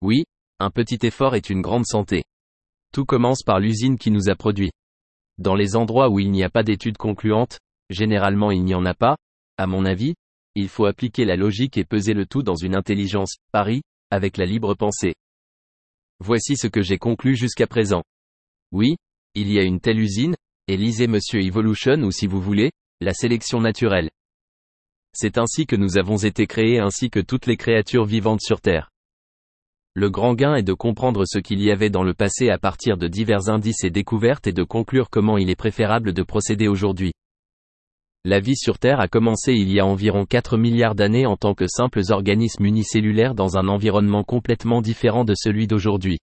Oui, un petit effort est une grande santé. Tout commence par l'usine qui nous a produit. Dans les endroits où il n'y a pas d'études concluantes, généralement il n'y en a pas, à mon avis, il faut appliquer la logique et peser le tout dans une intelligence, pari, avec la libre pensée. Voici ce que j'ai conclu jusqu'à présent. Oui, il y a une telle usine, et lisez Monsieur Evolution ou si vous voulez, la sélection naturelle. C'est ainsi que nous avons été créés ainsi que toutes les créatures vivantes sur Terre. Le grand gain est de comprendre ce qu'il y avait dans le passé à partir de divers indices et découvertes et de conclure comment il est préférable de procéder aujourd'hui. La vie sur Terre a commencé il y a environ 4 milliards d'années en tant que simples organismes unicellulaires dans un environnement complètement différent de celui d'aujourd'hui.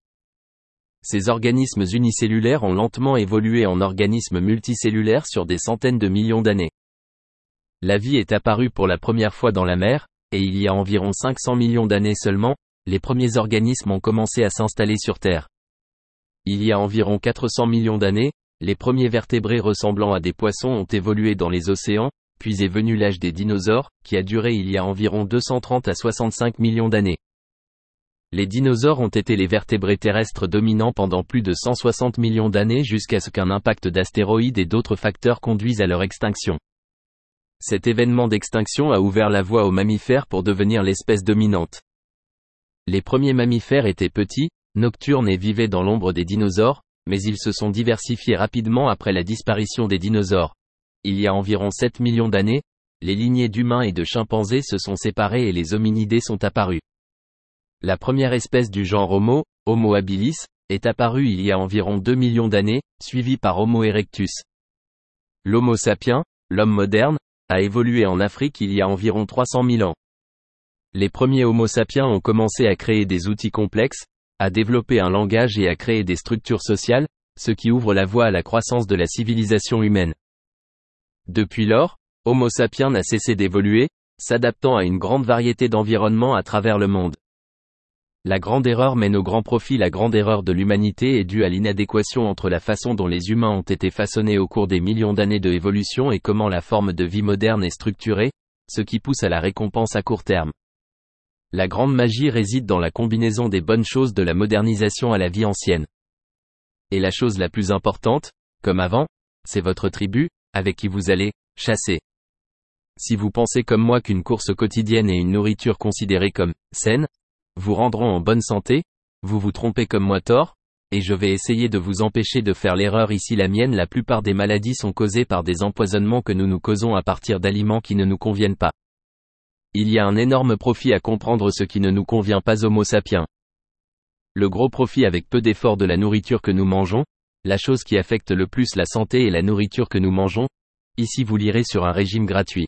Ces organismes unicellulaires ont lentement évolué en organismes multicellulaires sur des centaines de millions d'années. La vie est apparue pour la première fois dans la mer, et il y a environ 500 millions d'années seulement, les premiers organismes ont commencé à s'installer sur Terre. Il y a environ 400 millions d'années, les premiers vertébrés ressemblant à des poissons ont évolué dans les océans, puis est venu l'âge des dinosaures, qui a duré il y a environ 230 à 65 millions d'années. Les dinosaures ont été les vertébrés terrestres dominants pendant plus de 160 millions d'années jusqu'à ce qu'un impact d'astéroïdes et d'autres facteurs conduisent à leur extinction. Cet événement d'extinction a ouvert la voie aux mammifères pour devenir l'espèce dominante. Les premiers mammifères étaient petits, nocturnes et vivaient dans l'ombre des dinosaures, mais ils se sont diversifiés rapidement après la disparition des dinosaures. Il y a environ 7 millions d'années, les lignées d'humains et de chimpanzés se sont séparées et les hominidés sont apparus. La première espèce du genre Homo habilis, est apparue il y a environ 2 millions d'années, suivie par Homo erectus. L'Homo sapiens, l'homme moderne, a évolué en Afrique il y a environ 300 000 ans. Les premiers Homo sapiens ont commencé à créer des outils complexes, à développer un langage et à créer des structures sociales, ce qui ouvre la voie à la croissance de la civilisation humaine. Depuis lors, Homo sapiens n'a cessé d'évoluer, s'adaptant à une grande variété d'environnements à travers le monde. La grande erreur mène au grand profit. La grande erreur de l'humanité est due à l'inadéquation entre la façon dont les humains ont été façonnés au cours des millions d'années de évolution et comment la forme de vie moderne est structurée, ce qui pousse à la récompense à court terme. La grande magie réside dans la combinaison des bonnes choses de la modernisation à la vie ancienne. Et la chose la plus importante, comme avant, c'est votre tribu, avec qui vous allez chasser. Si vous pensez comme moi qu'une course quotidienne et une nourriture considérée comme saine vous rendront en bonne santé, vous vous trompez comme moi tort, et je vais essayer de vous empêcher de faire l'erreur ici. La mienne. La plupart des maladies sont causées par des empoisonnements que nous nous causons à partir d'aliments qui ne nous conviennent pas. Il y a un énorme profit à comprendre ce qui ne nous convient pas Homo sapiens. Le gros profit avec peu d'effort de la nourriture que nous mangeons, la chose qui affecte le plus la santé est la nourriture que nous mangeons, ici vous lirez sur un régime gratuit.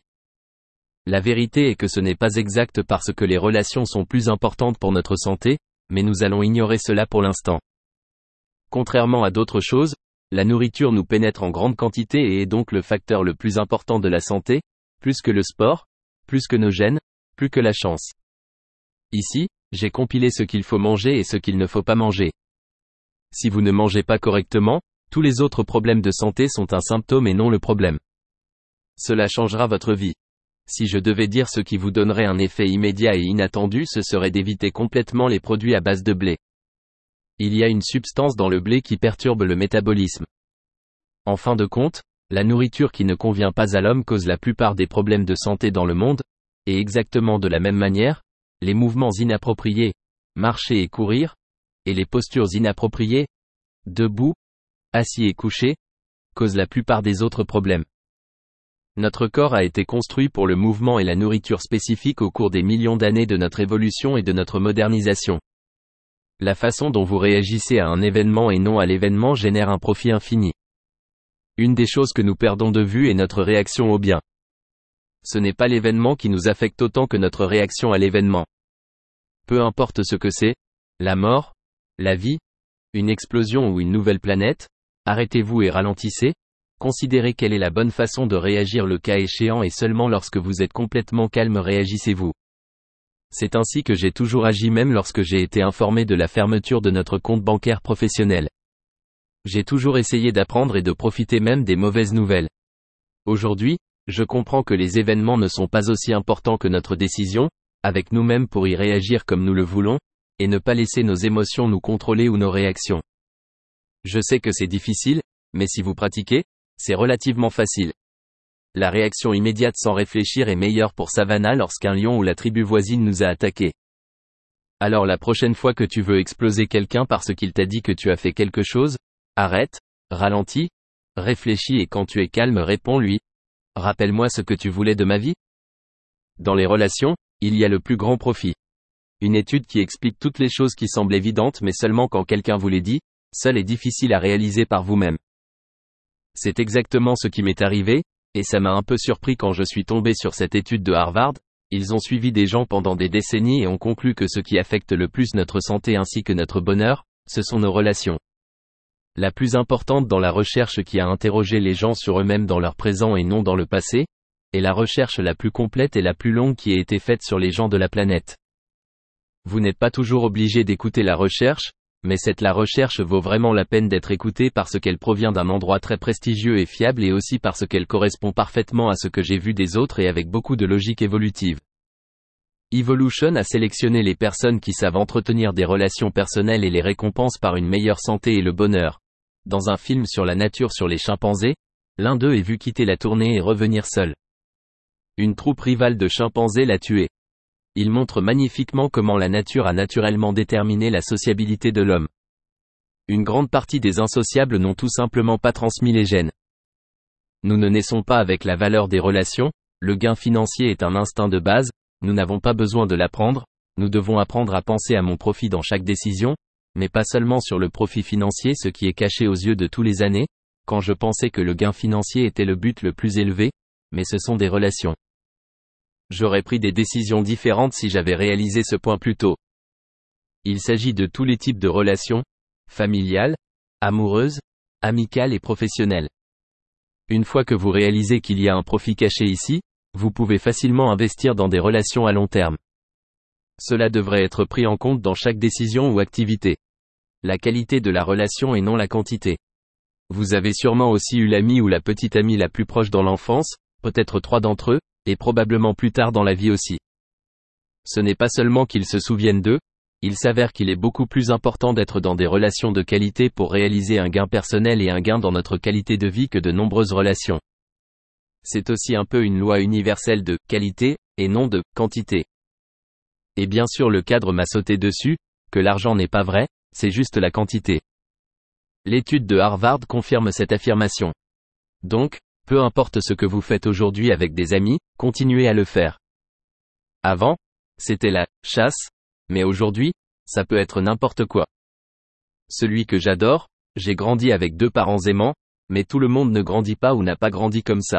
La vérité est que ce n'est pas exact parce que les relations sont plus importantes pour notre santé, mais nous allons ignorer cela pour l'instant. Contrairement à d'autres choses, la nourriture nous pénètre en grande quantité et est donc le facteur le plus important de la santé, plus que le sport, plus que nos gènes, plus que la chance. Ici, j'ai compilé ce qu'il faut manger et ce qu'il ne faut pas manger. Si vous ne mangez pas correctement, tous les autres problèmes de santé sont un symptôme et non le problème. Cela changera votre vie. Si je devais dire ce qui vous donnerait un effet immédiat et inattendu, ce serait d'éviter complètement les produits à base de blé. Il y a une substance dans le blé qui perturbe le métabolisme. En fin de compte, la nourriture qui ne convient pas à l'homme cause la plupart des problèmes de santé dans le monde, et exactement de la même manière, les mouvements inappropriés, marcher et courir, et les postures inappropriées, debout, assis et couché, causent la plupart des autres problèmes. Notre corps a été construit pour le mouvement et la nourriture spécifique au cours des millions d'années de notre évolution et de notre modernisation. La façon dont vous réagissez à un événement et non à l'événement génère un profit infini. Une des choses que nous perdons de vue est notre réaction au bien. Ce n'est pas l'événement qui nous affecte autant que notre réaction à l'événement. Peu importe ce que c'est, la mort, la vie, une explosion ou une nouvelle planète, arrêtez-vous et ralentissez, considérez quelle est la bonne façon de réagir le cas échéant et seulement lorsque vous êtes complètement calme réagissez-vous. C'est ainsi que j'ai toujours agi même lorsque j'ai été informé de la fermeture de notre compte bancaire professionnel. J'ai toujours essayé d'apprendre et de profiter même des mauvaises nouvelles. Aujourd'hui, je comprends que les événements ne sont pas aussi importants que notre décision, avec nous-mêmes pour y réagir comme nous le voulons, et ne pas laisser nos émotions nous contrôler ou nos réactions. Je sais que c'est difficile, mais si vous pratiquez, c'est relativement facile. La réaction immédiate sans réfléchir est meilleure pour Savannah lorsqu'un lion ou la tribu voisine nous a attaqués. Alors la prochaine fois que tu veux exploser quelqu'un parce qu'il t'a dit que tu as fait quelque chose, arrête, ralentis, réfléchis et quand tu es calme réponds-lui. Rappelle-moi ce que tu voulais de ma vie. Dans les relations, il y a le plus grand profit. Une étude qui explique toutes les choses qui semblent évidentes mais seulement quand quelqu'un vous les dit, seul est difficile à réaliser par vous-même. C'est exactement ce qui m'est arrivé, et ça m'a un peu surpris quand je suis tombé sur cette étude de Harvard. Ils ont suivi des gens pendant des décennies et ont conclu que ce qui affecte le plus notre santé ainsi que notre bonheur, ce sont nos relations. La plus importante dans la recherche qui a interrogé les gens sur eux-mêmes dans leur présent et non dans le passé, et la recherche la plus complète et la plus longue qui ait été faite sur les gens de la planète. Vous n'êtes pas toujours obligé d'écouter la recherche, mais la recherche vaut vraiment la peine d'être écoutée parce qu'elle provient d'un endroit très prestigieux et fiable et aussi parce qu'elle correspond parfaitement à ce que j'ai vu des autres et avec beaucoup de logique évolutive. Evolution a sélectionné les personnes qui savent entretenir des relations personnelles et les récompense par une meilleure santé et le bonheur. Dans un film sur la nature sur les chimpanzés, l'un d'eux est vu quitter la tournée et revenir seul. Une troupe rivale de chimpanzés l'a tué. Il montre magnifiquement comment la nature a naturellement déterminé la sociabilité de l'homme. Une grande partie des insociables n'ont tout simplement pas transmis les gènes. Nous ne naissons pas avec la valeur des relations, le gain financier est un instinct de base, nous n'avons pas besoin de l'apprendre, nous devons apprendre à penser à mon profit dans chaque décision, mais pas seulement sur le profit financier ce qui est caché aux yeux de tous les années, quand je pensais que le gain financier était le but le plus élevé, mais ce sont des relations. J'aurais pris des décisions différentes si j'avais réalisé ce point plus tôt. Il s'agit de tous les types de relations, familiales, amoureuses, amicales et professionnelles. Une fois que vous réalisez qu'il y a un profit caché ici, vous pouvez facilement investir dans des relations à long terme. Cela devrait être pris en compte dans chaque décision ou activité. La qualité de la relation et non la quantité. Vous avez sûrement aussi eu l'ami ou la petite amie la plus proche dans l'enfance, peut-être 3 d'entre eux, et probablement plus tard dans la vie aussi. Ce n'est pas seulement qu'ils se souviennent d'eux, il s'avère qu'il est beaucoup plus important d'être dans des relations de qualité pour réaliser un gain personnel et un gain dans notre qualité de vie que de nombreuses relations. C'est aussi un peu une loi universelle de qualité, et non de quantité. Et bien sûr le cadre m'a sauté dessus, que l'argent n'est pas vrai, c'est juste la quantité. L'étude de Harvard confirme cette affirmation. Donc, peu importe ce que vous faites aujourd'hui avec des amis, continuez à le faire. Avant, c'était la chasse, mais aujourd'hui, ça peut être n'importe quoi. Celui que j'adore, j'ai grandi avec 2 parents aimants, mais tout le monde ne grandit pas ou n'a pas grandi comme ça.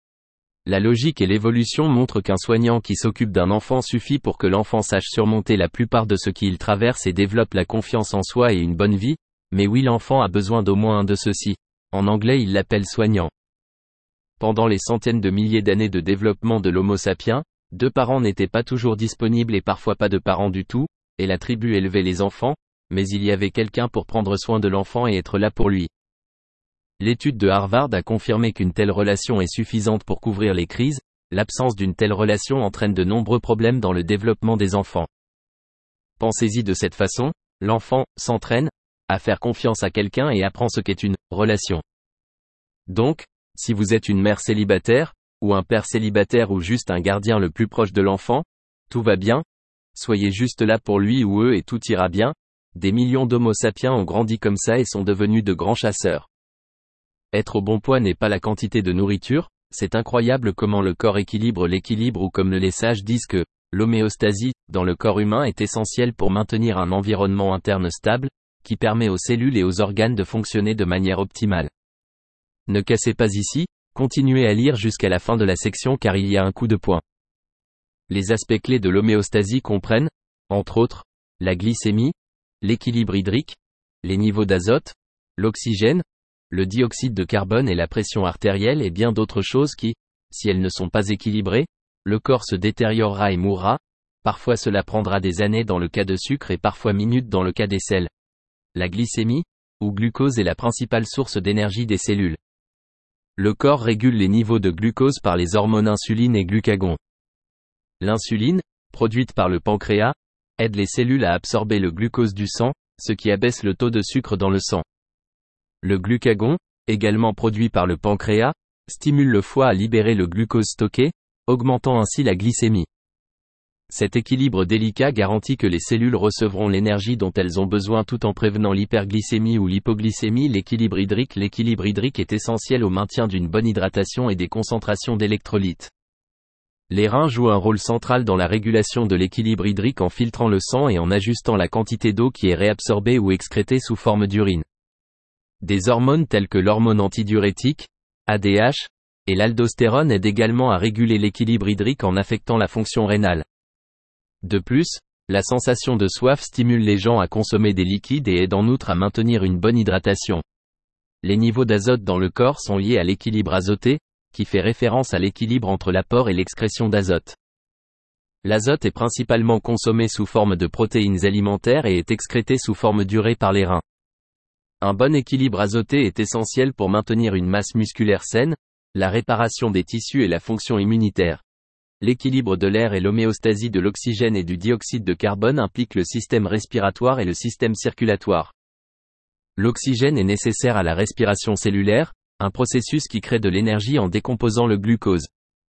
La logique et l'évolution montrent qu'un soignant qui s'occupe d'un enfant suffit pour que l'enfant sache surmonter la plupart de ce qu'il traverse et développe la confiance en soi et une bonne vie, mais oui l'enfant a besoin d'au moins un de ceux-ci. En anglais il l'appelle soignant. Pendant les centaines de milliers d'années de développement de l'Homo sapiens, 2 parents n'étaient pas toujours disponibles et parfois pas de parents du tout, et la tribu élevait les enfants, mais il y avait quelqu'un pour prendre soin de l'enfant et être là pour lui. L'étude de Harvard a confirmé qu'une telle relation est suffisante pour couvrir les crises, l'absence d'une telle relation entraîne de nombreux problèmes dans le développement des enfants. Pensez-y de cette façon, l'enfant s'entraîne à faire confiance à quelqu'un et apprend ce qu'est une relation. Donc, si vous êtes une mère célibataire, ou un père célibataire ou juste un gardien le plus proche de l'enfant, tout va bien, soyez juste là pour lui ou eux et tout ira bien, des millions d'Homo sapiens ont grandi comme ça et sont devenus de grands chasseurs. Être au bon poids n'est pas la quantité de nourriture, c'est incroyable comment le corps équilibre l'équilibre ou comme les sages disent que l'homéostasie dans le corps humain est essentielle pour maintenir un environnement interne stable, qui permet aux cellules et aux organes de fonctionner de manière optimale. Ne cassez pas ici, continuez à lire jusqu'à la fin de la section car il y a un coup de poing. Les aspects clés de l'homéostasie comprennent, entre autres, la glycémie, l'équilibre hydrique, les niveaux d'azote, l'oxygène, le dioxyde de carbone et la pression artérielle et bien d'autres choses qui, si elles ne sont pas équilibrées, le corps se détériorera et mourra, parfois cela prendra des années dans le cas de sucre et parfois minutes dans le cas des sels. La glycémie, ou glucose est la principale source d'énergie des cellules. Le corps régule les niveaux de glucose par les hormones insuline et glucagon. L'insuline, produite par le pancréas, aide les cellules à absorber le glucose du sang, ce qui abaisse le taux de sucre dans le sang. Le glucagon, également produit par le pancréas, stimule le foie à libérer le glucose stocké, augmentant ainsi la glycémie. Cet équilibre délicat garantit que les cellules recevront l'énergie dont elles ont besoin tout en prévenant l'hyperglycémie ou l'hypoglycémie. L'équilibre hydrique est essentiel au maintien d'une bonne hydratation et des concentrations d'électrolytes. Les reins jouent un rôle central dans la régulation de l'équilibre hydrique en filtrant le sang et en ajustant la quantité d'eau qui est réabsorbée ou excrétée sous forme d'urine. Des hormones telles que l'hormone antidiurétique, ADH, et l'aldostérone aident également à réguler l'équilibre hydrique en affectant la fonction rénale. De plus, la sensation de soif stimule les gens à consommer des liquides et aide en outre à maintenir une bonne hydratation. Les niveaux d'azote dans le corps sont liés à l'équilibre azoté, qui fait référence à l'équilibre entre l'apport et l'excrétion d'azote. L'azote est principalement consommé sous forme de protéines alimentaires et est excrété sous forme d'urée par les reins. Un bon équilibre azoté est essentiel pour maintenir une masse musculaire saine, la réparation des tissus et la fonction immunitaire. L'équilibre de l'air et l'homéostasie de l'oxygène et du dioxyde de carbone impliquent le système respiratoire et le système circulatoire. L'oxygène est nécessaire à la respiration cellulaire, un processus qui crée de l'énergie en décomposant le glucose.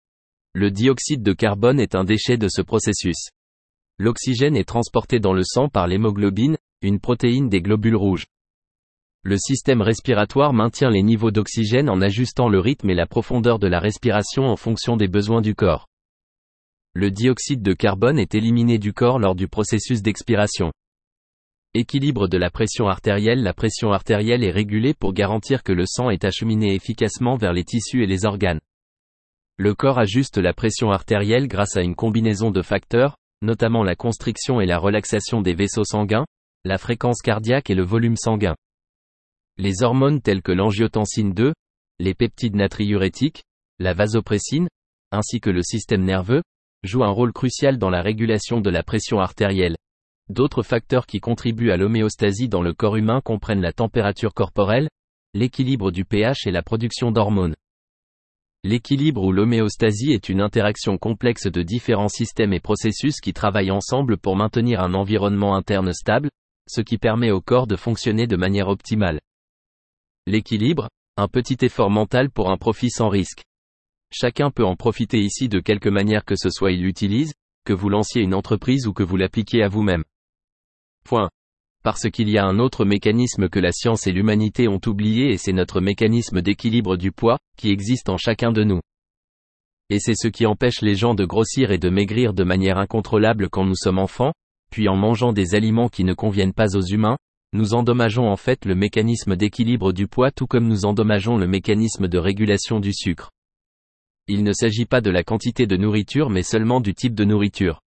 Le dioxyde de carbone est un déchet de ce processus. L'oxygène est transporté dans le sang par l'hémoglobine, une protéine des globules rouges. Le système respiratoire maintient les niveaux d'oxygène en ajustant le rythme et la profondeur de la respiration en fonction des besoins du corps. Le dioxyde de carbone est éliminé du corps lors du processus d'expiration. Équilibre de la pression artérielle. La pression artérielle est régulée pour garantir que le sang est acheminé efficacement vers les tissus et les organes. Le corps ajuste la pression artérielle grâce à une combinaison de facteurs, notamment la constriction et la relaxation des vaisseaux sanguins, la fréquence cardiaque et le volume sanguin. Les hormones telles que l'angiotensine 2, les peptides natriurétiques, la vasopressine, ainsi que le système nerveux, jouent un rôle crucial dans la régulation de la pression artérielle. D'autres facteurs qui contribuent à l'homéostasie dans le corps humain comprennent la température corporelle, l'équilibre du pH et la production d'hormones. L'équilibre ou l'homéostasie est une interaction complexe de différents systèmes et processus qui travaillent ensemble pour maintenir un environnement interne stable, ce qui permet au corps de fonctionner de manière optimale. L'équilibre, un petit effort mental pour un profit sans risque. Chacun peut en profiter ici de quelque manière que ce soit il l'utilise, que vous lanciez une entreprise ou que vous l'appliquiez à vous-même. Point. Parce qu'il y a un autre mécanisme que la science et l'humanité ont oublié et c'est notre mécanisme d'équilibre du poids, qui existe en chacun de nous. Et c'est ce qui empêche les gens de grossir et de maigrir de manière incontrôlable quand nous sommes enfants, puis en mangeant des aliments qui ne conviennent pas aux humains, nous endommageons en fait le mécanisme d'équilibre du poids tout comme nous endommageons le mécanisme de régulation du sucre. Il ne s'agit pas de la quantité de nourriture mais seulement du type de nourriture.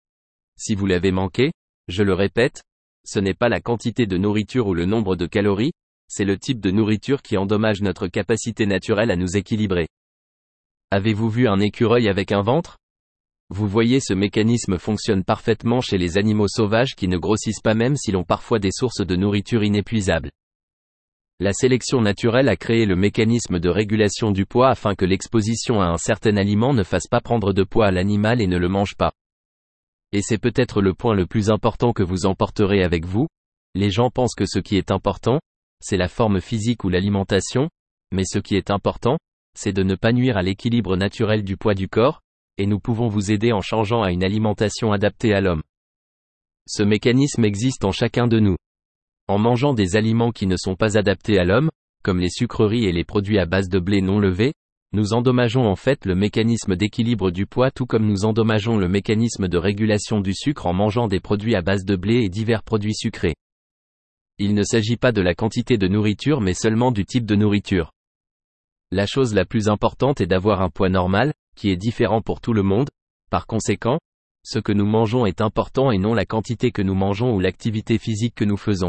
Si vous l'avez manqué, je le répète, ce n'est pas la quantité de nourriture ou le nombre de calories, c'est le type de nourriture qui endommage notre capacité naturelle à nous équilibrer. Avez-vous vu un écureuil avec un ventre ? Vous voyez, ce mécanisme fonctionne parfaitement chez les animaux sauvages qui ne grossissent pas même s'ils ont parfois des sources de nourriture inépuisables. La sélection naturelle a créé le mécanisme de régulation du poids afin que l'exposition à un certain aliment ne fasse pas prendre de poids à l'animal et ne le mange pas. Et c'est peut-être le point le plus important que vous emporterez avec vous. Les gens pensent que ce qui est important, c'est la forme physique ou l'alimentation, mais ce qui est important, c'est de ne pas nuire à l'équilibre naturel du poids du corps, et nous pouvons vous aider en changeant à une alimentation adaptée à l'homme. Ce mécanisme existe en chacun de nous. En mangeant des aliments qui ne sont pas adaptés à l'homme, comme les sucreries et les produits à base de blé non levé, nous endommageons en fait le mécanisme d'équilibre du poids tout comme nous endommageons le mécanisme de régulation du sucre en mangeant des produits à base de blé et divers produits sucrés. Il ne s'agit pas de la quantité de nourriture mais seulement du type de nourriture. La chose la plus importante est d'avoir un poids normal, qui est différent pour tout le monde. Par conséquent, ce que nous mangeons est important et non la quantité que nous mangeons ou l'activité physique que nous faisons.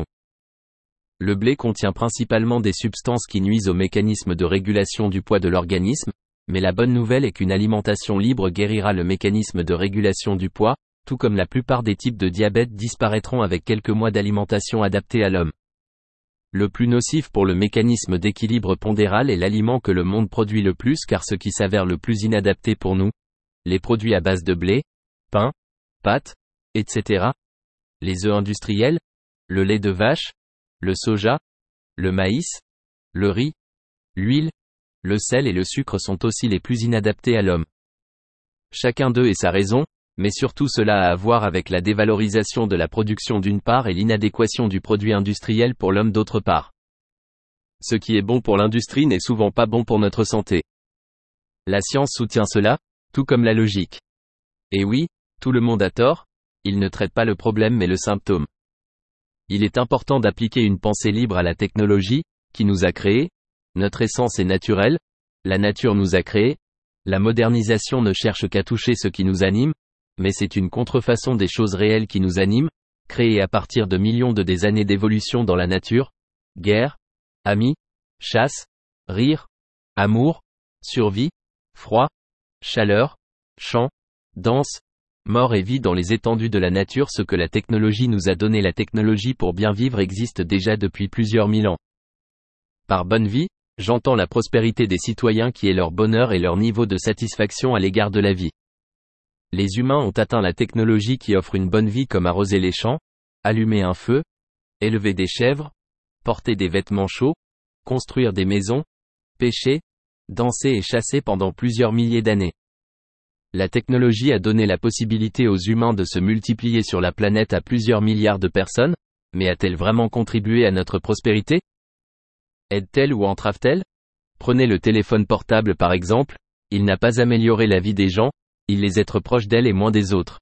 Le blé contient principalement des substances qui nuisent au mécanisme de régulation du poids de l'organisme, mais la bonne nouvelle est qu'une alimentation libre guérira le mécanisme de régulation du poids, tout comme la plupart des types de diabète disparaîtront avec quelques mois d'alimentation adaptée à l'homme. Le plus nocif pour le mécanisme d'équilibre pondéral est l'aliment que le monde produit le plus car ce qui s'avère le plus inadapté pour nous, les produits à base de blé, pain, pâtes, etc., les œufs industriels, le lait de vache, le soja, le maïs, le riz, l'huile, le sel et le sucre sont aussi les plus inadaptés à l'homme. Chacun d'eux ait sa raison, mais surtout cela a à voir avec la dévalorisation de la production d'une part et l'inadéquation du produit industriel pour l'homme d'autre part. Ce qui est bon pour l'industrie n'est souvent pas bon pour notre santé. La science soutient cela, tout comme la logique. Et oui, tout le monde a tort, il ne traite pas le problème mais le symptôme. Il est important d'appliquer une pensée libre à la technologie, qui nous a créés. Notre essence est naturelle, la nature nous a créés, la modernisation ne cherche qu'à toucher ce qui nous anime, mais c'est une contrefaçon des choses réelles qui nous animent, créées à partir de millions de des années d'évolution dans la nature, guerre, amis, chasse, rire, amour, survie, froid, chaleur, chant, danse, mort et vie dans les étendues de la nature. Ce que la technologie nous a donné. La technologie pour bien vivre existe déjà depuis plusieurs mille ans. Par bonne vie, j'entends la prospérité des citoyens qui est leur bonheur et leur niveau de satisfaction à l'égard de la vie. Les humains ont atteint la technologie qui offre une bonne vie comme arroser les champs, allumer un feu, élever des chèvres, porter des vêtements chauds, construire des maisons, pêcher, danser et chasser pendant plusieurs milliers d'années. La technologie a donné la possibilité aux humains de se multiplier sur la planète à plusieurs milliards de personnes, mais a-t-elle vraiment contribué à notre prospérité ? Aide-t-elle ou entrave-t-elle ? Prenez le téléphone portable par exemple, il n'a pas amélioré la vie des gens, il les être proches d'elle et moins des autres.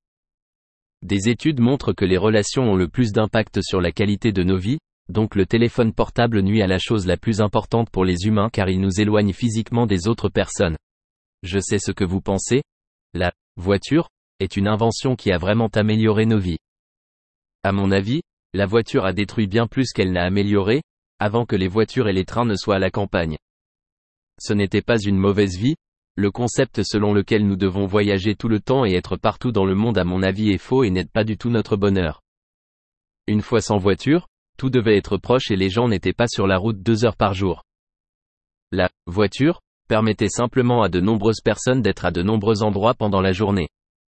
Des études montrent que les relations ont le plus d'impact sur la qualité de nos vies, donc le téléphone portable nuit à la chose la plus importante pour les humains car il nous éloigne physiquement des autres personnes. Je sais ce que vous pensez. La voiture est une invention qui a vraiment amélioré nos vies. À mon avis, la voiture a détruit bien plus qu'elle n'a amélioré, avant que les voitures et les trains ne soient à la campagne. Ce n'était pas une mauvaise vie, le concept selon lequel nous devons voyager tout le temps et être partout dans le monde à mon avis est faux et n'aide pas du tout notre bonheur. Une fois sans voiture, tout devait être proche et les gens n'étaient pas sur la route 2 heures par jour. La voiture permettait simplement à de nombreuses personnes d'être à de nombreux endroits pendant la journée.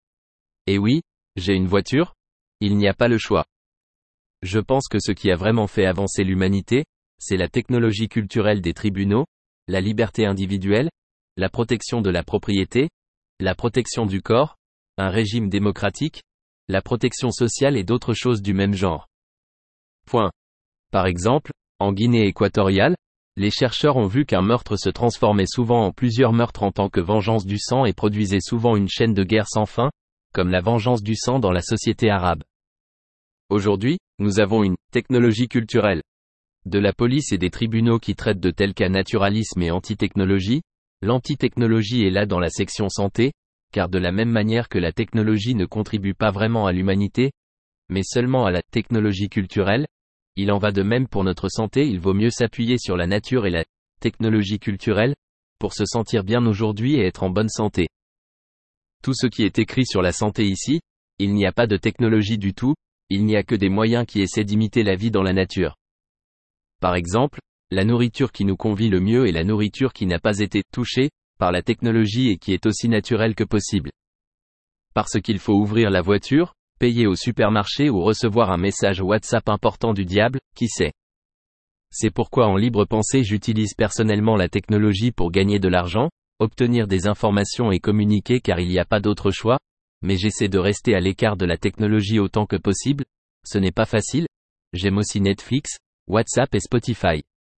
Et oui, j'ai une voiture, il n'y a pas le choix. Je pense que ce qui a vraiment fait avancer l'humanité, c'est la technologie culturelle des tribunaux, la liberté individuelle, la protection de la propriété, la protection du corps, un régime démocratique, la protection sociale et d'autres choses du même genre. Point. Par exemple, en Guinée équatoriale, les chercheurs ont vu qu'un meurtre se transformait souvent en plusieurs meurtres en tant que vengeance du sang et produisait souvent une chaîne de guerre sans fin, comme la vengeance du sang dans la société arabe. Aujourd'hui, nous avons une technologie culturelle. De la police et des tribunaux qui traitent de tels cas naturalisme et anti-technologie, l'anti-technologie est là dans la section santé, car de la même manière que la technologie ne contribue pas vraiment à l'humanité, mais seulement à la technologie culturelle, il en va de même pour notre santé. Il vaut mieux s'appuyer sur la nature et la technologie culturelle, pour se sentir bien aujourd'hui et être en bonne santé. Tout ce qui est écrit sur la santé ici, il n'y a pas de technologie du tout, il n'y a que des moyens qui essaient d'imiter la vie dans la nature. Par exemple, la nourriture qui nous convient le mieux est la nourriture qui n'a pas été touchée par la technologie et qui est aussi naturelle que possible. Parce qu'il faut ouvrir la voiture, payer au supermarché ou recevoir un message WhatsApp important du diable, qui sait. C'est pourquoi en libre pensée j'utilise personnellement la technologie pour gagner de l'argent, obtenir des informations et communiquer car il n'y a pas d'autre choix, mais j'essaie de rester à l'écart de la technologie autant que possible. Ce n'est pas facile. J'aime aussi Netflix, WhatsApp et Spotify.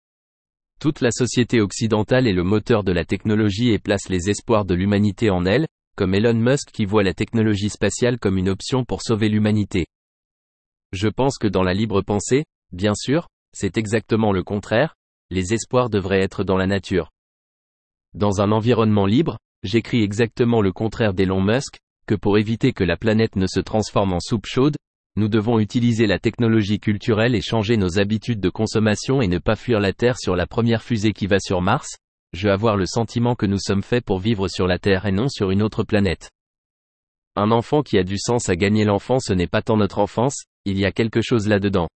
Toute la société occidentale est le moteur de la technologie et place les espoirs de l'humanité en elle, comme Elon Musk qui voit la technologie spatiale comme une option pour sauver l'humanité. Je pense que dans la libre pensée, bien sûr, c'est exactement le contraire, les espoirs devraient être dans la nature. Dans un environnement libre, j'écris exactement le contraire d'Elon Musk, que pour éviter que la planète ne se transforme en soupe chaude, nous devons utiliser la technologie culturelle et changer nos habitudes de consommation et ne pas fuir la Terre sur la première fusée qui va sur Mars. Je veux avoir le sentiment que nous sommes faits pour vivre sur la Terre et non sur une autre planète. Un enfant qui a du sens à gagner l'enfant, ce n'est pas tant notre enfance, il y a quelque chose là-dedans.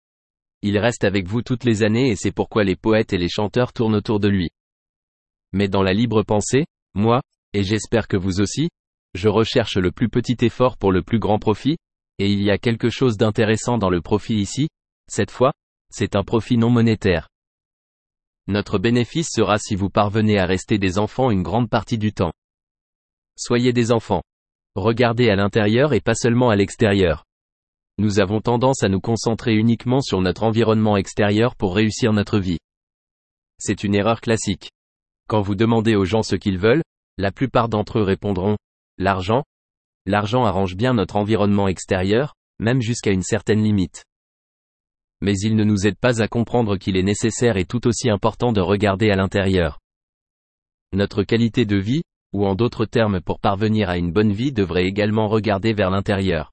Il reste avec vous toutes les années et c'est pourquoi les poètes et les chanteurs tournent autour de lui. Mais dans la libre pensée, moi, et j'espère que vous aussi, je recherche le plus petit effort pour le plus grand profit, Et il y a quelque chose d'intéressant dans le profit ici, cette fois, c'est un profit non monétaire. Notre bénéfice sera si vous parvenez à rester des enfants une grande partie du temps. Soyez des enfants. Regardez à l'intérieur et pas seulement à l'extérieur. Nous avons tendance à nous concentrer uniquement sur notre environnement extérieur pour réussir notre vie. C'est une erreur classique. Quand vous demandez aux gens ce qu'ils veulent, la plupart d'entre eux répondront « l'argent ». L'argent arrange bien notre environnement extérieur, même jusqu'à une certaine limite. Mais il ne nous aide pas à comprendre qu'il est nécessaire et tout aussi important de regarder à l'intérieur. Notre qualité de vie, ou en d'autres termes pour parvenir à une bonne vie, devrait également regarder vers l'intérieur.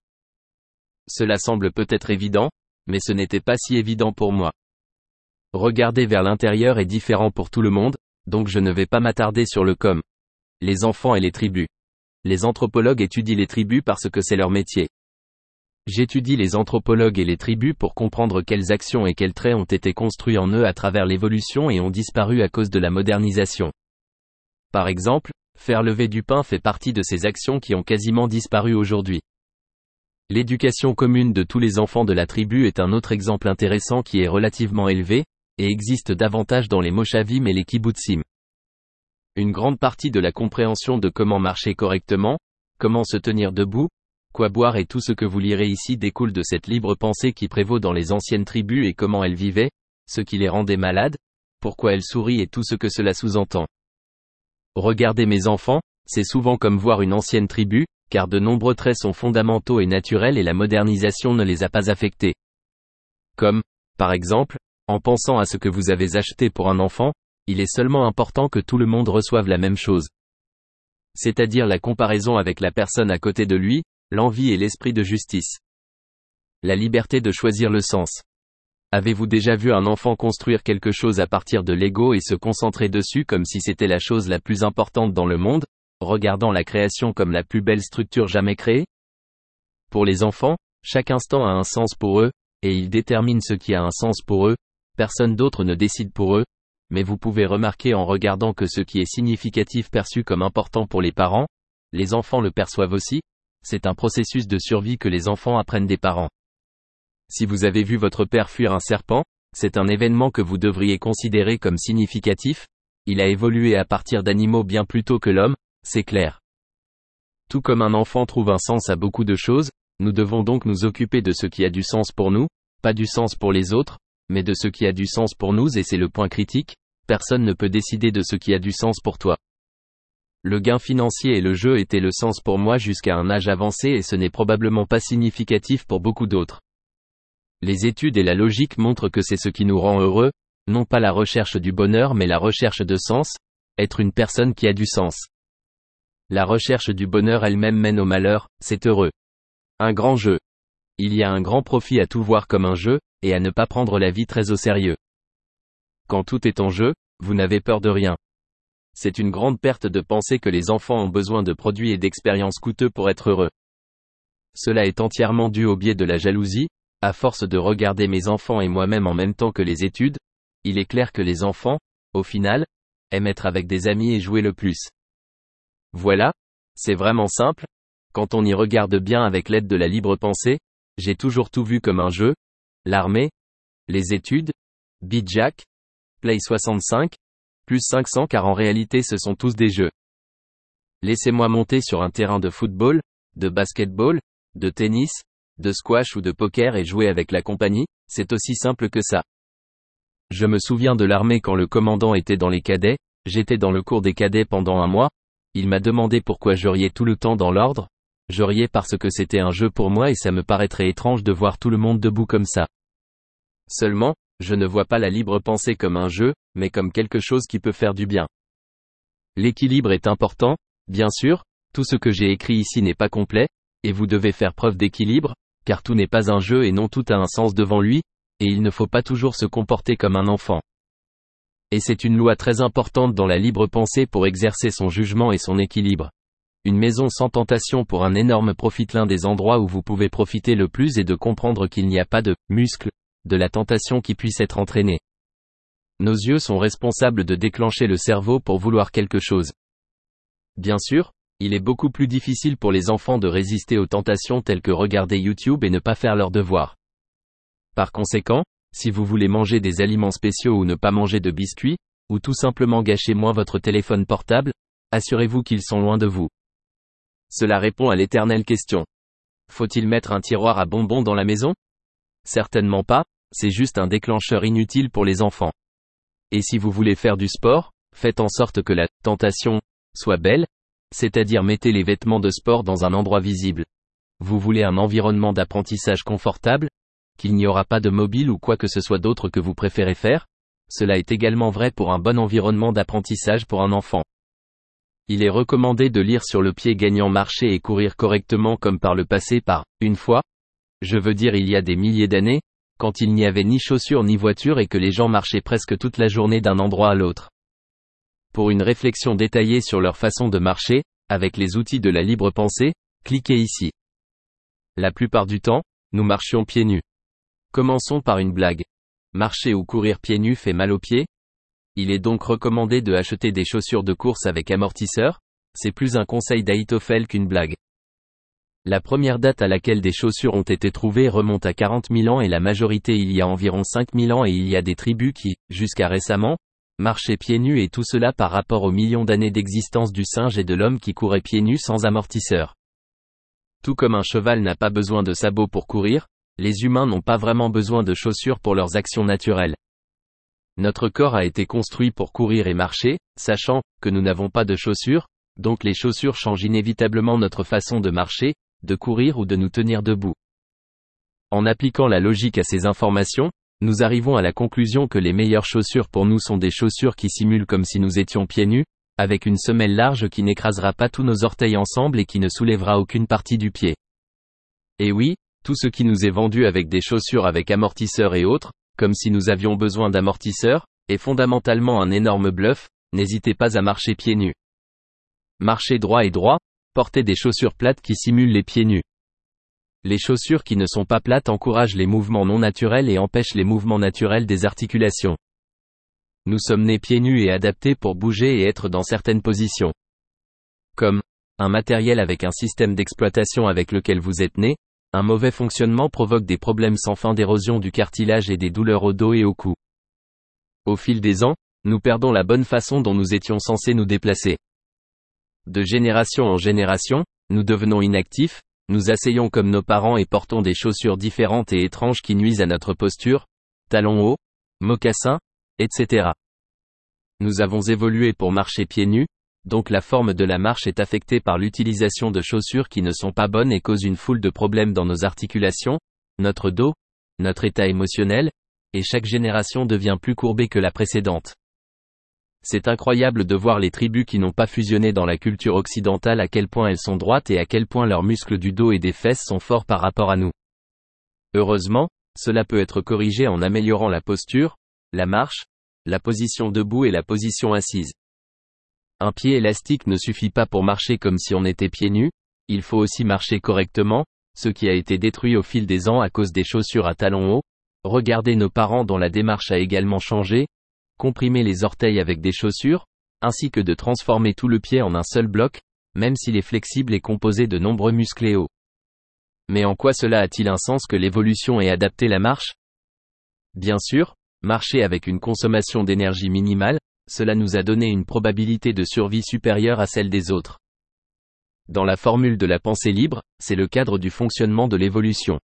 Cela semble peut-être évident, mais ce n'était pas si évident pour moi. Regarder vers l'intérieur est différent pour tout le monde, donc je ne vais pas m'attarder sur le comme. Les enfants et les tribus. Les anthropologues étudient les tribus parce que c'est leur métier. J'étudie les anthropologues et les tribus pour comprendre quelles actions et quels traits ont été construits en eux à travers l'évolution et ont disparu à cause de la modernisation. Par exemple, faire lever du pain fait partie de ces actions qui ont quasiment disparu aujourd'hui. L'éducation commune de tous les enfants de la tribu est un autre exemple intéressant qui est relativement élevé, et existe davantage dans les moshavim et les kibbutzim. Une grande partie de la compréhension de comment marcher correctement, comment se tenir debout, quoi boire et tout ce que vous lirez ici découle de cette libre pensée qui prévaut dans les anciennes tribus et comment elles vivaient, ce qui les rendait malades, pourquoi elles sourient et tout ce que cela sous-entend. Regardez mes enfants, c'est souvent comme voir une ancienne tribu, car de nombreux traits sont fondamentaux et naturels et la modernisation ne les a pas affectés. Comme, par exemple, en pensant à ce que vous avez acheté pour un enfant, il est seulement important que tout le monde reçoive la même chose. C'est-à-dire la comparaison avec la personne à côté de lui, l'envie et l'esprit de justice. La liberté de choisir le sens. Avez-vous déjà vu un enfant construire quelque chose à partir de Lego et se concentrer dessus comme si c'était la chose la plus importante dans le monde, regardant la création comme la plus belle structure jamais créée? Pour les enfants, chaque instant a un sens pour eux, et ils déterminent ce qui a un sens pour eux, personne d'autre ne décide pour eux, mais vous pouvez remarquer en regardant que ce qui est significatif perçu comme important pour les parents, les enfants le perçoivent aussi, c'est un processus de survie que les enfants apprennent des parents. Si vous avez vu votre père fuir un serpent, c'est un événement que vous devriez considérer comme significatif, il a évolué à partir d'animaux bien plus tôt que l'homme, c'est clair. Tout comme un enfant trouve un sens à beaucoup de choses, nous devons donc nous occuper de ce qui a du sens pour nous, pas du sens pour les autres, mais de ce qui a du sens pour nous et c'est le point critique, personne ne peut décider de ce qui a du sens pour toi. Le gain financier et le jeu étaient le sens pour moi jusqu'à un âge avancé et ce n'est probablement pas significatif pour beaucoup d'autres. Les études et la logique montrent que c'est ce qui nous rend heureux, non pas la recherche du bonheur mais la recherche de sens, être une personne qui a du sens. La recherche du bonheur elle-même mène au malheur, c'est heureux. Un grand jeu. Il y a un grand profit à tout voir comme un jeu, et à ne pas prendre la vie très au sérieux. Quand tout est en jeu, vous n'avez peur de rien. C'est une grande perte de penser que les enfants ont besoin de produits et d'expériences coûteux pour être heureux. Cela est entièrement dû au biais de la jalousie, à force de regarder mes enfants et moi-même en même temps que les études, il est clair que les enfants, au final, aiment être avec des amis et jouer le plus. Voilà, c'est vraiment simple, quand on y regarde bien avec l'aide de la libre pensée, j'ai toujours tout vu comme un jeu, l'armée, les études, Beat Jack, Play 65, plus 500 car en réalité ce sont tous des jeux. Laissez-moi monter sur un terrain de football, de basketball, de tennis, de squash ou de poker et jouer avec la compagnie, c'est aussi simple que ça. Je me souviens de l'armée quand le commandant était dans les cadets, j'étais dans le cours des cadets pendant un mois, il m'a demandé pourquoi je riais tout le temps dans l'ordre, je riais parce que c'était un jeu pour moi et ça me paraîtrait étrange de voir tout le monde debout comme ça. Seulement, je ne vois pas la libre pensée comme un jeu, mais comme quelque chose qui peut faire du bien. L'équilibre est important, bien sûr, tout ce que j'ai écrit ici n'est pas complet, et vous devez faire preuve d'équilibre, car tout n'est pas un jeu et non tout a un sens devant lui, et il ne faut pas toujours se comporter comme un enfant. Et c'est une loi très importante dans la libre pensée pour exercer son jugement et son équilibre. Une maison sans tentation pour un énorme profit. L'un des endroits où vous pouvez profiter le plus est de comprendre qu'il n'y a pas de muscle de la tentation qui puisse être entraîné. Nos yeux sont responsables de déclencher le cerveau pour vouloir quelque chose. Bien sûr, Il est beaucoup plus difficile pour les enfants de résister aux tentations telles que regarder YouTube et ne pas faire leurs devoirs. Par conséquent, si vous voulez manger des aliments spéciaux ou ne pas manger de biscuits, ou tout simplement gâcher moins votre téléphone portable, assurez-vous qu'ils sont loin de vous. Cela répond à l'éternelle question. Faut-il mettre un tiroir à bonbons dans la maison? Certainement pas, c'est juste un déclencheur inutile pour les enfants. Et si vous voulez faire du sport, faites en sorte que la tentation soit belle, c'est-à-dire mettez les vêtements de sport dans un endroit visible. Vous voulez un environnement d'apprentissage confortable? Qu'il n'y aura pas de mobile ou quoi que ce soit d'autre que vous préférez faire? Cela est également vrai pour un bon environnement d'apprentissage pour un enfant. Il est recommandé de lire sur le pied gagnant marcher et courir correctement comme par le passé une fois. Je veux dire il y a des milliers d'années, quand il n'y avait ni chaussures ni voitures et que les gens marchaient presque toute la journée d'un endroit à l'autre. Pour une réflexion détaillée sur leur façon de marcher, avec les outils de la libre pensée, cliquez ici. La plupart du temps, nous marchions pieds nus. Commençons par une blague. Marcher ou courir pieds nus fait mal aux pieds? Il est donc recommandé de acheter des chaussures de course avec amortisseur? C'est plus un conseil d'Ahitophel qu'une blague. La première date à laquelle des chaussures ont été trouvées remonte à 40 000 ans et la majorité il y a environ 5 000 ans et il y a des tribus qui, jusqu'à récemment, marchaient pieds nus et tout cela par rapport aux millions d'années d'existence du singe et de l'homme qui couraient pieds nus sans amortisseur. Tout comme un cheval n'a pas besoin de sabots pour courir, les humains n'ont pas vraiment besoin de chaussures pour leurs actions naturelles. Notre corps a été construit pour courir et marcher, sachant que nous n'avons pas de chaussures, donc les chaussures changent inévitablement notre façon de marcher, de courir ou de nous tenir debout. En appliquant la logique à ces informations, nous arrivons à la conclusion que les meilleures chaussures pour nous sont des chaussures qui simulent comme si nous étions pieds nus, avec une semelle large qui n'écrasera pas tous nos orteils ensemble et qui ne soulèvera aucune partie du pied. Et oui, tout ce qui nous est vendu avec des chaussures avec amortisseurs et autres, comme si nous avions besoin d'amortisseurs, est fondamentalement un énorme bluff, n'hésitez pas à marcher pieds nus. Marchez droit et droit, portez des chaussures plates qui simulent les pieds nus. Les chaussures qui ne sont pas plates encouragent les mouvements non naturels et empêchent les mouvements naturels des articulations. Nous sommes nés pieds nus et adaptés pour bouger et être dans certaines positions. Comme un matériel avec un système d'exploitation avec lequel vous êtes né, un mauvais fonctionnement provoque des problèmes sans fin d'érosion du cartilage et des douleurs au dos et au cou. Au fil des ans, nous perdons la bonne façon dont nous étions censés nous déplacer. De génération en génération, nous devenons inactifs, nous asseyons comme nos parents et portons des chaussures différentes et étranges qui nuisent à notre posture, talons hauts, mocassins, etc. Nous avons évolué pour marcher pieds nus, donc la forme de la marche est affectée par l'utilisation de chaussures qui ne sont pas bonnes et causent une foule de problèmes dans nos articulations, notre dos, notre état émotionnel, et chaque génération devient plus courbée que la précédente. C'est incroyable de voir les tribus qui n'ont pas fusionné dans la culture occidentale à quel point elles sont droites et à quel point leurs muscles du dos et des fesses sont forts par rapport à nous. Heureusement, cela peut être corrigé en améliorant la posture, la marche, la position debout et la position assise. Un pied élastique ne suffit pas pour marcher comme si on était pieds nus, il faut aussi marcher correctement, ce qui a été détruit au fil des ans à cause des chaussures à talons hauts. Regardez nos parents dont la démarche a également changé, comprimer les orteils avec des chaussures, ainsi que de transformer tout le pied en un seul bloc, même s'il est flexible et composé de nombreux muscles. Mais en quoi cela a-t-il un sens que l'évolution ait adapté la marche? Bien sûr, marcher avec une consommation d'énergie minimale, cela nous a donné une probabilité de survie supérieure à celle des autres. Dans la formule de la pensée libre, c'est le cadre du fonctionnement de l'évolution.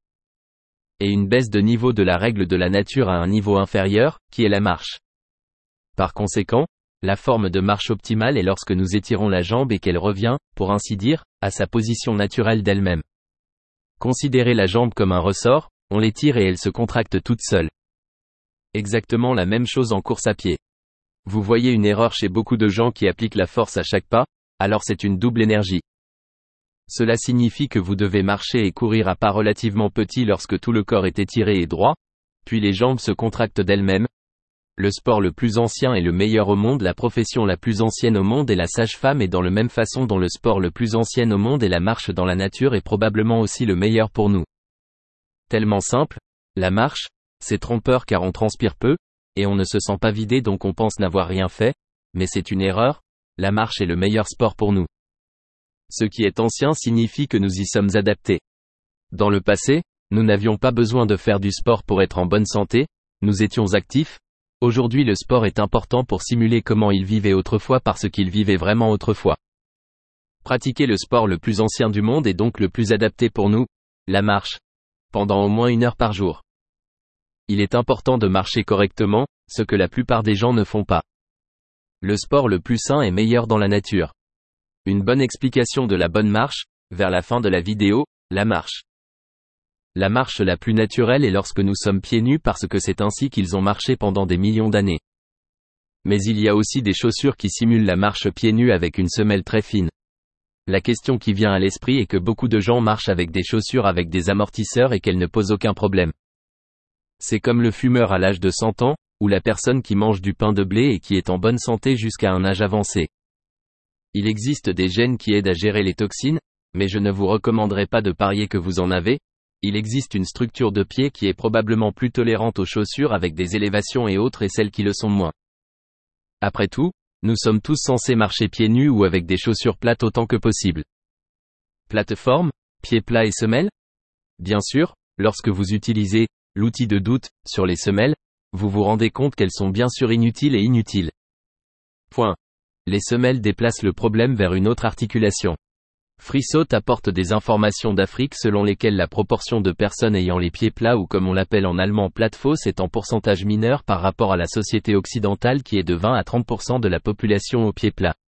Et une baisse de niveau de la règle de la nature à un niveau inférieur, qui est la marche. Par conséquent, la forme de marche optimale est lorsque nous étirons la jambe et qu'elle revient, pour ainsi dire, à sa position naturelle d'elle-même. Considérez la jambe comme un ressort, on l'étire et elle se contracte toute seule. Exactement la même chose en course à pied. Vous voyez une erreur chez beaucoup de gens qui appliquent la force à chaque pas, alors c'est une double énergie. Cela signifie que vous devez marcher et courir à pas relativement petits lorsque tout le corps est étiré et droit, puis les jambes se contractent d'elles-mêmes. Le sport le plus ancien est le meilleur au monde, la profession la plus ancienne au monde est la sage-femme et dans la même façon dont le sport le plus ancien au monde est la marche dans la nature est probablement aussi le meilleur pour nous. Tellement simple, la marche, c'est trompeur car on transpire peu, et on ne se sent pas vidé donc on pense n'avoir rien fait, mais c'est une erreur, la marche est le meilleur sport pour nous. Ce qui est ancien signifie que nous y sommes adaptés. Dans le passé, nous n'avions pas besoin de faire du sport pour être en bonne santé, nous étions actifs. Aujourd'hui le sport est important pour simuler comment ils vivaient autrefois parce qu'ils vivaient vraiment autrefois. Pratiquer le sport le plus ancien du monde est donc le plus adapté pour nous, la marche. Pendant au moins 1 heure par jour. Il est important de marcher correctement, ce que la plupart des gens ne font pas. Le sport le plus sain est meilleur dans la nature. Une bonne explication de la bonne marche, vers la fin de la vidéo, la marche. La marche la plus naturelle est lorsque nous sommes pieds nus parce que c'est ainsi qu'ils ont marché pendant des millions d'années. Mais il y a aussi des chaussures qui simulent la marche pieds nus avec une semelle très fine. La question qui vient à l'esprit est que beaucoup de gens marchent avec des chaussures avec des amortisseurs et qu'elles ne posent aucun problème. C'est comme le fumeur à l'âge de 100 ans, ou la personne qui mange du pain de blé et qui est en bonne santé jusqu'à un âge avancé. Il existe des gènes qui aident à gérer les toxines, mais je ne vous recommanderais pas de parier que vous en avez. Il existe une structure de pied qui est probablement plus tolérante aux chaussures avec des élévations et autres et celles qui le sont moins. Après tout, nous sommes tous censés marcher pieds nus ou avec des chaussures plates autant que possible. Plateforme, pieds plats et semelles? Bien sûr, lorsque vous utilisez l'outil de doute sur les semelles, vous vous rendez compte qu'elles sont bien sûr inutiles et inutiles. Point. Les semelles déplacent le problème vers une autre articulation. FreeSaute apporte des informations d'Afrique selon lesquelles la proportion de personnes ayant les pieds plats ou comme on l'appelle en allemand Plattfuß est en pourcentage mineur par rapport à la société occidentale qui est de 20 à 30% de la population aux pieds plats.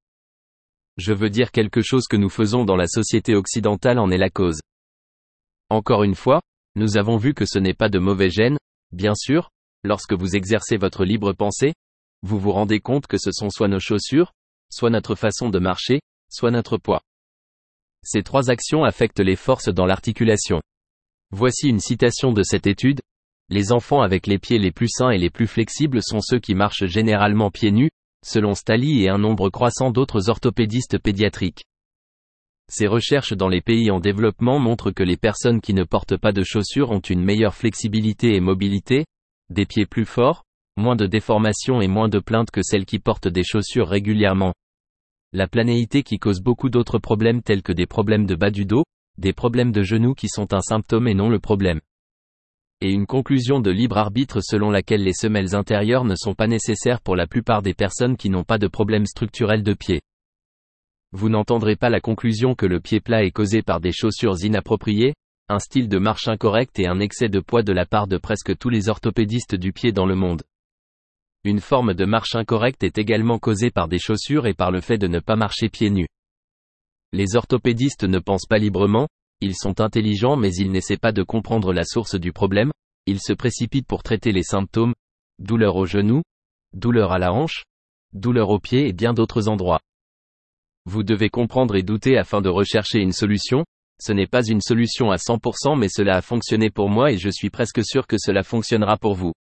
Je veux dire quelque chose que nous faisons dans la société occidentale en est la cause. Encore une fois, nous avons vu que ce n'est pas de mauvais gènes, bien sûr, lorsque vous exercez votre libre pensée, vous vous rendez compte que ce sont soit nos chaussures, soit notre façon de marcher, soit notre poids. Ces 3 actions affectent les forces dans l'articulation. Voici une citation de cette étude. Les enfants avec les pieds les plus sains et les plus flexibles sont ceux qui marchent généralement pieds nus, selon Staley et un nombre croissant d'autres orthopédistes pédiatriques. Ces recherches dans les pays en développement montrent que les personnes qui ne portent pas de chaussures ont une meilleure flexibilité et mobilité, des pieds plus forts, moins de déformations et moins de plaintes que celles qui portent des chaussures régulièrement. La planéité qui cause beaucoup d'autres problèmes tels que des problèmes de bas du dos, des problèmes de genoux qui sont un symptôme et non le problème. Et une conclusion de libre arbitre selon laquelle les semelles intérieures ne sont pas nécessaires pour la plupart des personnes qui n'ont pas de problème structurel de pied. Vous n'entendrez pas la conclusion que le pied plat est causé par des chaussures inappropriées, un style de marche incorrect et un excès de poids de la part de presque tous les orthopédistes du pied dans le monde. Une forme de marche incorrecte est également causée par des chaussures et par le fait de ne pas marcher pieds nus. Les orthopédistes ne pensent pas librement, ils sont intelligents mais ils n'essaient pas de comprendre la source du problème, ils se précipitent pour traiter les symptômes, douleur au genou, douleur à la hanche, douleur aux pieds et bien d'autres endroits. Vous devez comprendre et douter afin de rechercher une solution, ce n'est pas une solution à 100% mais cela a fonctionné pour moi et je suis presque sûr que cela fonctionnera pour vous.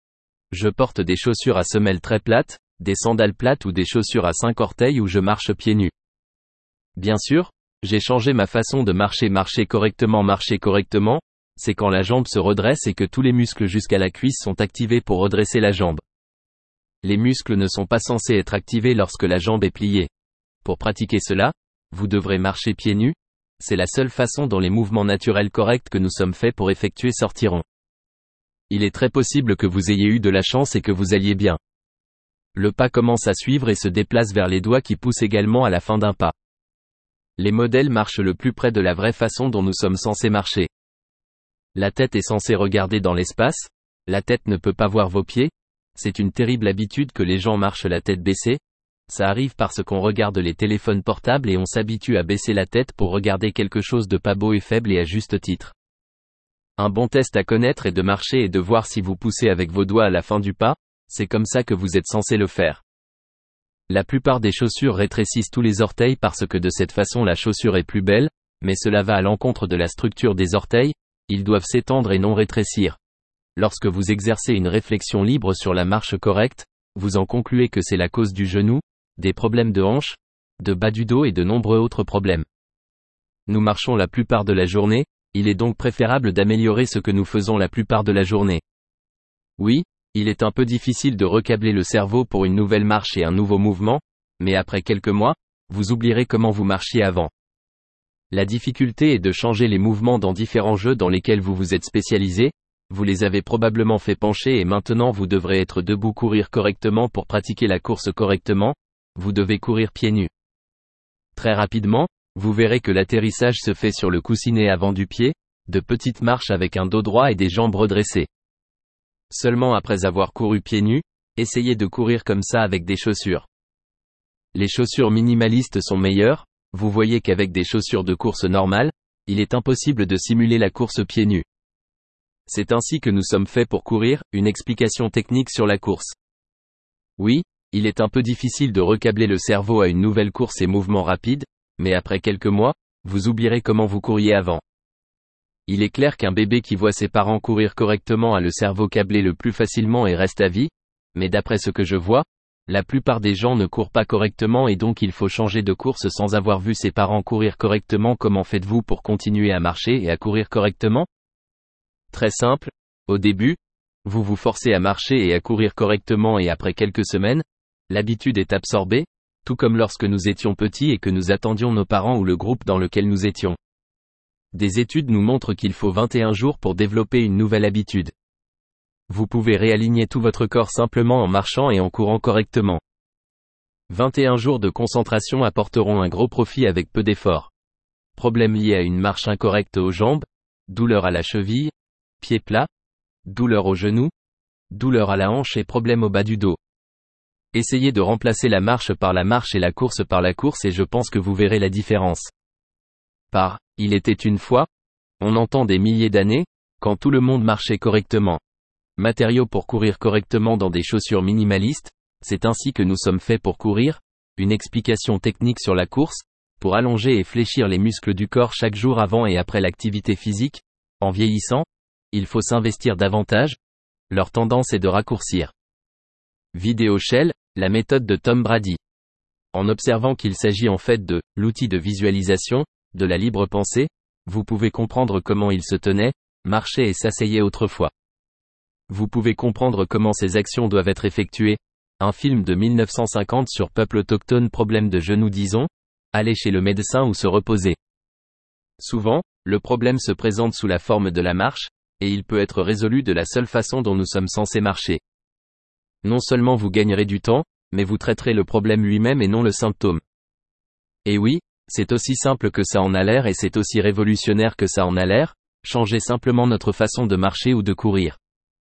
Je porte des chaussures à semelles très plates, des sandales plates ou des chaussures à 5 orteils où je marche pieds nus. Bien sûr, j'ai changé ma façon de marcher correctement, c'est quand la jambe se redresse et que tous les muscles jusqu'à la cuisse sont activés pour redresser la jambe. Les muscles ne sont pas censés être activés lorsque la jambe est pliée. Pour pratiquer cela, vous devrez marcher pieds nus, c'est la seule façon dont les mouvements naturels corrects que nous sommes faits pour effectuer sortiront. Il est très possible que vous ayez eu de la chance et que vous alliez bien. Le pas commence à suivre et se déplace vers les doigts qui poussent également à la fin d'un pas. Les modèles marchent le plus près de la vraie façon dont nous sommes censés marcher. La tête est censée regarder dans l'espace, la tête ne peut pas voir vos pieds, c'est une terrible habitude que les gens marchent la tête baissée, ça arrive parce qu'on regarde les téléphones portables et on s'habitue à baisser la tête pour regarder quelque chose de pas beau et faible et à juste titre. Un bon test à connaître est de marcher et de voir si vous poussez avec vos doigts à la fin du pas, c'est comme ça que vous êtes censé le faire. La plupart des chaussures rétrécissent tous les orteils parce que de cette façon la chaussure est plus belle, mais cela va à l'encontre de la structure des orteils, ils doivent s'étendre et non rétrécir. Lorsque vous exercez une réflexion libre sur la marche correcte, vous en concluez que c'est la cause du genou, des problèmes de hanche, de bas du dos et de nombreux autres problèmes. Nous marchons la plupart de la journée, il est donc préférable d'améliorer ce que nous faisons la plupart de la journée. Oui, il est un peu difficile de recabler le cerveau pour une nouvelle marche et un nouveau mouvement, mais après quelques mois, vous oublierez comment vous marchiez avant. La difficulté est de changer les mouvements dans différents jeux dans lesquels vous vous êtes spécialisé. Vous les avez probablement fait pencher et maintenant vous devrez être debout, courir correctement pour pratiquer la course correctement. Vous devez courir pieds nus. Très rapidement, vous verrez que l'atterrissage se fait sur le coussinet avant du pied, de petites marches avec un dos droit et des jambes redressées. Seulement après avoir couru pieds nus, essayez de courir comme ça avec des chaussures. Les chaussures minimalistes sont meilleures. Vous voyez qu'avec des chaussures de course normales, il est impossible de simuler la course pieds nus. C'est ainsi que nous sommes faits pour courir. Une explication technique sur la course. Oui, il est un peu difficile de recabler le cerveau à une nouvelle course et mouvement rapide, mais après quelques mois, vous oublierez comment vous couriez avant. Il est clair qu'un bébé qui voit ses parents courir correctement a le cerveau câblé le plus facilement et reste à vie, mais d'après ce que je vois, la plupart des gens ne courent pas correctement et donc il faut changer de course sans avoir vu ses parents courir correctement. Comment faites-vous pour continuer à marcher et à courir correctement? Très simple, au début, vous vous forcez à marcher et à courir correctement et après quelques semaines, l'habitude est absorbée, tout comme lorsque nous étions petits et que nous attendions nos parents ou le groupe dans lequel nous étions. Des études nous montrent qu'il faut 21 jours pour développer une nouvelle habitude. Vous pouvez réaligner tout votre corps simplement en marchant et en courant correctement. 21 jours de concentration apporteront un gros profit avec peu d'efforts. Problèmes liés à une marche incorrecte aux jambes, douleur à la cheville, pieds plats, douleur au genou, douleur à la hanche et problèmes au bas du dos. Essayez de remplacer la marche par la marche et la course par la course et je pense que vous verrez la différence. Par « il était une fois », on entend des milliers d'années, quand tout le monde marchait correctement. Matériaux pour courir correctement dans des chaussures minimalistes, c'est ainsi que nous sommes faits pour courir. Une explication technique sur la course, pour allonger et fléchir les muscles du corps chaque jour avant et après l'activité physique. En vieillissant, il faut s'investir davantage. Leur tendance est de raccourcir. Vidéo Shell, la méthode de Tom Brady. En observant qu'il s'agit en fait de l'outil de visualisation, de la libre pensée, vous pouvez comprendre comment il se tenait, marchait et s'asseyait autrefois. Vous pouvez comprendre comment ces actions doivent être effectuées. Un film de 1950 sur peuple autochtone, problème de genoux disons, aller chez le médecin ou se reposer. Souvent, le problème se présente sous la forme de la marche, et il peut être résolu de la seule façon dont nous sommes censés marcher. Non seulement vous gagnerez du temps, mais vous traiterez le problème lui-même et non le symptôme. Et oui, c'est aussi simple que ça en a l'air et c'est aussi révolutionnaire que ça en a l'air, changer simplement notre façon de marcher ou de courir.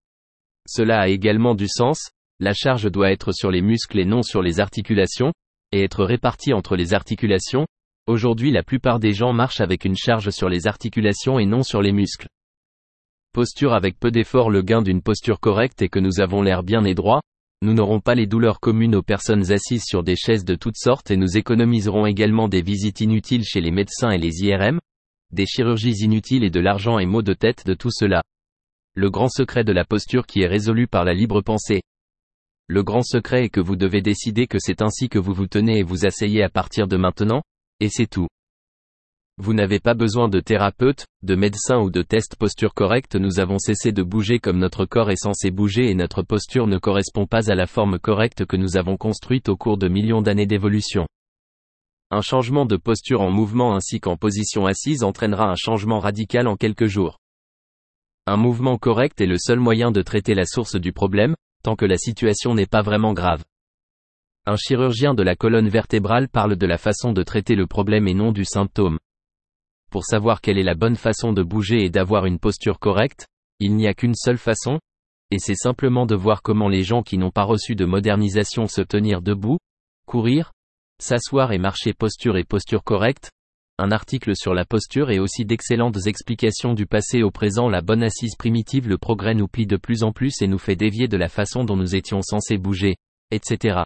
Cela a également du sens, la charge doit être sur les muscles et non sur les articulations, et être répartie entre les articulations. Aujourd'hui la plupart des gens marchent avec une charge sur les articulations et non sur les muscles. Posture avec peu d'effort. Le gain d'une posture correcte est que nous avons l'air bien et droit, nous n'aurons pas les douleurs communes aux personnes assises sur des chaises de toutes sortes et nous économiserons également des visites inutiles chez les médecins et les IRM, des chirurgies inutiles et de l'argent et maux de tête de tout cela. Le grand secret de la posture qui est résolu par la libre pensée. Le grand secret est que vous devez décider que c'est ainsi que vous vous tenez et vous asseyez à partir de maintenant, et c'est tout. Vous n'avez pas besoin de thérapeute, de médecin ou de test posture correcte. Nous avons cessé de bouger comme notre corps est censé bouger et notre posture ne correspond pas à la forme correcte que nous avons construite au cours de millions d'années d'évolution. Un changement de posture en mouvement ainsi qu'en position assise entraînera un changement radical en quelques jours. Un mouvement correct est le seul moyen de traiter la source du problème, tant que la situation n'est pas vraiment grave. Un chirurgien de la colonne vertébrale parle de la façon de traiter le problème et non du symptôme. Pour savoir quelle est la bonne façon de bouger et d'avoir une posture correcte, il n'y a qu'une seule façon, et c'est simplement de voir comment les gens qui n'ont pas reçu de modernisation se tenir debout, courir, s'asseoir et marcher. Posture et posture correcte. Un article sur la posture et aussi d'excellentes explications du passé au présent. La bonne assise primitive. Le progrès nous plie de plus en plus et nous fait dévier de la façon dont nous étions censés bouger, etc.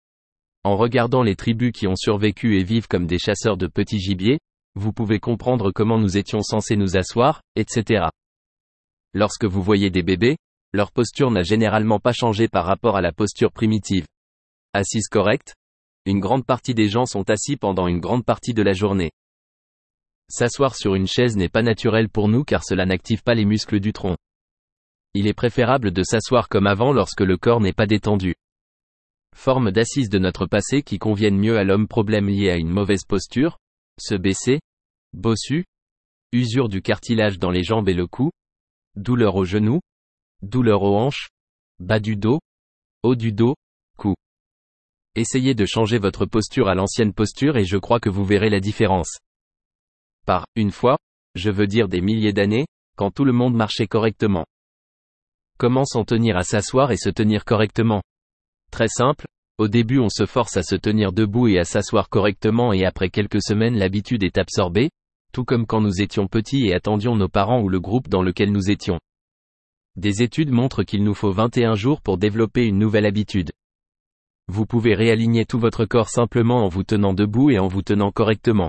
En regardant les tribus qui ont survécu et vivent comme des chasseurs de petits gibiers, vous pouvez comprendre comment nous étions censés nous asseoir, etc. Lorsque vous voyez des bébés, leur posture n'a généralement pas changé par rapport à la posture primitive. Assise correcte. Une grande partie des gens sont assis pendant une grande partie de la journée. S'asseoir sur une chaise n'est pas naturel pour nous car cela n'active pas les muscles du tronc. Il est préférable de s'asseoir comme avant lorsque le corps n'est pas détendu. Formes d'assise de notre passé qui conviennent mieux à l'homme. Problème lié à une mauvaise posture. Se baisser. bossu, usure du cartilage dans les jambes et le cou, douleur au genou, douleur aux hanches, bas du dos, haut du dos, cou. Essayez de changer votre posture à l'ancienne posture et je crois que vous verrez la différence. Par une fois, je veux dire des milliers d'années, quand tout le monde marchait correctement. Comment s'en tenir à s'asseoir et se tenir correctement? Très simple, au début on se force à se tenir debout et à s'asseoir correctement et après quelques semaines l'habitude est absorbée, tout comme quand nous étions petits et attendions nos parents ou le groupe dans lequel nous étions. Des études montrent qu'il nous faut 21 jours pour développer une nouvelle habitude. Vous pouvez réaligner tout votre corps simplement en vous tenant debout et en vous tenant correctement.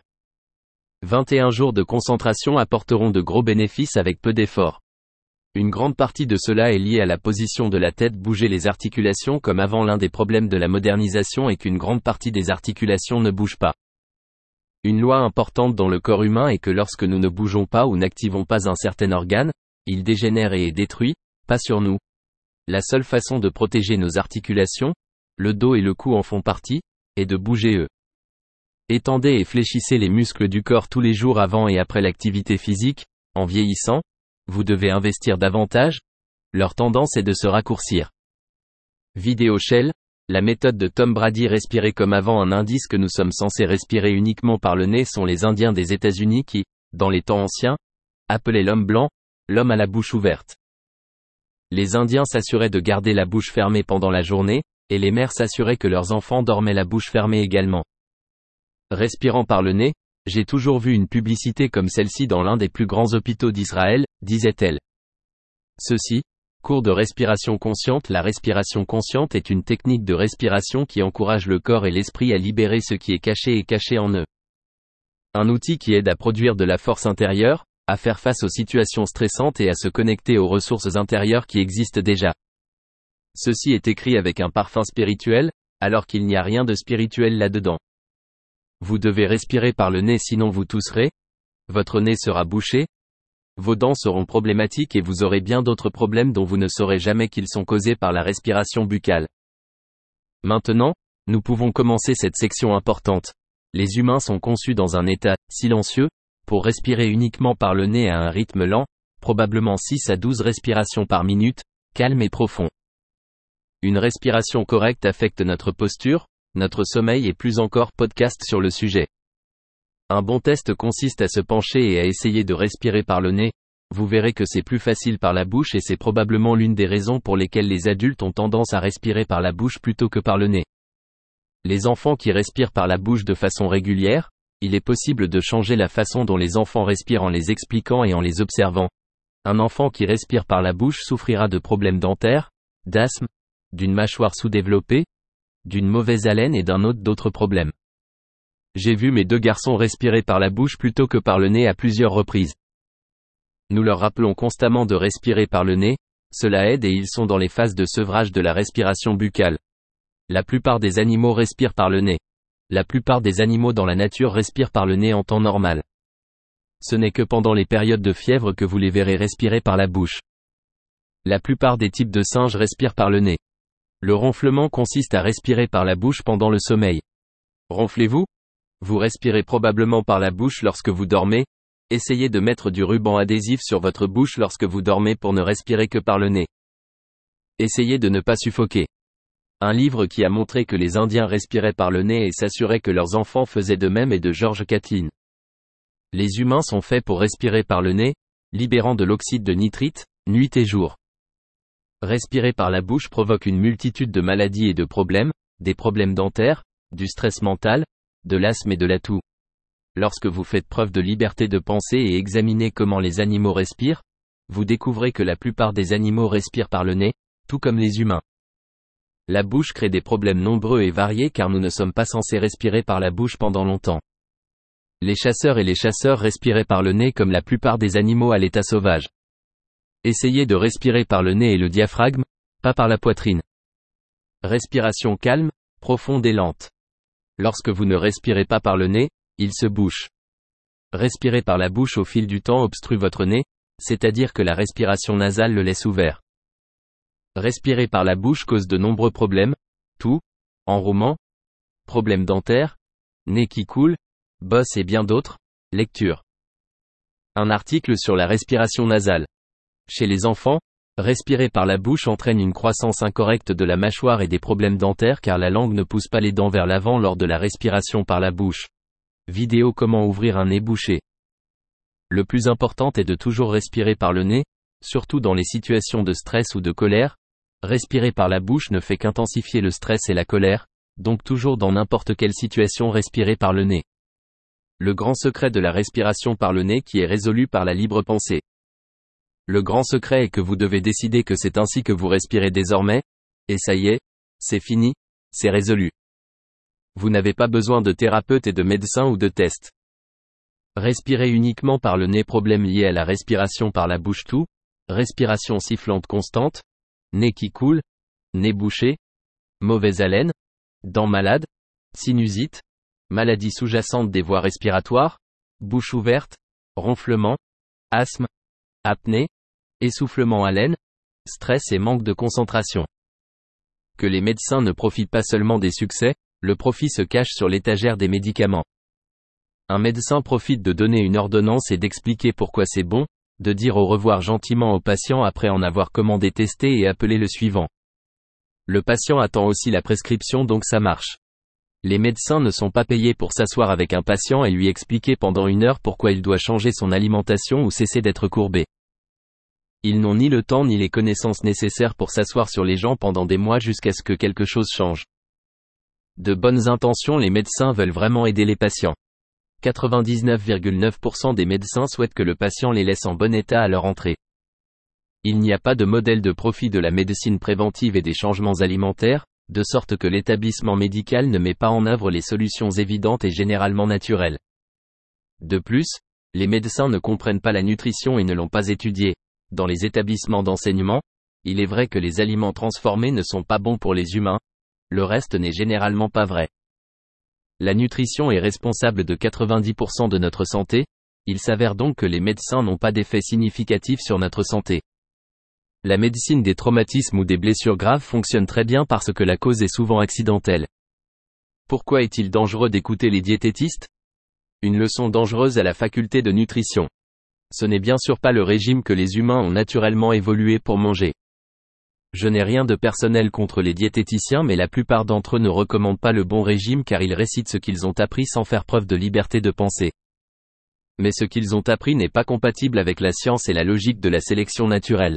21 jours de concentration apporteront de gros bénéfices avec peu d'efforts. Une grande partie de cela est liée à la position de la tête. Bouger les articulations comme avant. L'un des problèmes de la modernisation est qu'une grande partie des articulations ne bouge pas. Une loi importante dans le corps humain est que lorsque nous ne bougeons pas ou n'activons pas un certain organe, il dégénère et est détruit, pas sur nous. La seule façon de protéger nos articulations, le dos et le cou en font partie, est de bouger eux. Étendez et fléchissez les muscles du corps tous les jours avant et après l'activité physique. En vieillissant, vous devez investir davantage, leur tendance est de se raccourcir. Vidéo Shell, la méthode de Tom Brady. Respirer comme avant. Un indice que nous sommes censés respirer uniquement par le nez sont les Indiens des États-Unis qui, dans les temps anciens, appelaient l'homme blanc, l'homme à la bouche ouverte. Les Indiens s'assuraient de garder la bouche fermée pendant la journée, et les mères s'assuraient que leurs enfants dormaient la bouche fermée également. Respirant par le nez, j'ai toujours vu une publicité comme celle-ci dans l'un des plus grands hôpitaux d'Israël, disait-elle. Ceci, cours de respiration consciente. La respiration consciente est une technique de respiration qui encourage le corps et l'esprit à libérer ce qui est caché en eux. Un outil qui aide à produire de la force intérieure, à faire face aux situations stressantes et à se connecter aux ressources intérieures qui existent déjà. Ceci est écrit avec un parfum spirituel, alors qu'il n'y a rien de spirituel là-dedans. Vous devez respirer par le nez sinon vous tousserez, votre nez sera bouché, vos dents seront problématiques et vous aurez bien d'autres problèmes dont vous ne saurez jamais qu'ils sont causés par la respiration buccale. Maintenant, nous pouvons commencer cette section importante. Les humains sont conçus dans un état silencieux, pour respirer uniquement par le nez à un rythme lent, probablement 6 à 12 respirations par minute, calme et profond. Une respiration correcte affecte notre posture, notre sommeil et plus encore. Podcast sur le sujet. Un bon test consiste à se pencher et à essayer de respirer par le nez. Vous verrez que c'est plus facile par la bouche et c'est probablement l'une des raisons pour lesquelles les adultes ont tendance à respirer par la bouche plutôt que par le nez. Les enfants qui respirent par la bouche de façon régulière, il est possible de changer la façon dont les enfants respirent en les expliquant et en les observant. Un enfant qui respire par la bouche souffrira de problèmes dentaires, d'asthme, d'une mâchoire sous-développée, d'une mauvaise haleine et d'autres problèmes. J'ai vu mes 2 garçons respirer par la bouche plutôt que par le nez à plusieurs reprises. Nous leur rappelons constamment de respirer par le nez, cela aide et ils sont dans les phases de sevrage de la respiration buccale. La plupart des animaux respirent par le nez. La plupart des animaux dans la nature respirent par le nez en temps normal. Ce n'est que pendant les périodes de fièvre que vous les verrez respirer par la bouche. La plupart des types de singes respirent par le nez. Le ronflement consiste à respirer par la bouche pendant le sommeil. Ronflez-vous? Vous respirez probablement par la bouche lorsque vous dormez. Essayez de mettre du ruban adhésif sur votre bouche lorsque vous dormez pour ne respirer que par le nez. Essayez de ne pas suffoquer. Un livre qui a montré que les Indiens respiraient par le nez et s'assurait que leurs enfants faisaient de même est de George Catlin. Les humains sont faits pour respirer par le nez, libérant de l'oxyde de nitrite, nuit et jour. Respirer par la bouche provoque une multitude de maladies et de problèmes, des problèmes dentaires, du stress mental, de l'asthme et de la toux. Lorsque vous faites preuve de liberté de penser et examinez comment les animaux respirent, vous découvrez que la plupart des animaux respirent par le nez, tout comme les humains. La bouche crée des problèmes nombreux et variés car nous ne sommes pas censés respirer par la bouche pendant longtemps. Les chasseurs respiraient par le nez comme la plupart des animaux à l'état sauvage. Essayez de respirer par le nez et le diaphragme, pas par la poitrine. Respiration calme, profonde et lente. Lorsque vous ne respirez pas par le nez, il se bouche. Respirer par la bouche au fil du temps obstrue votre nez, c'est-à-dire que la respiration nasale le laisse ouvert. Respirer par la bouche cause de nombreux problèmes, toux, enrouement, problèmes dentaires, nez qui coule, bosse et bien d'autres. Lecture. Un article sur la respiration nasale. Chez les enfants, respirer par la bouche entraîne une croissance incorrecte de la mâchoire et des problèmes dentaires car la langue ne pousse pas les dents vers l'avant lors de la respiration par la bouche. Vidéo comment ouvrir un nez bouché. Le plus important est de toujours respirer par le nez, surtout dans les situations de stress ou de colère. Respirer par la bouche ne fait qu'intensifier le stress et la colère, donc toujours dans n'importe quelle situation respirer par le nez. Le grand secret de la respiration par le nez qui est résolu par la libre pensée. Le grand secret est que vous devez décider que c'est ainsi que vous respirez désormais, et ça y est, c'est fini, c'est résolu. Vous n'avez pas besoin de thérapeute et de médecin ou de test. Respirer uniquement par le nez. Problème lié à la respiration par la bouche. Tout, respiration sifflante constante, nez qui coule, nez bouché, mauvaise haleine, dents malades, sinusite, maladie sous-jacente des voies respiratoires, bouche ouverte, ronflement, asthme, apnée, essoufflement haleine, stress et manque de concentration. Que les médecins ne profitent pas seulement des succès, le profit se cache sur l'étagère des médicaments. Un médecin profite de donner une ordonnance et d'expliquer pourquoi c'est bon, de dire au revoir gentiment au patient après en avoir commandé, testé et appelé le suivant. Le patient attend aussi la prescription, donc ça marche. Les médecins ne sont pas payés pour s'asseoir avec un patient et lui expliquer pendant 1 heure pourquoi il doit changer son alimentation ou cesser d'être courbé. Ils n'ont ni le temps ni les connaissances nécessaires pour s'asseoir sur les gens pendant des mois jusqu'à ce que quelque chose change. De bonnes intentions, les médecins veulent vraiment aider les patients. 99,9% des médecins souhaitent que le patient les laisse en bon état à leur entrée. Il n'y a pas de modèle de profit de la médecine préventive et des changements alimentaires, de sorte que l'établissement médical ne met pas en œuvre les solutions évidentes et généralement naturelles. De plus, les médecins ne comprennent pas la nutrition et ne l'ont pas étudiée. Dans les établissements d'enseignement, il est vrai que les aliments transformés ne sont pas bons pour les humains, le reste n'est généralement pas vrai. La nutrition est responsable de 90% de notre santé, il s'avère donc que les médecins n'ont pas d'effet significatif sur notre santé. La médecine des traumatismes ou des blessures graves fonctionne très bien parce que la cause est souvent accidentelle. Pourquoi est-il dangereux d'écouter les diététistes ? Une leçon dangereuse à la faculté de nutrition. Ce n'est bien sûr pas le régime que les humains ont naturellement évolué pour manger. Je n'ai rien de personnel contre les diététiciens, mais la plupart d'entre eux ne recommandent pas le bon régime car ils récitent ce qu'ils ont appris sans faire preuve de liberté de penser. Mais ce qu'ils ont appris n'est pas compatible avec la science et la logique de la sélection naturelle.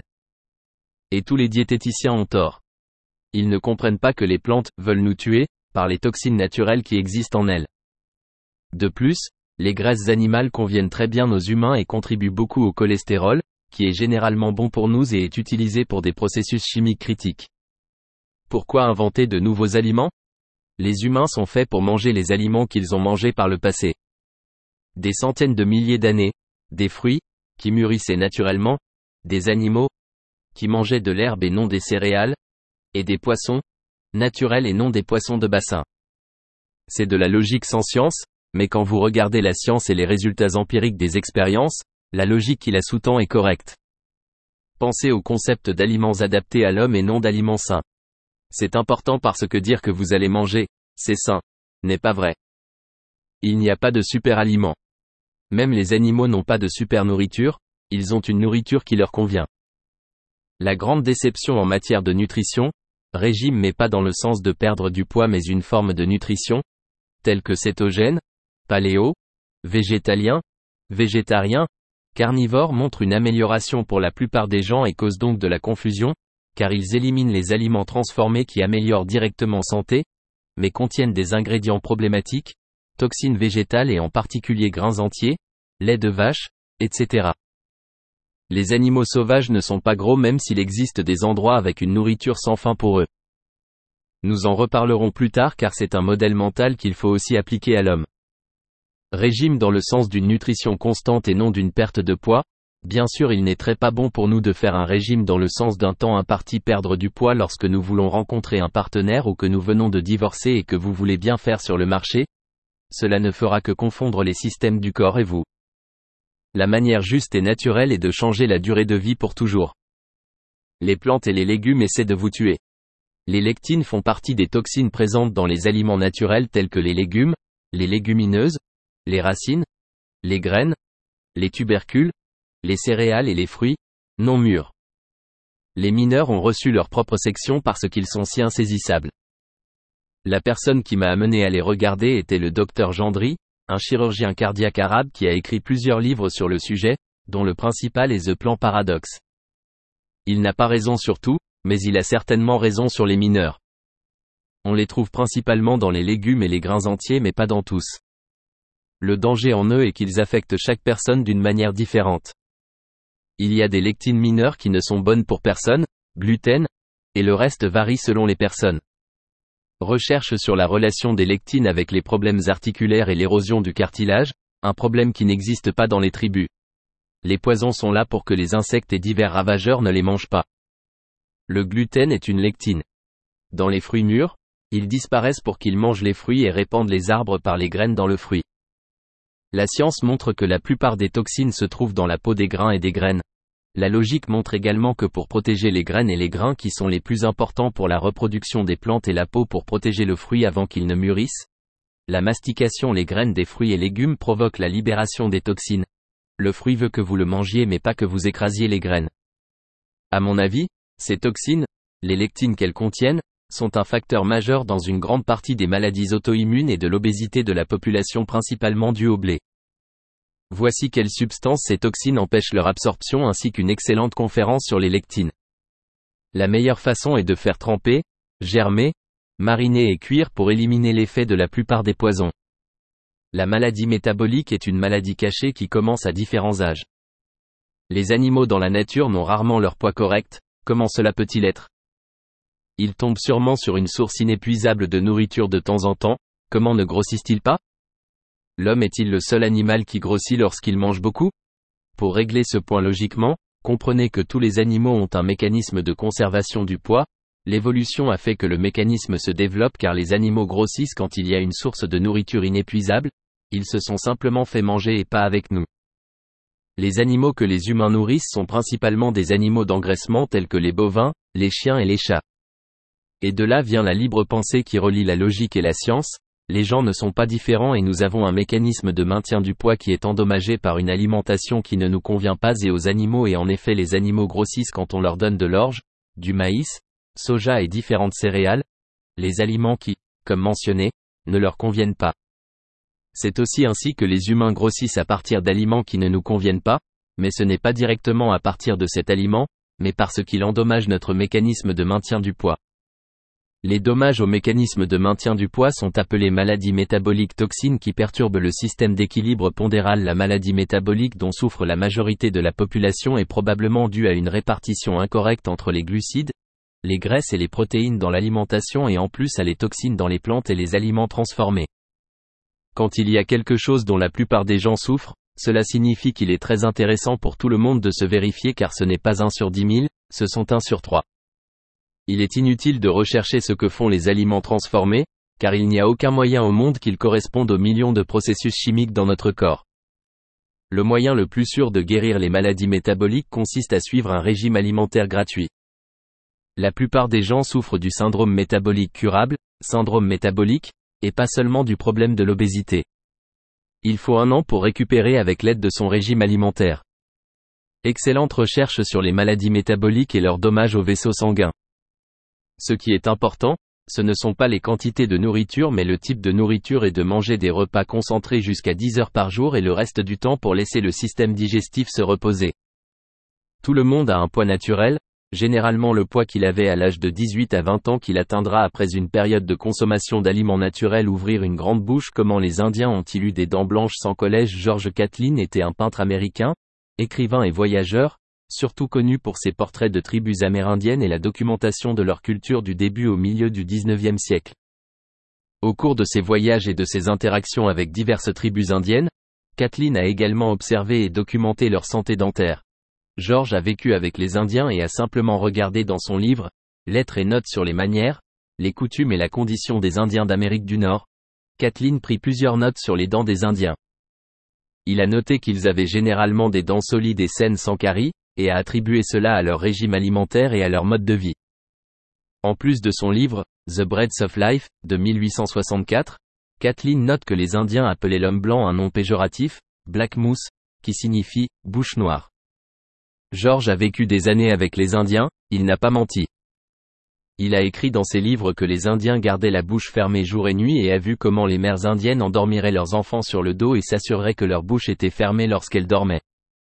Et tous les diététiciens ont tort. Ils ne comprennent pas que les plantes veulent nous tuer, par les toxines naturelles qui existent en elles. De plus, les graisses animales conviennent très bien aux humains et contribuent beaucoup au cholestérol, qui est généralement bon pour nous et est utilisé pour des processus chimiques critiques. Pourquoi inventer de nouveaux aliments ? Les humains sont faits pour manger les aliments qu'ils ont mangés par le passé. Des centaines de milliers d'années, des fruits, qui mûrissaient naturellement, des animaux, qui mangeaient de l'herbe et non des céréales, et des poissons, naturels et non des poissons de bassin. C'est de la logique sans science, mais quand vous regardez la science et les résultats empiriques des expériences, la logique qui la sous-tend est correcte. Pensez au concept d'aliments adaptés à l'homme et non d'aliments sains. C'est important parce que dire que vous allez manger, c'est sain, n'est pas vrai. Il n'y a pas de super aliments. Même les animaux n'ont pas de super nourriture, ils ont une nourriture qui leur convient. La grande déception en matière de nutrition, régime mais pas dans le sens de perdre du poids mais une forme de nutrition, telle que cétogène, paléo, végétalien, végétarien, carnivore montre une amélioration pour la plupart des gens et cause donc de la confusion, car ils éliminent les aliments transformés qui améliorent directement santé, mais contiennent des ingrédients problématiques, toxines végétales et en particulier grains entiers, lait de vache, etc. Les animaux sauvages ne sont pas gros même s'il existe des endroits avec une nourriture sans fin pour eux. Nous en reparlerons plus tard car c'est un modèle mental qu'il faut aussi appliquer à l'homme. Régime dans le sens d'une nutrition constante et non d'une perte de poids. Bien sûr, il n'est très pas bon pour nous de faire un régime dans le sens d'un temps imparti perdre du poids lorsque nous voulons rencontrer un partenaire ou que nous venons de divorcer et que vous voulez bien faire sur le marché. Cela ne fera que confondre les systèmes du corps et vous. La manière juste et naturelle est de changer la durée de vie pour toujours. Les plantes et les légumes essaient de vous tuer. Les lectines font partie des toxines présentes dans les aliments naturels tels que les légumes, les légumineuses, les racines, les graines, les tubercules, les céréales et les fruits, non mûrs. Les mineurs ont reçu leur propre section parce qu'ils sont si insaisissables. La personne qui m'a amené à les regarder était le docteur Gendry, un chirurgien cardiaque arabe qui a écrit plusieurs livres sur le sujet, dont le principal est The Plant Paradox. Il n'a pas raison sur tout, mais il a certainement raison sur les mineurs. On les trouve principalement dans les légumes et les grains entiers mais pas dans tous. Le danger en eux est qu'ils affectent chaque personne d'une manière différente. Il y a des lectines mineures qui ne sont bonnes pour personne, gluten, et le reste varie selon les personnes. Recherche sur la relation des lectines avec les problèmes articulaires et l'érosion du cartilage, un problème qui n'existe pas dans les tribus. Les poisons sont là pour que les insectes et divers ravageurs ne les mangent pas. Le gluten est une lectine. Dans les fruits mûrs, ils disparaissent pour qu'ils mangent les fruits et répandent les arbres par les graines dans le fruit. La science montre que la plupart des toxines se trouvent dans la peau des grains et des graines. La logique montre également que pour protéger les graines et les grains qui sont les plus importants pour la reproduction des plantes et la peau pour protéger le fruit avant qu'il ne mûrisse, la mastication les graines des fruits et légumes provoque la libération des toxines. Le fruit veut que vous le mangiez mais pas que vous écrasiez les graines. À mon avis, ces toxines, les lectines qu'elles contiennent, sont un facteur majeur dans une grande partie des maladies auto-immunes et de l'obésité de la population principalement due au blé. Voici quelles substances ces toxines empêchent leur absorption ainsi qu'une excellente conférence sur les lectines. La meilleure façon est de faire tremper, germer, mariner et cuire pour éliminer l'effet de la plupart des poisons. La maladie métabolique est une maladie cachée qui commence à différents âges. Les animaux dans la nature n'ont rarement leur poids correct, comment cela peut-il être ? Ils tombent sûrement sur une source inépuisable de nourriture de temps en temps, comment ne grossissent-ils pas ? L'homme est-il le seul animal qui grossit lorsqu'il mange beaucoup ? Pour régler ce point logiquement, comprenez que tous les animaux ont un mécanisme de conservation du poids. L'évolution a fait que le mécanisme se développe car les animaux grossissent quand il y a une source de nourriture inépuisable, ils se sont simplement fait manger et pas avec nous. Les animaux que les humains nourrissent sont principalement des animaux d'engraissement tels que les bovins, les chiens et les chats. Et de là vient la libre pensée qui relie la logique et la science. Les gens ne sont pas différents et nous avons un mécanisme de maintien du poids qui est endommagé par une alimentation qui ne nous convient pas et aux animaux et en effet les animaux grossissent quand on leur donne de l'orge, du maïs, soja et différentes céréales, les aliments qui, comme mentionné, ne leur conviennent pas. C'est aussi ainsi que les humains grossissent à partir d'aliments qui ne nous conviennent pas, mais ce n'est pas directement à partir de cet aliment, mais parce qu'il endommage notre mécanisme de maintien du poids. Les dommages au mécanisme de maintien du poids sont appelés maladies métaboliques toxines qui perturbent le système d'équilibre pondéral. La maladie métabolique dont souffre la majorité de la population est probablement due à une répartition incorrecte entre les glucides, les graisses et les protéines dans l'alimentation et en plus à les toxines dans les plantes et les aliments transformés. Quand il y a quelque chose dont la plupart des gens souffrent, cela signifie qu'il est très intéressant pour tout le monde de se vérifier car ce n'est pas 1 sur 10 000, ce sont 1 sur 3. Il est inutile de rechercher ce que font les aliments transformés, car il n'y a aucun moyen au monde qu'ils correspondent aux millions de processus chimiques dans notre corps. Le moyen le plus sûr de guérir les maladies métaboliques consiste à suivre un régime alimentaire gratuit. La plupart des gens souffrent du syndrome métabolique curable, syndrome métabolique, et pas seulement du problème de l'obésité. Il faut 1 an pour récupérer avec l'aide de son régime alimentaire. Excellente recherche sur les maladies métaboliques et leurs dommages aux vaisseaux sanguins. Ce qui est important, ce ne sont pas les quantités de nourriture mais le type de nourriture et de manger des repas concentrés jusqu'à 10 heures par jour et le reste du temps pour laisser le système digestif se reposer. Tout le monde a un poids naturel, généralement le poids qu'il avait à l'âge de 18 à 20 ans qu'il atteindra après une période de consommation d'aliments naturels. Ouvrir une grande bouche. Comment les Indiens ont-ils eu des dents blanches sans collège? George Catlin était un peintre américain, écrivain et voyageur, surtout connu pour ses portraits de tribus amérindiennes et la documentation de leur culture du début au milieu du XIXe siècle. Au cours de ses voyages et de ses interactions avec diverses tribus indiennes, Catlin a également observé et documenté leur santé dentaire. George a vécu avec les Indiens et a simplement regardé dans son livre, Lettres et notes sur les manières, les coutumes et la condition des Indiens d'Amérique du Nord. Catlin prit plusieurs notes sur les dents des Indiens. Il a noté qu'ils avaient généralement des dents solides et saines sans caries, et a attribué cela à leur régime alimentaire et à leur mode de vie. En plus de son livre, The Breads of Life, de 1864, Catlin note que les Indiens appelaient l'homme blanc un nom péjoratif, Black Moose, qui signifie « bouche noire ». George a vécu des années avec les Indiens, il n'a pas menti. Il a écrit dans ses livres que les Indiens gardaient la bouche fermée jour et nuit et a vu comment les mères indiennes endormiraient leurs enfants sur le dos et s'assureraient que leur bouche était fermée lorsqu'elles dormaient.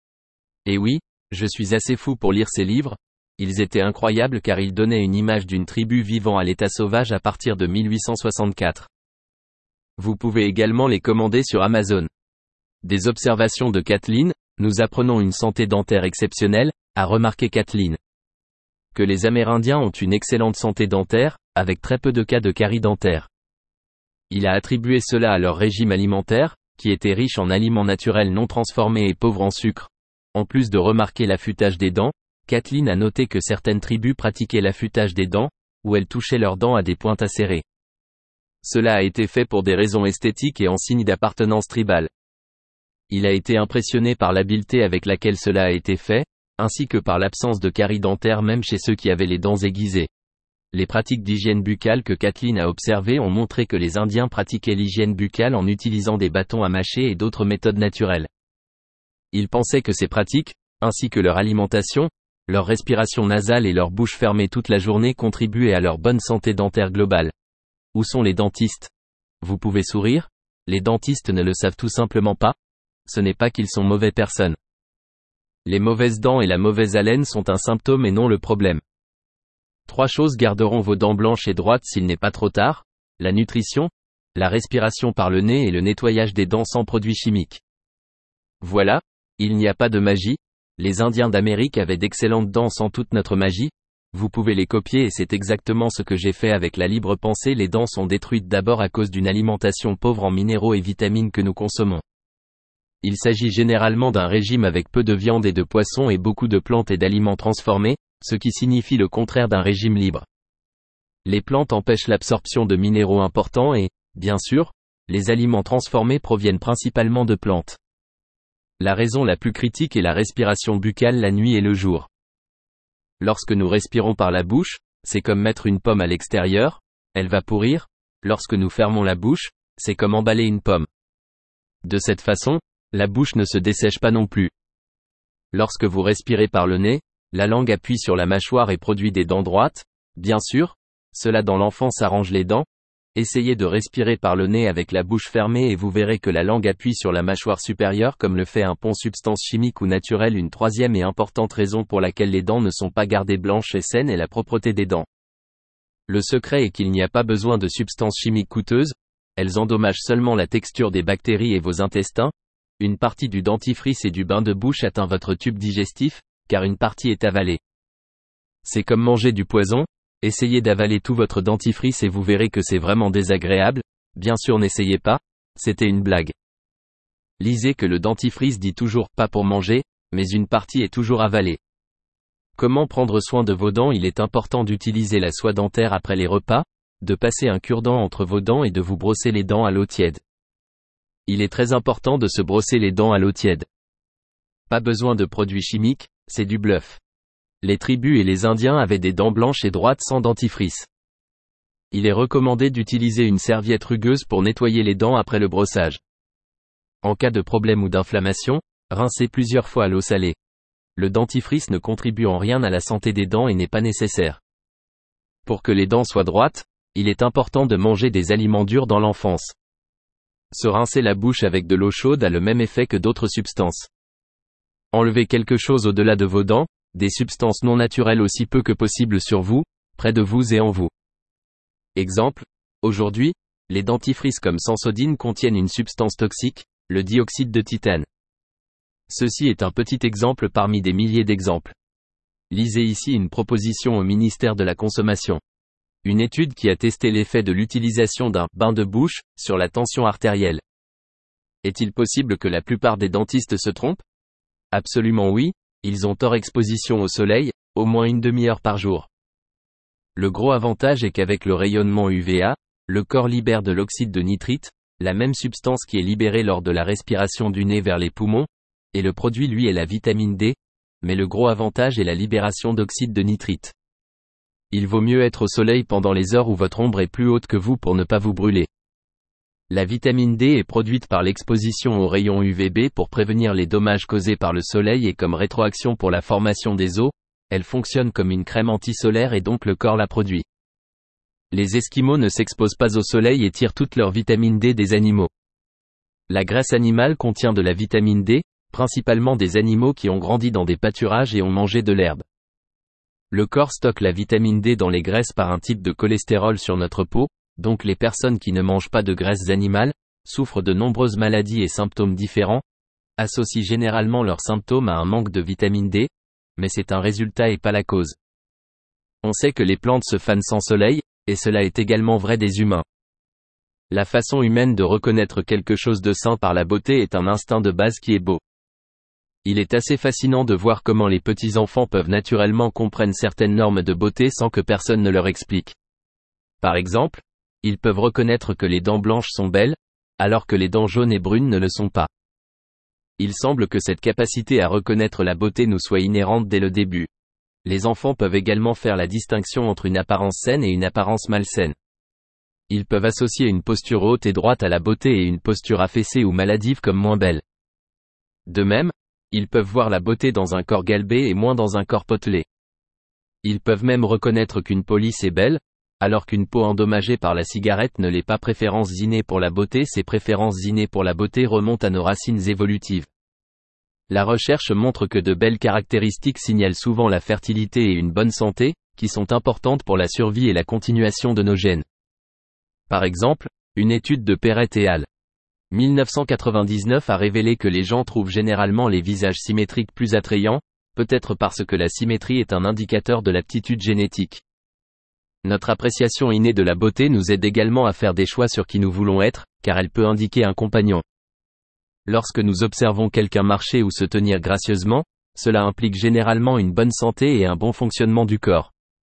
Et oui, je suis assez fou pour lire ces livres, ils étaient incroyables car ils donnaient une image d'une tribu vivant à l'état sauvage à partir de 1864. Vous pouvez également les commander sur Amazon. Des observations de Kathleen, nous apprenons une santé dentaire exceptionnelle, a remarqué Kathleen. Que les Amérindiens ont une excellente santé dentaire, avec très peu de cas de carie dentaire. Il a attribué cela à leur régime alimentaire, qui était riche en aliments naturels non transformés et pauvre en sucre. En plus de remarquer l'affûtage des dents, Kathleen a noté que certaines tribus pratiquaient l'affûtage des dents, où elles touchaient leurs dents à des pointes acérées. Cela a été fait pour des raisons esthétiques et en signe d'appartenance tribale. Il a été impressionné par l'habileté avec laquelle cela a été fait, ainsi que par l'absence de carie dentaire même chez ceux qui avaient les dents aiguisées. Les pratiques d'hygiène buccale que Kathleen a observées ont montré que les Indiens pratiquaient l'hygiène buccale en utilisant des bâtons à mâcher et d'autres méthodes naturelles. Il pensait que ces pratiques, ainsi que leur alimentation, leur respiration nasale et leur bouche fermée toute la journée contribuaient à leur bonne santé dentaire globale. Où sont les dentistes? Vous pouvez sourire? Les dentistes ne le savent tout simplement pas. Ce n'est pas qu'ils sont mauvaises personnes. Les mauvaises dents et la mauvaise haleine sont un symptôme et non le problème. 3 choses garderont vos dents blanches et droites s'il n'est pas trop tard: la nutrition, la respiration par le nez et le nettoyage des dents sans produits chimiques. Voilà, il n'y a pas de magie, les Indiens d'Amérique avaient d'excellentes dents sans toute notre magie, vous pouvez les copier et c'est exactement ce que j'ai fait avec la libre pensée. Les dents sont détruites d'abord à cause d'une alimentation pauvre en minéraux et vitamines que nous consommons. Il s'agit généralement d'un régime avec peu de viande et de poisson et beaucoup de plantes et d'aliments transformés, ce qui signifie le contraire d'un régime libre. Les plantes empêchent l'absorption de minéraux importants et, bien sûr, les aliments transformés proviennent principalement de plantes. La raison la plus critique est la respiration buccale la nuit et le jour. Lorsque nous respirons par la bouche, c'est comme mettre une pomme à l'extérieur, elle va pourrir. Lorsque nous fermons la bouche, c'est comme emballer une pomme. De cette façon, la bouche ne se dessèche pas non plus. Lorsque vous respirez par le nez, la langue appuie sur la mâchoire et produit des dents droites, bien sûr, cela dans l'enfance arrange les dents. Essayez de respirer par le nez avec la bouche fermée et vous verrez que la langue appuie sur la mâchoire supérieure comme le fait un pont substance chimique ou naturelle. Une troisième et importante raison pour laquelle les dents ne sont pas gardées blanches et saines est la propreté des dents. Le secret est qu'il n'y a pas besoin de substances chimiques coûteuses, elles endommagent seulement la texture des bactéries et vos intestins. Une partie du dentifrice et du bain de bouche atteint votre tube digestif, car une partie est avalée. C'est comme manger du poison, essayez d'avaler tout votre dentifrice et vous verrez que c'est vraiment désagréable. Bien sûr, n'essayez pas, c'était une blague. Lisez que le dentifrice dit toujours pas pour manger, mais une partie est toujours avalée. Comment prendre soin de vos dents? Il est important d'utiliser la soie dentaire après les repas, de passer un cure-dent entre vos dents et de vous brosser les dents à l'eau tiède. Il est très important de se brosser les dents à l'eau tiède. Pas besoin de produits chimiques, c'est du bluff. Les tribus et les Indiens avaient des dents blanches et droites sans dentifrice. Il est recommandé d'utiliser une serviette rugueuse pour nettoyer les dents après le brossage. En cas de problème ou d'inflammation, rincez plusieurs fois à l'eau salée. Le dentifrice ne contribue en rien à la santé des dents et n'est pas nécessaire. Pour que les dents soient droites, il est important de manger des aliments durs dans l'enfance. Se rincer la bouche avec de l'eau chaude a le même effet que d'autres substances. Enlevez quelque chose au-delà de vos dents, des substances non naturelles aussi peu que possible sur vous, près de vous et en vous. Exemple, aujourd'hui, les dentifrices comme Sensodyne contiennent une substance toxique, le dioxyde de titane. Ceci est un petit exemple parmi des milliers d'exemples. Lisez ici une proposition au ministère de la Consommation. Une étude qui a testé l'effet de l'utilisation d'un « bain de bouche » sur la tension artérielle. Est-il possible que la plupart des dentistes se trompent? Absolument oui, ils ont hors exposition au soleil, au moins une demi-heure par jour. Le gros avantage est qu'avec le rayonnement UVA, le corps libère de l'oxyde de nitrite, la même substance qui est libérée lors de la respiration du nez vers les poumons, et le produit lui est la vitamine D, mais le gros avantage est la libération d'oxyde de nitrite. Il vaut mieux être au soleil pendant les heures où votre ombre est plus haute que vous pour ne pas vous brûler. La vitamine D est produite par l'exposition aux rayons UVB pour prévenir les dommages causés par le soleil et comme rétroaction pour la formation des os, elle fonctionne comme une crème anti-solaire et donc le corps la produit. Les Esquimaux ne s'exposent pas au soleil et tirent toute leur vitamine D des animaux. La graisse animale contient de la vitamine D, principalement des animaux qui ont grandi dans des pâturages et ont mangé de l'herbe. Le corps stocke la vitamine D dans les graisses par un type de cholestérol sur notre peau, donc les personnes qui ne mangent pas de graisses animales, souffrent de nombreuses maladies et symptômes différents, associent généralement leurs symptômes à un manque de vitamine D, mais c'est un résultat et pas la cause. On sait que les plantes se fanent sans soleil, et cela est également vrai des humains. La façon humaine de reconnaître quelque chose de sain par la beauté est un instinct de base qui est beau. Il est assez fascinant de voir comment les petits enfants peuvent naturellement comprendre certaines normes de beauté sans que personne ne leur explique. Par exemple, ils peuvent reconnaître que les dents blanches sont belles, alors que les dents jaunes et brunes ne le sont pas. Il semble que cette capacité à reconnaître la beauté nous soit inhérente dès le début. Les enfants peuvent également faire la distinction entre une apparence saine et une apparence malsaine. Ils peuvent associer une posture haute et droite à la beauté et une posture affaissée ou maladive comme moins belle. De même, ils peuvent voir la beauté dans un corps galbé et moins dans un corps potelé. Ils peuvent même reconnaître qu'une peau lisse est belle, alors qu'une peau endommagée par la cigarette ne l'est pas. Préférences innées pour la beauté. Ces préférences innées pour la beauté remontent à nos racines évolutives. La recherche montre que de belles caractéristiques signalent souvent la fertilité et une bonne santé, qui sont importantes pour la survie et la continuation de nos gènes. Par exemple, une étude de Perrett et al. 1999 a révélé que les gens trouvent généralement les visages symétriques plus attrayants, peut-être parce que la symétrie est un indicateur de l'aptitude génétique. Notre appréciation innée de la beauté nous aide également à faire des choix sur qui nous voulons être, car elle peut indiquer un compagnon. Lorsque nous observons quelqu'un marcher ou se tenir gracieusement, cela implique généralement une bonne santé et un bon fonctionnement du corps.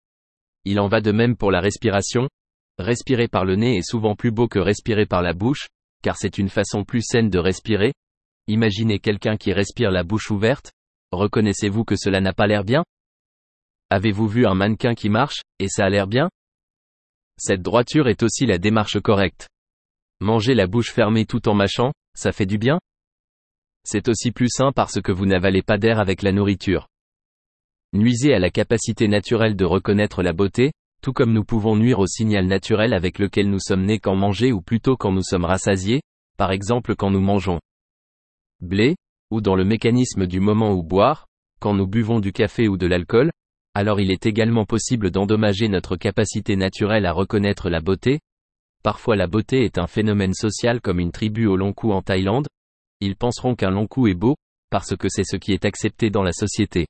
Il en va de même pour la respiration. Respirer par le nez est souvent plus beau que respirer par la bouche, car c'est une façon plus saine de respirer. Imaginez quelqu'un qui respire la bouche ouverte. Reconnaissez-vous que cela n'a pas l'air bien ? Avez-vous vu un mannequin qui marche, et ça a l'air bien ? Cette droiture est aussi la démarche correcte. Manger la bouche fermée tout en mâchant, ça fait du bien ? C'est aussi plus sain parce que vous n'avalez pas d'air avec la nourriture. Nuisez à la capacité naturelle de reconnaître la beauté, tout comme nous pouvons nuire au signal naturel avec lequel nous sommes nés quand manger ou plutôt quand nous sommes rassasiés, par exemple quand nous mangeons blé, ou dans le mécanisme du moment ou boire, quand nous buvons du café ou de l'alcool, alors il est également possible d'endommager notre capacité naturelle à reconnaître la beauté. Parfois la beauté est un phénomène social comme une tribu au long cou en Thaïlande. Ils penseront qu'un long cou est beau, parce que c'est ce qui est accepté dans la société.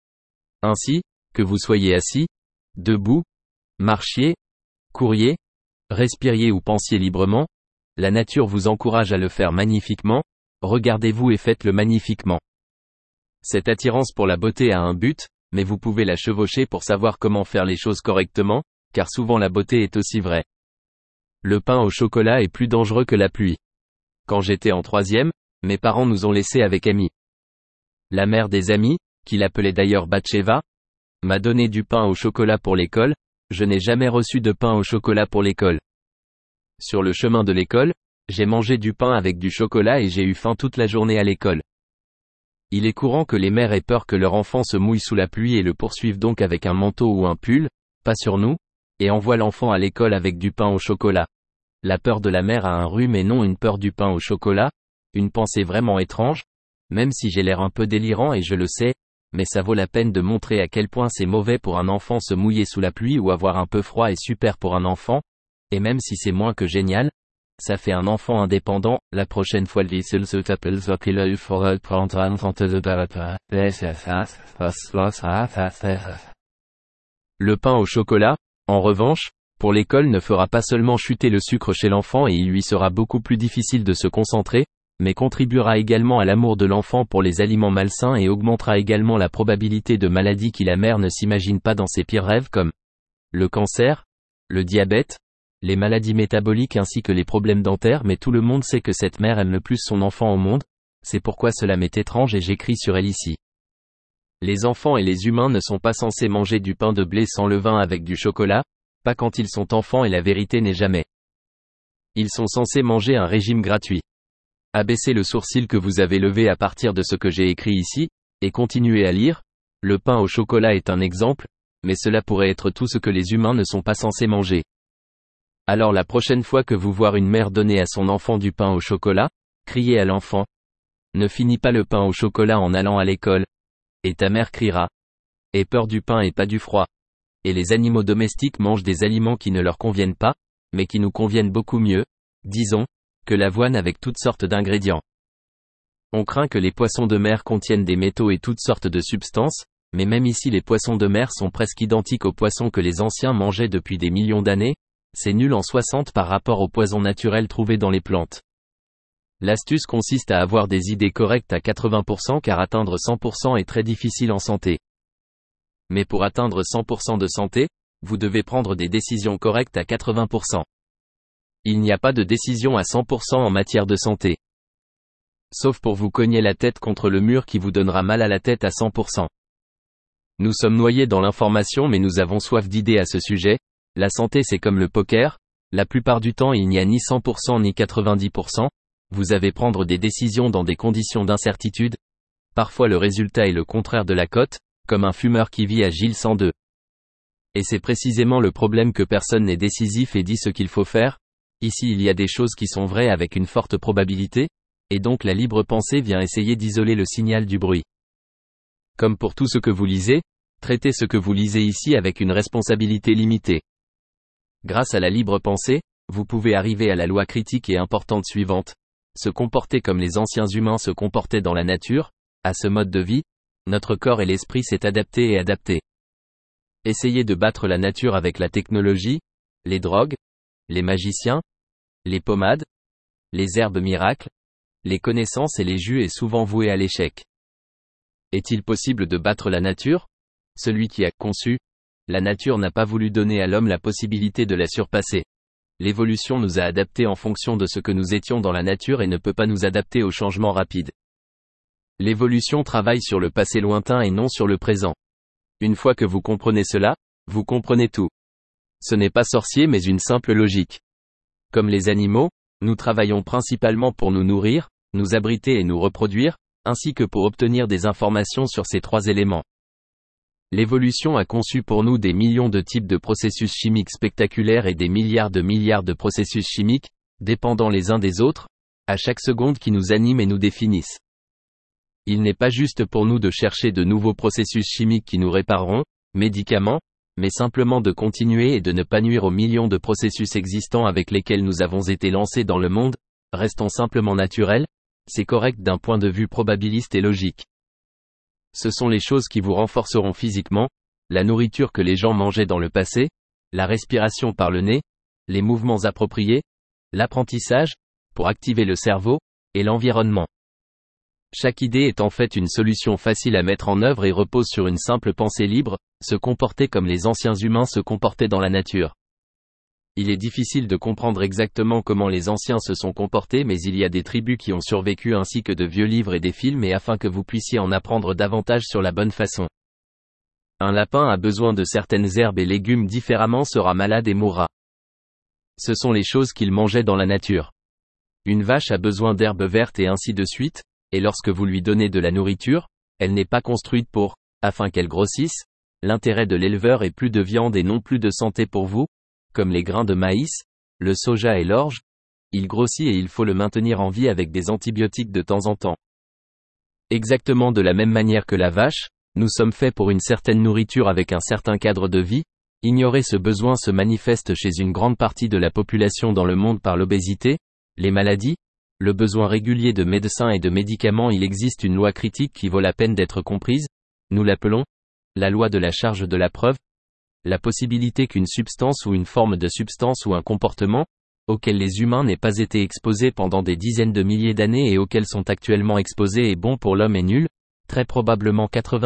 Ainsi, que vous soyez assis, debout, marchiez, couriez, respiriez ou pensiez librement, la nature vous encourage à le faire magnifiquement. Regardez-vous et faites-le magnifiquement. Cette attirance pour la beauté a un but, mais vous pouvez la chevaucher pour savoir comment faire les choses correctement, car souvent la beauté est aussi vraie. Le pain au chocolat est plus dangereux que la pluie. Quand j'étais en 3e, mes parents nous ont laissés avec Amy. La mère des amis, qui l'appelait d'ailleurs Batcheva, m'a donné du pain au chocolat pour l'école. Je n'ai jamais reçu de pain au chocolat pour l'école. Sur le chemin de l'école, j'ai mangé du pain avec du chocolat et j'ai eu faim toute la journée à l'école. Il est courant que les mères aient peur que leur enfant se mouille sous la pluie et le poursuivent donc avec un manteau ou un pull, pas sur nous, et envoient l'enfant à l'école avec du pain au chocolat. La peur de la mère a un rhume et non une peur du pain au chocolat, une pensée vraiment étrange, même si j'ai l'air un peu délirant et je le sais, mais ça vaut la peine de montrer à quel point c'est mauvais pour un enfant se mouiller sous la pluie ou avoir un peu froid et super pour un enfant, et même si c'est moins que génial, ça fait un enfant indépendant. La prochaine fois le se t'appelle qu'il faudra prendre un Le pain au chocolat, en revanche, pour l'école ne fera pas seulement chuter le sucre chez l'enfant et il lui sera beaucoup plus difficile de se concentrer, mais contribuera également à l'amour de l'enfant pour les aliments malsains et augmentera également la probabilité de maladies qui la mère ne s'imagine pas dans ses pires rêves comme le cancer, le diabète, les maladies métaboliques ainsi que les problèmes dentaires. Mais tout le monde sait que cette mère aime le plus son enfant au monde, c'est pourquoi cela m'est étrange et j'écris sur elle ici. Les enfants et les humains ne sont pas censés manger du pain de blé sans levain avec du chocolat, pas quand ils sont enfants et la vérité n'est jamais Ils sont censés manger un régime gratuit. Abaissez le sourcil que vous avez levé à partir de ce que j'ai écrit ici, et continuez à lire. Le pain au chocolat est un exemple, mais cela pourrait être tout ce que les humains ne sont pas censés manger. Alors la prochaine fois que vous voyez une mère donner à son enfant du pain au chocolat, criez à l'enfant. Ne finis pas le pain au chocolat en allant à l'école. Et ta mère criera. Aie peur du pain et pas du froid. Et les animaux domestiques mangent des aliments qui ne leur conviennent pas, mais qui nous conviennent beaucoup mieux, disons, que l'avoine avec toutes sortes d'ingrédients. On craint que les poissons de mer contiennent des métaux et toutes sortes de substances, mais même ici les poissons de mer sont presque identiques aux poissons que les anciens mangeaient depuis des millions d'années, c'est nul en 60 par rapport aux poisons naturels trouvés dans les plantes. L'astuce consiste à avoir des idées correctes à 80% car atteindre 100% est très difficile en santé. Mais pour atteindre 100% de santé, vous devez prendre des décisions correctes à 80%. Il n'y a pas de décision à 100% en matière de santé. Sauf pour vous cogner la tête contre le mur qui vous donnera mal à la tête à 100%. Nous sommes noyés dans l'information mais nous avons soif d'idées à ce sujet. La santé c'est comme le poker, la plupart du temps il n'y a ni 100% ni 90%, vous avez prendre des décisions dans des conditions d'incertitude. Parfois le résultat est le contraire de la cote, comme un fumeur qui vit à Gilles 102. Et c'est précisément le problème que personne n'est décisif et dit ce qu'il faut faire. Ici il y a des choses qui sont vraies avec une forte probabilité, et donc la libre pensée vient essayer d'isoler le signal du bruit. Comme pour tout ce que vous lisez, traitez ce que vous lisez ici avec une responsabilité limitée. Grâce à la libre pensée, vous pouvez arriver à la loi critique et importante suivante. Se comporter comme les anciens humains se comportaient dans la nature, à ce mode de vie, notre corps et l'esprit s'est adapté et adapté. Essayez de battre la nature avec la technologie, les drogues, les magiciens, les pommades, les herbes miracles, les connaissances et les jus est souvent voué à l'échec. Est-il possible de battre la nature ? Celui qui a conçu la nature n'a pas voulu donner à l'homme la possibilité de la surpasser. L'évolution nous a adaptés en fonction de ce que nous étions dans la nature et ne peut pas nous adapter aux changements rapides. L'évolution travaille sur le passé lointain et non sur le présent. Une fois que vous comprenez cela, vous comprenez tout. Ce n'est pas sorcier mais une simple logique. Comme les animaux, nous travaillons principalement pour nous nourrir, nous abriter et nous reproduire, ainsi que pour obtenir des informations sur ces trois éléments. L'évolution a conçu pour nous des millions de types de processus chimiques spectaculaires et des milliards de processus chimiques, dépendant les uns des autres, à chaque seconde qui nous animent et nous définissent. Il n'est pas juste pour nous de chercher de nouveaux processus chimiques qui nous répareront, médicaments, mais simplement de continuer et de ne pas nuire aux millions de processus existants avec lesquels nous avons été lancés dans le monde, restons simplement naturels, c'est correct d'un point de vue probabiliste et logique. Ce sont les choses qui vous renforceront physiquement, la nourriture que les gens mangeaient dans le passé, la respiration par le nez, les mouvements appropriés, l'apprentissage, pour activer le cerveau, et l'environnement. Chaque idée est en fait une solution facile à mettre en œuvre et repose sur une simple pensée libre, se comporter comme les anciens humains se comportaient dans la nature. Il est difficile de comprendre exactement comment les anciens se sont comportés mais il y a des tribus qui ont survécu ainsi que de vieux livres et des films et afin que vous puissiez en apprendre davantage sur la bonne façon. Un lapin a besoin de certaines herbes et légumes différemment sera malade et mourra. Ce sont les choses qu'il mangeait dans la nature. Une vache a besoin d'herbes vertes et ainsi de suite, et lorsque vous lui donnez de la nourriture, elle n'est pas construite pour, afin qu'elle grossisse, l'intérêt de l'éleveur est plus de viande et non plus de santé pour vous, comme les grains de maïs, le soja et l'orge, il grossit et il faut le maintenir en vie avec des antibiotiques de temps en temps. Exactement de la même manière que la vache, nous sommes faits pour une certaine nourriture avec un certain cadre de vie, ignorer ce besoin se manifeste chez une grande partie de la population dans le monde par l'obésité, les maladies, le besoin régulier de médecins et de médicaments. Il existe une loi critique qui vaut la peine d'être comprise, nous l'appelons la loi de la charge de la preuve. La possibilité qu'une substance ou une forme de substance ou un comportement, auquel les humains n'aient pas été exposés pendant des dizaines de milliers d'années et auquel sont actuellement exposés est bon pour l'homme est nul, très probablement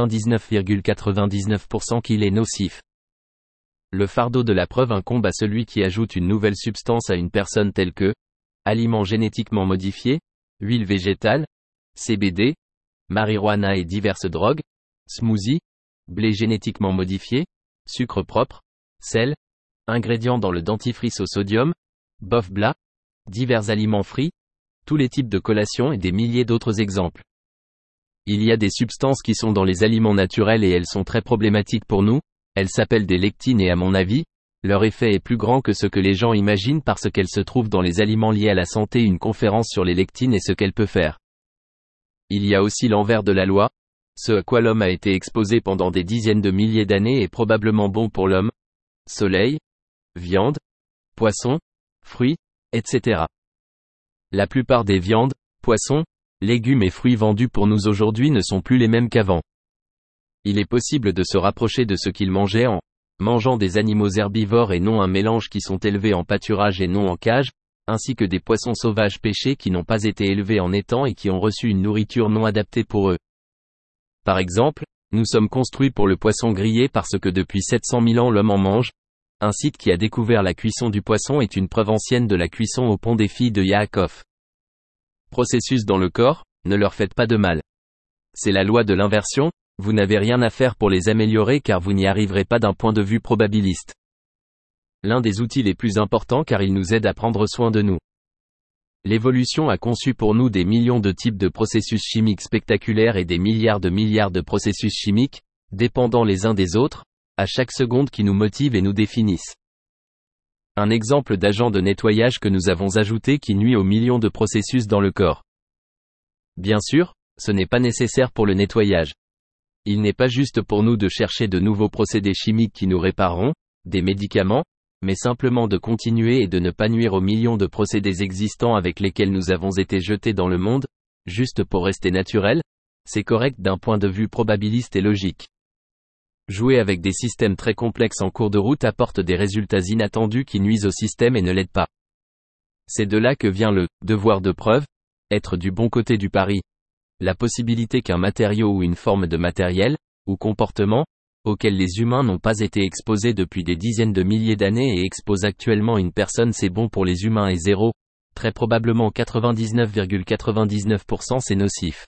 99,99% qu'il est nocif. Le fardeau de la preuve incombe à celui qui ajoute une nouvelle substance à une personne telle que aliments génétiquement modifiés, huile végétale, CBD, marijuana et diverses drogues, smoothie, blé génétiquement modifié, sucre propre, sel, ingrédients dans le dentifrice au sodium, bœuf blas, divers aliments frits, tous les types de collations et des milliers d'autres exemples. Il y a des substances qui sont dans les aliments naturels et elles sont très problématiques pour nous, elles s'appellent des lectines et à mon avis, leur effet est plus grand que ce que les gens imaginent parce qu'elles se trouvent dans les aliments liés à la santé. Une conférence sur les lectines et ce qu'elles peuvent faire. Il y a aussi l'envers de la loi, ce à quoi l'homme a été exposé pendant des dizaines de milliers d'années est probablement bon pour l'homme, soleil, viande, poisson, fruits, etc. La plupart des viandes, poissons, légumes et fruits vendus pour nous aujourd'hui ne sont plus les mêmes qu'avant. Il est possible de se rapprocher de ce qu'ils mangeaient en mangeant des animaux herbivores et non un mélange qui sont élevés en pâturage et non en cage, ainsi que des poissons sauvages pêchés qui n'ont pas été élevés en étang et qui ont reçu une nourriture non adaptée pour eux. Par exemple, nous sommes construits pour le poisson grillé parce que depuis 700 000 ans l'homme en mange. Un site qui a découvert la cuisson du poisson est une preuve ancienne de la cuisson au pont des filles de Yaakov. Processus dans le corps, ne leur faites pas de mal. C'est la loi de l'inversion, vous n'avez rien à faire pour les améliorer car vous n'y arriverez pas d'un point de vue probabiliste. L'un des outils les plus importants car il nous aide à prendre soin de nous. L'évolution a conçu pour nous des millions de types de processus chimiques spectaculaires et des milliards de processus chimiques, dépendant les uns des autres, à chaque seconde qui nous motivent et nous définissent. Un exemple d'agent de nettoyage que nous avons ajouté qui nuit aux millions de processus dans le corps. Bien sûr, ce n'est pas nécessaire pour le nettoyage. Il n'est pas juste pour nous de chercher de nouveaux procédés chimiques qui nous répareront, des médicaments, mais simplement de continuer et de ne pas nuire aux millions de procédés existants avec lesquels nous avons été jetés dans le monde, juste pour rester naturel, c'est correct d'un point de vue probabiliste et logique. Jouer avec des systèmes très complexes en cours de route apporte des résultats inattendus qui nuisent au système et ne l'aident pas. C'est de là que vient le devoir de preuve, être du bon côté du pari. La possibilité qu'un matériau ou une forme de matériel, ou comportement, auquel les humains n'ont pas été exposés depuis des dizaines de milliers d'années et expose actuellement une personne c'est bon pour les humains et zéro, très probablement 99,99% c'est nocif.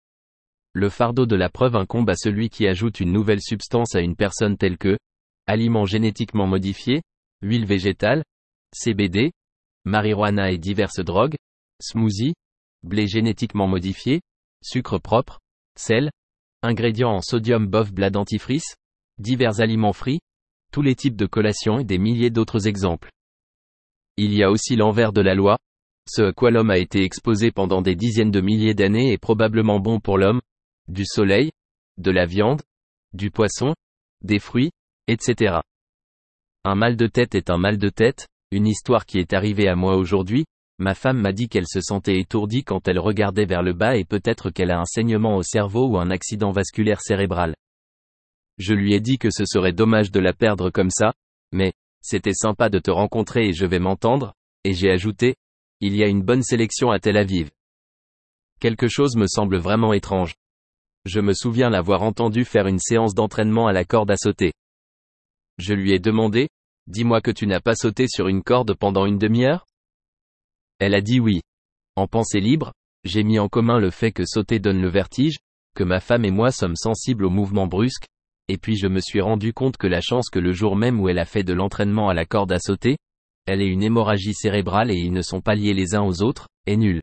Le fardeau de la preuve incombe à celui qui ajoute une nouvelle substance à une personne telle que aliments génétiquement modifiés, huile végétale, CBD, marijuana et diverses drogues, smoothie, blé génétiquement modifié, sucre propre, sel, ingrédients en sodium bof blas dentifrice, divers aliments frits, tous les types de collations et des milliers d'autres exemples. Il y a aussi l'envers de la loi, ce à quoi l'homme a été exposé pendant des dizaines de milliers d'années est probablement bon pour l'homme, du soleil, de la viande, du poisson, des fruits, etc. Un mal de tête est un mal de tête, une histoire qui est arrivée à moi aujourd'hui, ma femme m'a dit qu'elle se sentait étourdie quand elle regardait vers le bas et peut-être qu'elle a un saignement au cerveau ou un accident vasculaire cérébral. Je lui ai dit que ce serait dommage de la perdre comme ça, mais, c'était sympa de te rencontrer et je vais m'entendre, et j'ai ajouté, il y a une bonne sélection à Tel Aviv. Quelque chose me semble vraiment étrange. Je me souviens l'avoir entendu faire une séance d'entraînement à la corde à sauter. Je lui ai demandé, dis-moi que tu n'as pas sauté sur une corde pendant une demi-heure ? Elle a dit oui. En pensée libre, j'ai mis en commun le fait que sauter donne le vertige, que ma femme et moi sommes sensibles aux mouvements brusques, et puis je me suis rendu compte que la chance que le jour même où elle a fait de l'entraînement à la corde à sauter, elle ait une hémorragie cérébrale et ils ne sont pas liés les uns aux autres, est nulle.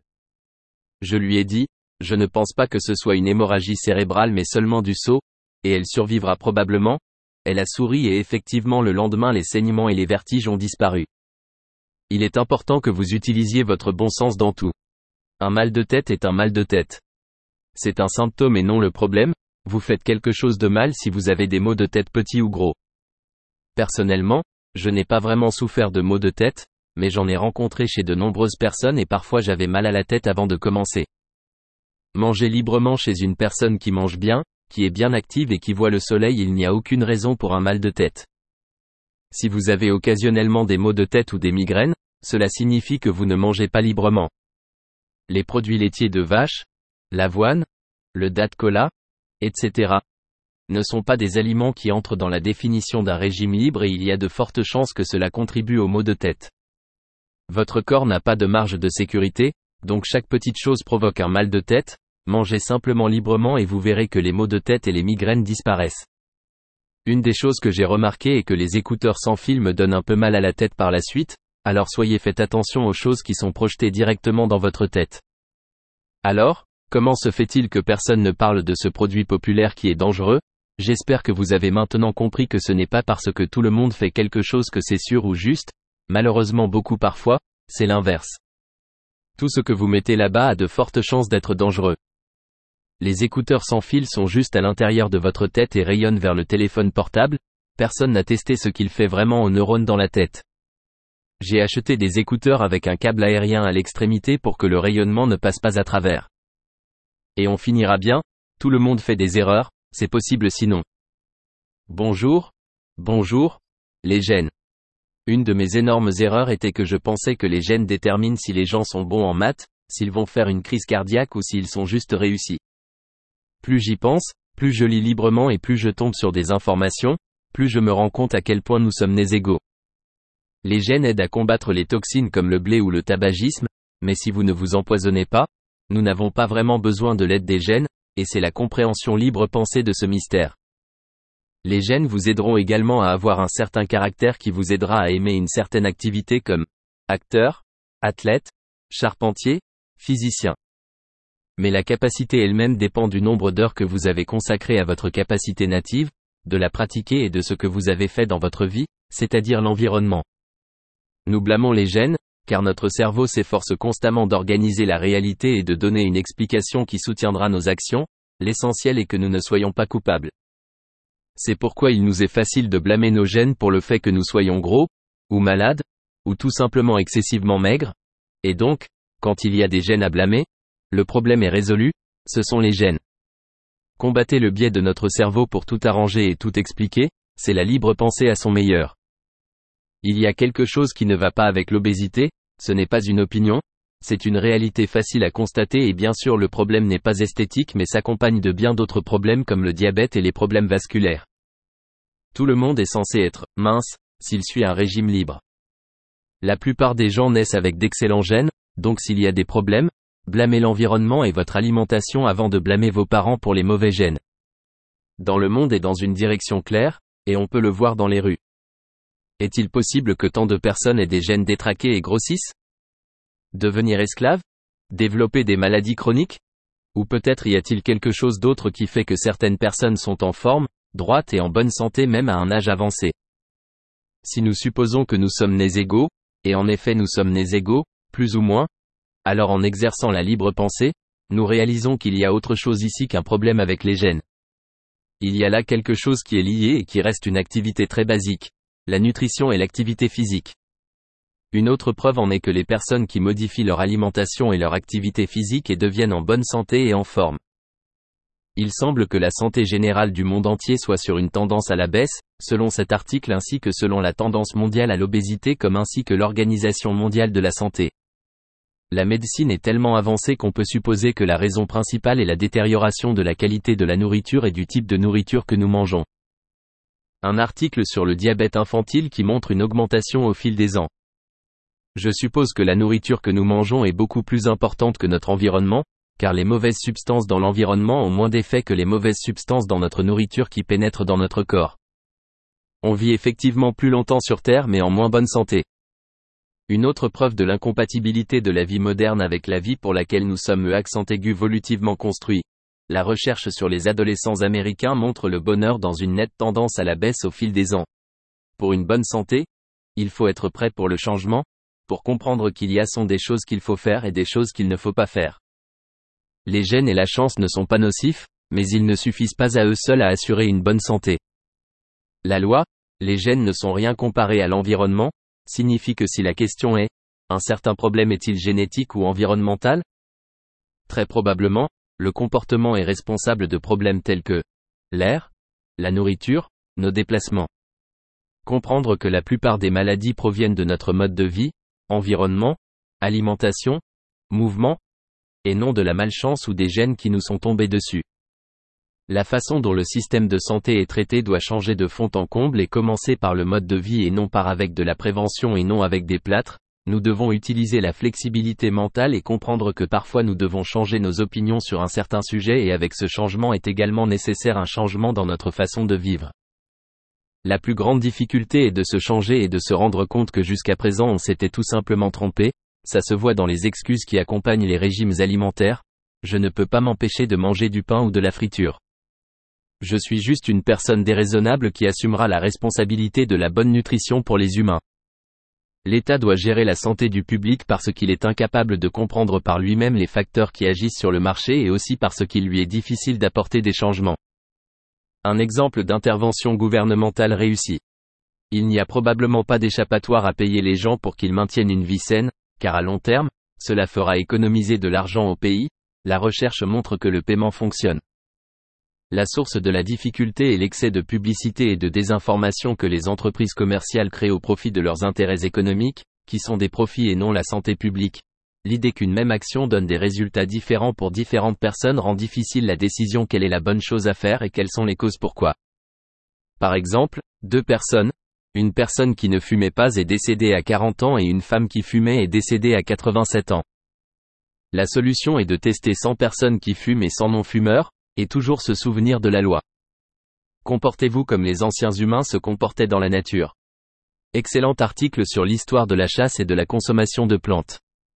Je lui ai dit, je ne pense pas que ce soit une hémorragie cérébrale mais seulement du saut, et elle survivra probablement. Elle a souri et effectivement le lendemain les saignements et les vertiges ont disparu. Il est important que vous utilisiez votre bon sens dans tout. Un mal de tête est un mal de tête. C'est un symptôme et non le problème, vous faites quelque chose de mal si vous avez des maux de tête petits ou gros. Personnellement, je n'ai pas vraiment souffert de maux de tête, mais j'en ai rencontré chez de nombreuses personnes et parfois j'avais mal à la tête avant de commencer. Manger librement chez une personne qui mange bien, qui est bien active et qui voit le soleil, il n'y a aucune raison pour un mal de tête. Si vous avez occasionnellement des maux de tête ou des migraines, cela signifie que vous ne mangez pas librement. Les produits laitiers de vache, l'avoine, le date cola, etc. ne sont pas des aliments qui entrent dans la définition d'un régime libre et il y a de fortes chances que cela contribue aux maux de tête. Votre corps n'a pas de marge de sécurité, donc chaque petite chose provoque un mal de tête, mangez simplement librement et vous verrez que les maux de tête et les migraines disparaissent. Une des choses que j'ai remarqué est que les écouteurs sans fil me donnent un peu mal à la tête par la suite, alors faites attention aux choses qui sont projetées directement dans votre tête. Alors, comment se fait-il que personne ne parle de ce produit populaire qui est dangereux? J'espère que vous avez maintenant compris que ce n'est pas parce que tout le monde fait quelque chose que c'est sûr ou juste, malheureusement beaucoup parfois, c'est l'inverse. Tout ce que vous mettez là-bas a de fortes chances d'être dangereux. Les écouteurs sans fil sont juste à l'intérieur de votre tête et rayonnent vers le téléphone portable, personne n'a testé ce qu'il fait vraiment aux neurones dans la tête. J'ai acheté des écouteurs avec un câble aérien à l'extrémité pour que le rayonnement ne passe pas à travers. Et on finira bien, tout le monde fait des erreurs, c'est possible sinon. Bonjour, les gènes. Une de mes énormes erreurs était que je pensais que les gènes déterminent si les gens sont bons en maths, s'ils vont faire une crise cardiaque ou s'ils sont juste réussis. Plus j'y pense, plus je lis librement et plus je tombe sur des informations, plus je me rends compte à quel point nous sommes nés égaux. Les gènes aident à combattre les toxines comme le blé ou le tabagisme, mais si vous ne vous empoisonnez pas, nous n'avons pas vraiment besoin de l'aide des gènes, et c'est la compréhension libre pensée de ce mystère. Les gènes vous aideront également à avoir un certain caractère qui vous aidera à aimer une certaine activité comme acteur, athlète, charpentier, physicien. Mais la capacité elle-même dépend du nombre d'heures que vous avez consacrées à votre capacité native, de la pratiquer et de ce que vous avez fait dans votre vie, c'est-à-dire l'environnement. Nous blâmons les gènes, car notre cerveau s'efforce constamment d'organiser la réalité et de donner une explication qui soutiendra nos actions, l'essentiel est que nous ne soyons pas coupables. C'est pourquoi il nous est facile de blâmer nos gènes pour le fait que nous soyons gros, ou malades, ou tout simplement excessivement maigres, et donc, quand il y a des gènes à blâmer, le problème est résolu, ce sont les gènes. Combattez le biais de notre cerveau pour tout arranger et tout expliquer, c'est la libre pensée à son meilleur. Il y a quelque chose qui ne va pas avec l'obésité, ce n'est pas une opinion, c'est une réalité facile à constater et bien sûr le problème n'est pas esthétique mais s'accompagne de bien d'autres problèmes comme le diabète et les problèmes vasculaires. Tout le monde est censé être mince, s'il suit un régime libre. La plupart des gens naissent avec d'excellents gènes, donc s'il y a des problèmes, blâmez l'environnement et votre alimentation avant de blâmer vos parents pour les mauvais gènes. Dans le monde est dans une direction claire, et on peut le voir dans les rues. Est-il possible que tant de personnes aient des gènes détraqués et grossissent? Devenir esclave? Développer des maladies chroniques? Ou peut-être y a-t-il quelque chose d'autre qui fait que certaines personnes sont en forme, droites et en bonne santé même à un âge avancé? Si nous supposons que nous sommes nés égaux, et en effet nous sommes nés égaux, plus ou moins, alors en exerçant la libre pensée, nous réalisons qu'il y a autre chose ici qu'un problème avec les gènes. Il y a là quelque chose qui est lié et qui reste une activité très basique. La nutrition et l'activité physique. Une autre preuve en est que les personnes qui modifient leur alimentation et leur activité physique et deviennent en bonne santé et en forme. Il semble que la santé générale du monde entier soit sur une tendance à la baisse, selon cet article ainsi que selon la tendance mondiale à l'obésité comme ainsi que l'Organisation mondiale de la santé. La médecine est tellement avancée qu'on peut supposer que la raison principale est la détérioration de la qualité de la nourriture et du type de nourriture que nous mangeons. Un article sur le diabète infantile qui montre une augmentation au fil des ans. Je suppose que la nourriture que nous mangeons est beaucoup plus importante que notre environnement, car les mauvaises substances dans l'environnement ont moins d'effet que les mauvaises substances dans notre nourriture qui pénètrent dans notre corps. On vit effectivement plus longtemps sur Terre mais en moins bonne santé. Une autre preuve de l'incompatibilité de la vie moderne avec la vie pour laquelle nous sommes accent aigu volutivement construits. La recherche sur les adolescents américains montre le bonheur dans une nette tendance à la baisse au fil des ans. Pour une bonne santé, il faut être prêt pour le changement, pour comprendre qu'il y a des choses qu'il faut faire et des choses qu'il ne faut pas faire. Les gènes et la chance ne sont pas nocifs, mais ils ne suffisent pas à eux seuls à assurer une bonne santé. La loi, les gènes ne sont rien comparés à l'environnement, signifie que si la question est, un certain problème est-il génétique ou environnemental? Très probablement, le comportement est responsable de problèmes tels que l'air, la nourriture, nos déplacements. Comprendre que la plupart des maladies proviennent de notre mode de vie, environnement, alimentation, mouvement, et non de la malchance ou des gènes qui nous sont tombés dessus. La façon dont le système de santé est traité doit changer de fond en comble et commencer par le mode de vie et non par avec de la prévention et non avec des plâtres. Nous devons utiliser la flexibilité mentale et comprendre que parfois nous devons changer nos opinions sur un certain sujet et avec ce changement est également nécessaire un changement dans notre façon de vivre. La plus grande difficulté est de se changer et de se rendre compte que jusqu'à présent on s'était tout simplement trompé, ça se voit dans les excuses qui accompagnent les régimes alimentaires, je ne peux pas m'empêcher de manger du pain ou de la friture. Je suis juste une personne déraisonnable qui assumera la responsabilité de la bonne nutrition pour les humains. L'État doit gérer la santé du public parce qu'il est incapable de comprendre par lui-même les facteurs qui agissent sur le marché et aussi parce qu'il lui est difficile d'apporter des changements. Un exemple d'intervention gouvernementale réussie. Il n'y a probablement pas d'échappatoire à payer les gens pour qu'ils maintiennent une vie saine, car à long terme, cela fera économiser de l'argent au pays, la recherche montre que le paiement fonctionne. La source de la difficulté est l'excès de publicité et de désinformation que les entreprises commerciales créent au profit de leurs intérêts économiques, qui sont des profits et non la santé publique. L'idée qu'une même action donne des résultats différents pour différentes personnes rend difficile la décision quelle est la bonne chose à faire et quelles sont les causes pourquoi. Par exemple, deux personnes. Une personne qui ne fumait pas est décédée à 40 ans et une femme qui fumait est décédée à 87 ans. La solution est de tester 100 personnes qui fument et 100 non-fumeurs, et toujours se souvenir de la loi. Comportez-vous comme les anciens humains se comportaient dans la nature. Excellent article sur l'histoire de la chasse et de la consommation de plantes.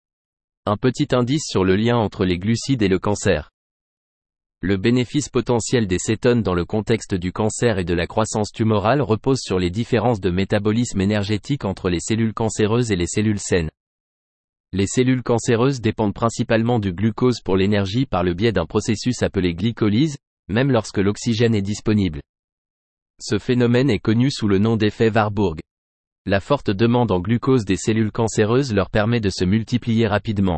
Un petit indice sur le lien entre les glucides et le cancer. Le bénéfice potentiel des cétones dans le contexte du cancer et de la croissance tumorale repose sur les différences de métabolisme énergétique entre les cellules cancéreuses et les cellules saines. Les cellules cancéreuses dépendent principalement du glucose pour l'énergie par le biais d'un processus appelé glycolyse, même lorsque l'oxygène est disponible. Ce phénomène est connu sous le nom d'effet Warburg. La forte demande en glucose des cellules cancéreuses leur permet de se multiplier rapidement.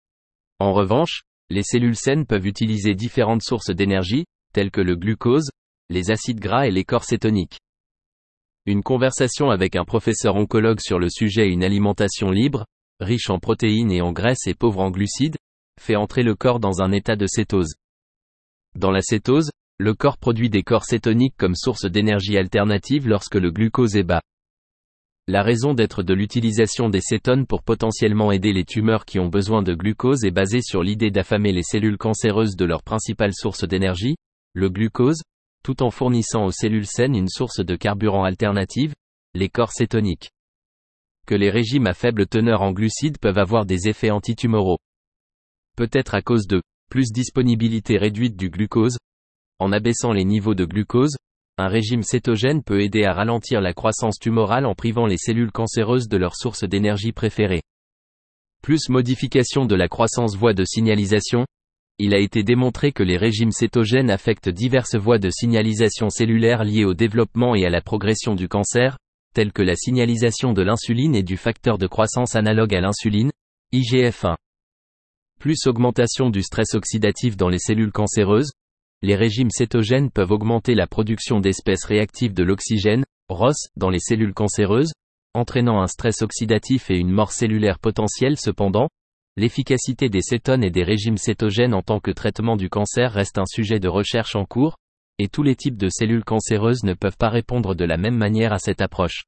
En revanche, les cellules saines peuvent utiliser différentes sources d'énergie, telles que le glucose, les acides gras et les corps cétoniques. Une conversation avec un professeur oncologue sur le sujet une alimentation libre, riche en protéines et en graisses et pauvre en glucides, fait entrer le corps dans un état de cétose. Dans la cétose, le corps produit des corps cétoniques comme source d'énergie alternative lorsque le glucose est bas. La raison d'être de l'utilisation des cétones pour potentiellement aider les tumeurs qui ont besoin de glucose est basée sur l'idée d'affamer les cellules cancéreuses de leur principale source d'énergie, le glucose, tout en fournissant aux cellules saines une source de carburant alternative, les corps cétoniques. Que les régimes à faible teneur en glucides peuvent avoir des effets antitumoraux. Peut-être à cause de plus disponibilité réduite du glucose. En abaissant les niveaux de glucose, un régime cétogène peut aider à ralentir la croissance tumorale en privant les cellules cancéreuses de leur source d'énergie préférée. Plus modification de la croissance voie de signalisation. Il a été démontré que les régimes cétogènes affectent diverses voies de signalisation cellulaire liées au développement et à la progression du cancer, telles que la signalisation de l'insuline et du facteur de croissance analogue à l'insuline, IGF-1. Plus augmentation du stress oxydatif dans les cellules cancéreuses. Les régimes cétogènes peuvent augmenter la production d'espèces réactives de l'oxygène, ROS, dans les cellules cancéreuses, entraînant un stress oxydatif et une mort cellulaire potentielle. Cependant, l'efficacité des cétones et des régimes cétogènes en tant que traitement du cancer reste un sujet de recherche en cours, et tous les types de cellules cancéreuses ne peuvent pas répondre de la même manière à cette approche.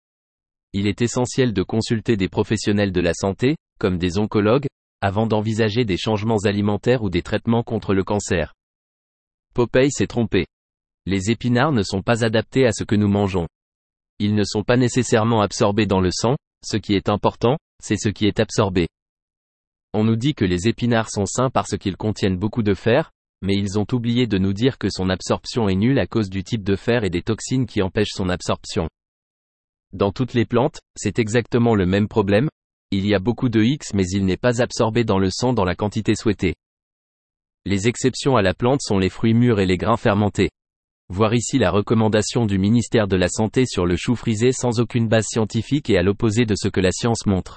Il est essentiel de consulter des professionnels de la santé, comme des oncologues, avant d'envisager des changements alimentaires ou des traitements contre le cancer. Popeye s'est trompé. Les épinards ne sont pas adaptés à ce que nous mangeons. Ils ne sont pas nécessairement absorbés dans le sang, ce qui est important, c'est ce qui est absorbé. On nous dit que les épinards sont sains parce qu'ils contiennent beaucoup de fer, mais ils ont oublié de nous dire que son absorption est nulle à cause du type de fer et des toxines qui empêchent son absorption. Dans toutes les plantes, c'est exactement le même problème, il y a beaucoup de X mais il n'est pas absorbé dans le sang dans la quantité souhaitée. Les exceptions à la plante sont les fruits mûrs et les grains fermentés. Voir ici la recommandation du ministère de la Santé sur le chou frisé sans aucune base scientifique et à l'opposé de ce que la science montre.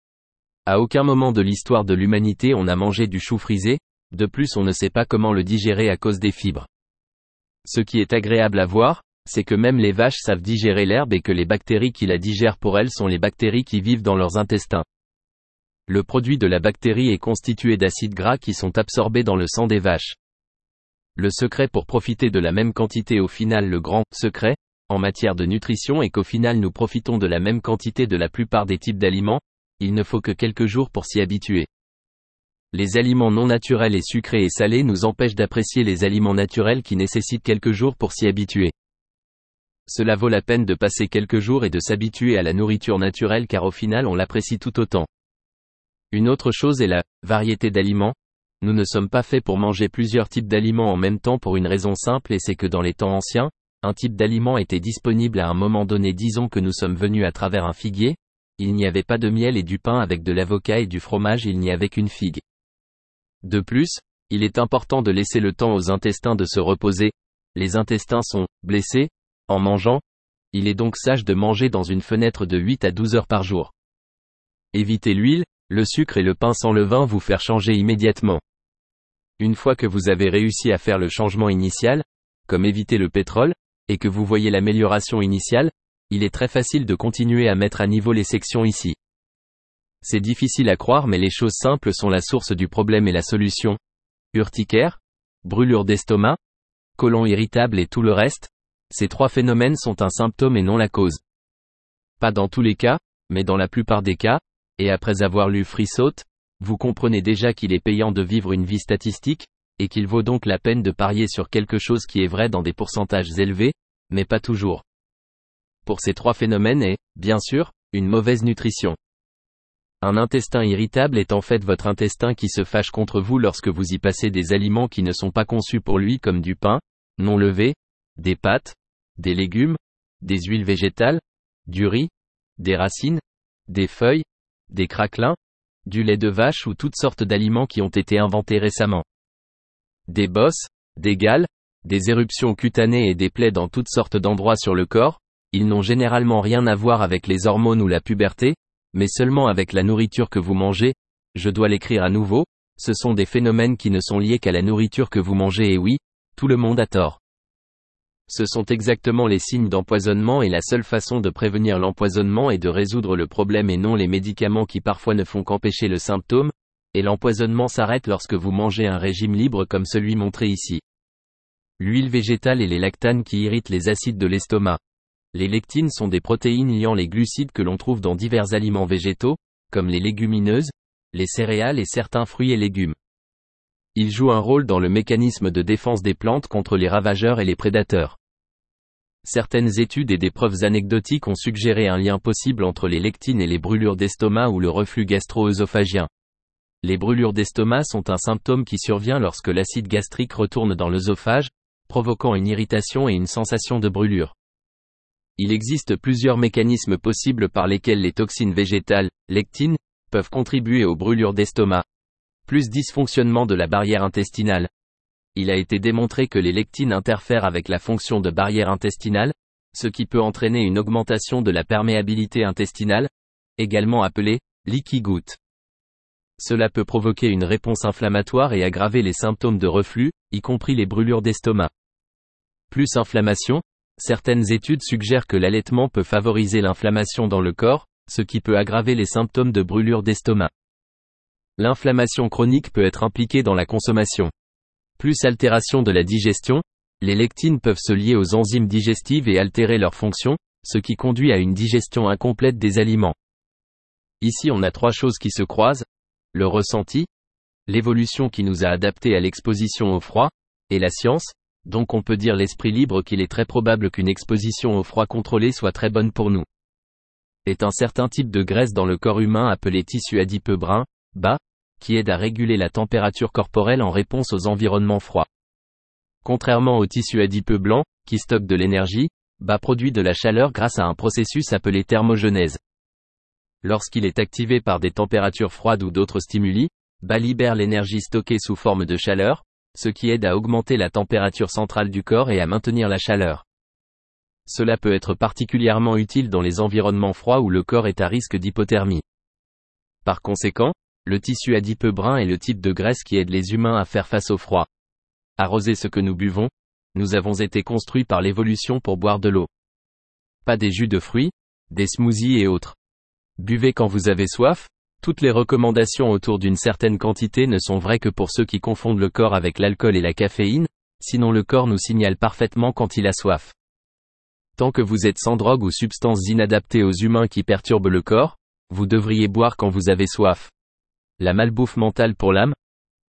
À aucun moment de l'histoire de l'humanité on a mangé du chou frisé, de plus on ne sait pas comment le digérer à cause des fibres. Ce qui est agréable à voir, c'est que même les vaches savent digérer l'herbe et que les bactéries qui la digèrent pour elles sont les bactéries qui vivent dans leurs intestins. Le produit de la bactérie est constitué d'acides gras qui sont absorbés dans le sang des vaches. Le secret pour profiter de la même quantité au final le grand secret, en matière de nutrition est qu'au final nous profitons de la même quantité de la plupart des types d'aliments, il ne faut que quelques jours pour s'y habituer. Les aliments non naturels et sucrés et salés nous empêchent d'apprécier les aliments naturels qui nécessitent quelques jours pour s'y habituer. cela vaut la peine de passer quelques jours et de s'habituer à la nourriture naturelle car au final on l'apprécie tout autant. Une autre chose est la variété d'aliments. Nous ne sommes pas faits pour manger plusieurs types d'aliments en même temps pour une raison simple et c'est que dans les temps anciens, un type d'aliment était disponible à un moment donné. Disons que nous sommes venus à travers un figuier, il n'y avait pas de miel et du pain avec de l'avocat et du fromage, il n'y avait qu'une figue. De plus, il est important de laisser le temps aux intestins de se reposer. Les intestins sont blessés en mangeant. Il est donc sage de manger dans une fenêtre de 8 à 12 heures par jour. Évitez l'huile, le sucre et le pain sans levain vous faire changer immédiatement. Une fois que vous avez réussi à faire le changement initial, comme éviter le pétrole, et que vous voyez l'amélioration initiale, il est très facile de continuer à mettre à niveau les sections ici. C'est difficile à croire mais les choses simples sont la source du problème et la solution. Urticaire, brûlure d'estomac, côlon irritable et tout le reste, ces trois phénomènes sont un symptôme et non la cause. Pas dans tous les cas, mais dans la plupart des cas, et après avoir lu Frisoth, vous comprenez déjà qu'il est payant de vivre une vie statistique, et qu'il vaut donc la peine de parier sur quelque chose qui est vrai dans des pourcentages élevés, mais pas toujours. Pour ces trois phénomènes est, bien sûr, une mauvaise nutrition. Un intestin irritable est en fait votre intestin qui se fâche contre vous lorsque vous y passez des aliments qui ne sont pas conçus pour lui comme du pain, non levé, des pâtes, des légumes, des huiles végétales, du riz, des racines, des feuilles, des craquelins, du lait de vache ou toutes sortes d'aliments qui ont été inventés récemment. Des bosses, des gales, des éruptions cutanées et des plaies dans toutes sortes d'endroits sur le corps, ils n'ont généralement rien à voir avec les hormones ou la puberté, mais seulement avec la nourriture que vous mangez. Je dois l'écrire à nouveau, ce sont des phénomènes qui ne sont liés qu'à la nourriture que vous mangez et oui, tout le monde a tort. Ce sont exactement les signes d'empoisonnement et la seule façon de prévenir l'empoisonnement est de résoudre le problème et non les médicaments qui parfois ne font qu'empêcher le symptôme, et l'empoisonnement s'arrête lorsque vous mangez un régime libre comme celui montré ici. L'huile végétale et les lactanes qui irritent les acides de l'estomac. Les lectines sont des protéines liant les glucides que l'on trouve dans divers aliments végétaux, comme les légumineuses, les céréales et certains fruits et légumes. Ils jouent un rôle dans le mécanisme de défense des plantes contre les ravageurs et les prédateurs. Certaines études et des preuves anecdotiques ont suggéré un lien possible entre les lectines et les brûlures d'estomac ou le reflux gastro-œsophagien. Les brûlures d'estomac sont un symptôme qui survient lorsque l'acide gastrique retourne dans l'œsophage, provoquant une irritation et une sensation de brûlure. Il existe plusieurs mécanismes possibles par lesquels les toxines végétales, lectines, peuvent contribuer aux brûlures d'estomac. Plus dysfonctionnement de la barrière intestinale. Il a été démontré que les lectines interfèrent avec la fonction de barrière intestinale, ce qui peut entraîner une augmentation de la perméabilité intestinale, également appelée leaky gut. Cela peut provoquer une réponse inflammatoire et aggraver les symptômes de reflux, y compris les brûlures d'estomac. Plus inflammation. Certaines études suggèrent que l'allaitement peut favoriser l'inflammation dans le corps, ce qui peut aggraver les symptômes de brûlure d'estomac. L'inflammation chronique peut être impliquée dans la consommation. Plus altération de la digestion, les lectines peuvent se lier aux enzymes digestives et altérer leur fonction, ce qui conduit à une digestion incomplète des aliments. Ici on a trois choses qui se croisent, le ressenti, l'évolution qui nous a adaptés à l'exposition au froid, et la science. Donc on peut dire l'esprit libre qu'il est très probable qu'une exposition au froid contrôlé soit très bonne pour nous. Est un certain type de graisse dans le corps humain appelé tissu adipeux brun, bas, qui aide à réguler la température corporelle en réponse aux environnements froids. Contrairement au tissu adipeux blanc, qui stocke de l'énergie, bas produit de la chaleur grâce à un processus appelé thermogenèse. Lorsqu'il est activé par des températures froides ou d'autres stimuli, bas libère l'énergie stockée sous forme de chaleur, ce qui aide à augmenter la température centrale du corps et à maintenir la chaleur. Cela peut être particulièrement utile dans les environnements froids où le corps est à risque d'hypothermie. Par conséquent, le tissu adipeux brun est le type de graisse qui aide les humains à faire face au froid. Arroser ce que nous buvons, nous avons été construits par l'évolution pour boire de l'eau. Pas des jus de fruits, des smoothies et autres. Buvez quand vous avez soif. Toutes les recommandations autour d'une certaine quantité ne sont vraies que pour ceux qui confondent le corps avec l'alcool et la caféine, sinon le corps nous signale parfaitement quand il a soif. Tant que vous êtes sans drogue ou substances inadaptées aux humains qui perturbent le corps, vous devriez boire quand vous avez soif. La malbouffe mentale pour l'âme.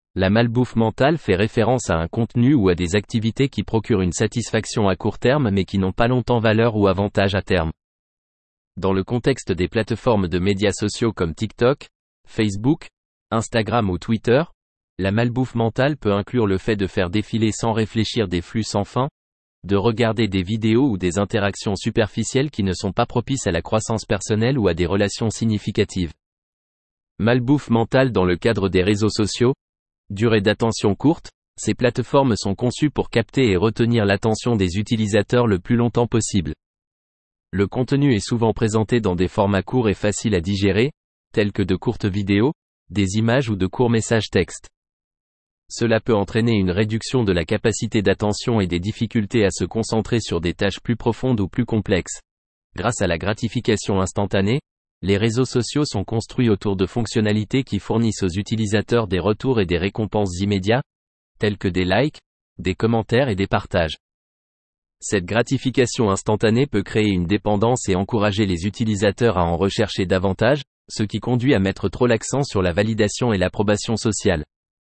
La malbouffe mentale fait référence à un contenu ou à des activités qui procurent une satisfaction à court terme mais qui n'ont pas longtemps valeur ou avantage à terme. Dans le contexte des plateformes de médias sociaux comme TikTok, Facebook, Instagram ou Twitter, la malbouffe mentale peut inclure le fait de faire défiler sans réfléchir des flux sans fin, de regarder des vidéos ou des interactions superficielles qui ne sont pas propices à la croissance personnelle ou à des relations significatives. Malbouffe mentale dans le cadre des réseaux sociaux. Durée d'attention courte, ces plateformes sont conçues pour capter et retenir l'attention des utilisateurs le plus longtemps possible. Le contenu est souvent présenté dans des formats courts et faciles à digérer, tels que de courtes vidéos, des images ou de courts messages textes. Cela peut entraîner une réduction de la capacité d'attention et des difficultés à se concentrer sur des tâches plus profondes ou plus complexes. Grâce à la gratification instantanée, les réseaux sociaux sont construits autour de fonctionnalités qui fournissent aux utilisateurs des retours et des récompenses immédiats, tels que des likes, des commentaires et des partages. Cette gratification instantanée peut créer une dépendance et encourager les utilisateurs à en rechercher davantage, ce qui conduit à mettre trop l'accent sur la validation et l'approbation sociale.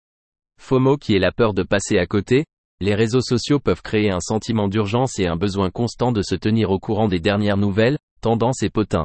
FOMO qui est la peur de passer à côté, les réseaux sociaux peuvent créer un sentiment d'urgence et un besoin constant de se tenir au courant des dernières nouvelles, tendances et potins.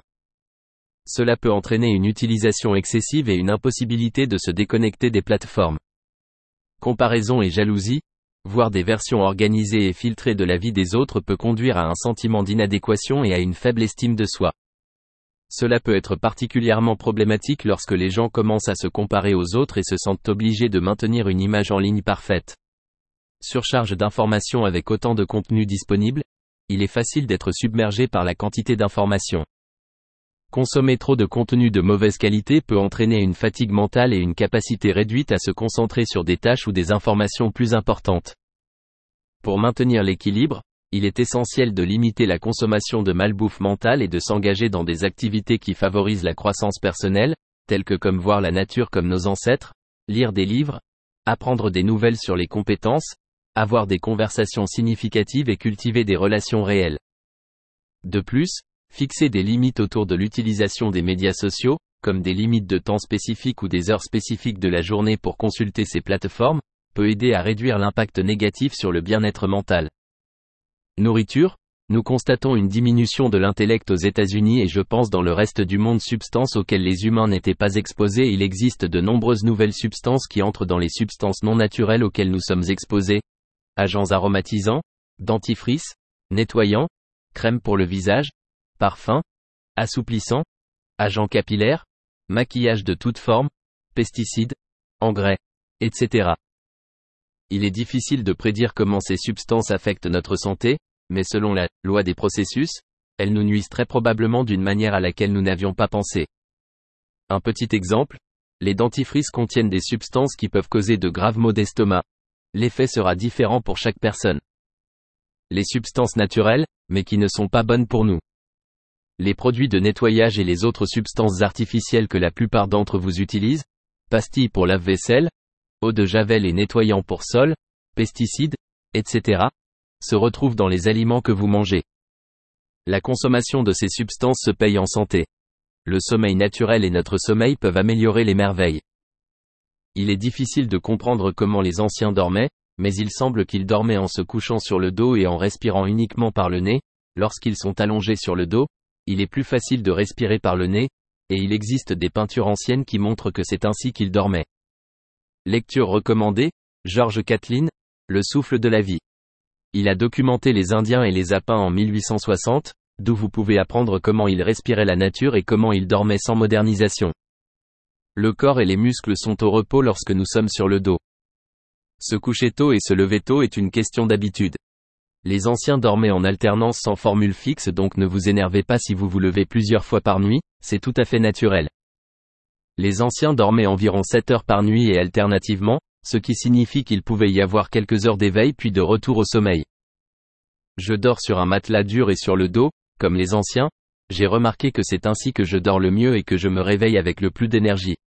Cela peut entraîner une utilisation excessive et une impossibilité de se déconnecter des plateformes. Comparaison et jalousie, voir des versions organisées et filtrées de la vie des autres peut conduire à un sentiment d'inadéquation et à une faible estime de soi. Cela peut être particulièrement problématique lorsque les gens commencent à se comparer aux autres et se sentent obligés de maintenir une image en ligne parfaite. Surcharge d'informations avec autant de contenu disponible, il est facile d'être submergé par la quantité d'informations. Consommer trop de contenu de mauvaise qualité peut entraîner une fatigue mentale et une capacité réduite à se concentrer sur des tâches ou des informations plus importantes. Pour maintenir l'équilibre, il est essentiel de limiter la consommation de malbouffe mentale et de s'engager dans des activités qui favorisent la croissance personnelle, telles que comme voir la nature comme nos ancêtres, lire des livres, apprendre des nouvelles sur les compétences, avoir des conversations significatives et cultiver des relations réelles. De plus, fixer des limites autour de l'utilisation des médias sociaux, comme des limites de temps spécifiques ou des heures spécifiques de la journée pour consulter ces plateformes, peut aider à réduire l'impact négatif sur le bien-être mental. Nourriture, nous constatons une diminution de l'intellect aux États-Unis et je pense dans le reste du monde substances auxquelles les humains n'étaient pas exposés. Il existe de nombreuses nouvelles substances qui entrent dans les substances non naturelles auxquelles nous sommes exposés. Agents aromatisants, dentifrices, nettoyants, crème pour le visage, parfums, assouplissants, agents capillaires, maquillage de toute forme, pesticides, engrais, etc. Il est difficile de prédire comment ces substances affectent notre santé, mais selon la loi des processus, elles nous nuisent très probablement d'une manière à laquelle nous n'avions pas pensé. Un petit exemple, les dentifrices contiennent des substances qui peuvent causer de graves maux d'estomac. L'effet sera différent pour chaque personne. Les substances naturelles, mais qui ne sont pas bonnes pour nous. Les produits de nettoyage et les autres substances artificielles que la plupart d'entre vous utilisent, pastilles pour lave-vaisselle, eau de javel et nettoyant pour sol, pesticides, etc., se retrouvent dans les aliments que vous mangez. La consommation de ces substances se paye en santé. Le sommeil naturel et notre sommeil peuvent améliorer les merveilles. Il est difficile de comprendre comment les anciens dormaient, mais il semble qu'ils dormaient en se couchant sur le dos et en respirant uniquement par le nez. Lorsqu'ils sont allongés sur le dos, il est plus facile de respirer par le nez, et il existe des peintures anciennes qui montrent que c'est ainsi qu'ils dormaient. Lecture recommandée, George Catlin, Le souffle de la vie. Il a documenté les Indiens et les Apins en 1860, d'où vous pouvez apprendre comment ils respiraient la nature et comment ils dormaient sans modernisation. Le corps et les muscles sont au repos lorsque nous sommes sur le dos. Se coucher tôt et se lever tôt est une question d'habitude. Les anciens dormaient en alternance sans formule fixe, donc ne vous énervez pas si vous vous levez plusieurs fois par nuit, c'est tout à fait naturel. Les anciens dormaient environ 7 heures par nuit et alternativement, ce qui signifie qu'il pouvait y avoir quelques heures d'éveil puis de retour au sommeil. Je dors sur un matelas dur et sur le dos, comme les anciens, j'ai remarqué que c'est ainsi que je dors le mieux et que je me réveille avec le plus d'énergie.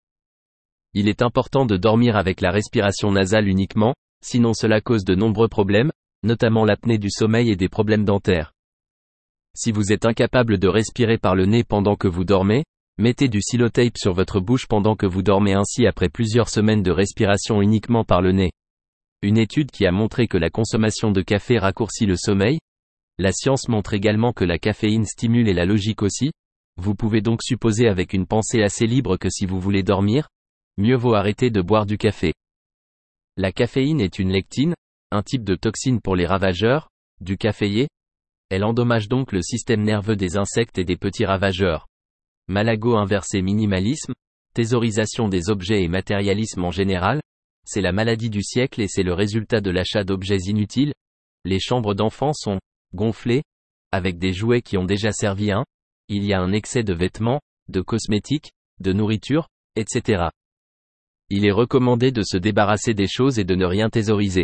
Il est important de dormir avec la respiration nasale uniquement, sinon cela cause de nombreux problèmes, notamment l'apnée du sommeil et des problèmes dentaires. Si vous êtes incapable de respirer par le nez pendant que vous dormez, Mettez du sellotape sur votre bouche pendant que vous dormez ainsi après plusieurs semaines de respiration uniquement par le nez. Une étude qui a montré que la consommation de café raccourcit le sommeil. La science montre également que la caféine stimule et la logique aussi. Vous pouvez donc supposer avec une pensée assez libre que si vous voulez dormir, mieux vaut arrêter de boire du café. La caféine est une lectine, un type de toxine pour les ravageurs, du caféier. Elle endommage donc le système nerveux des insectes et des petits ravageurs. Malago inversé minimalisme, thésaurisation des objets et matérialisme en général, c'est la maladie du siècle et c'est le résultat de l'achat d'objets inutiles. Les chambres d'enfants sont gonflées, avec des jouets qui ont déjà servi un. Il y a un excès de vêtements, de cosmétiques, de nourriture, etc. Il est recommandé de se débarrasser des choses et de ne rien thésauriser.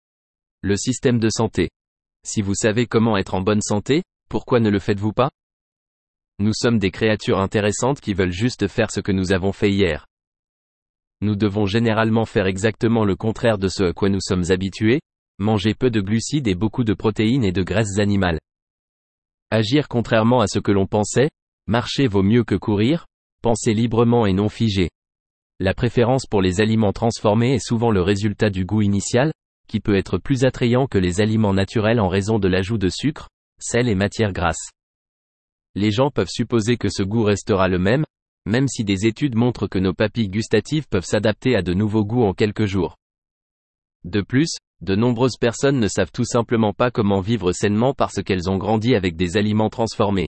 Le système de santé. Si vous savez comment être en bonne santé, pourquoi ne le faites-vous pas ? Nous sommes des créatures intéressantes qui veulent juste faire ce que nous avons fait hier. Nous devons généralement faire exactement le contraire de ce à quoi nous sommes habitués, manger peu de glucides et beaucoup de protéines et de graisses animales. Agir contrairement à ce que l'on pensait, marcher vaut mieux que courir, penser librement et non figé. La préférence pour les aliments transformés est souvent le résultat du goût initial, qui peut être plus attrayant que les aliments naturels en raison de l'ajout de sucre, sel et matières grasses. Les gens peuvent supposer que ce goût restera le même si des études montrent que nos papilles gustatives peuvent s'adapter à de nouveaux goûts en quelques jours. De plus, de nombreuses personnes ne savent tout simplement pas comment vivre sainement parce qu'elles ont grandi avec des aliments transformés.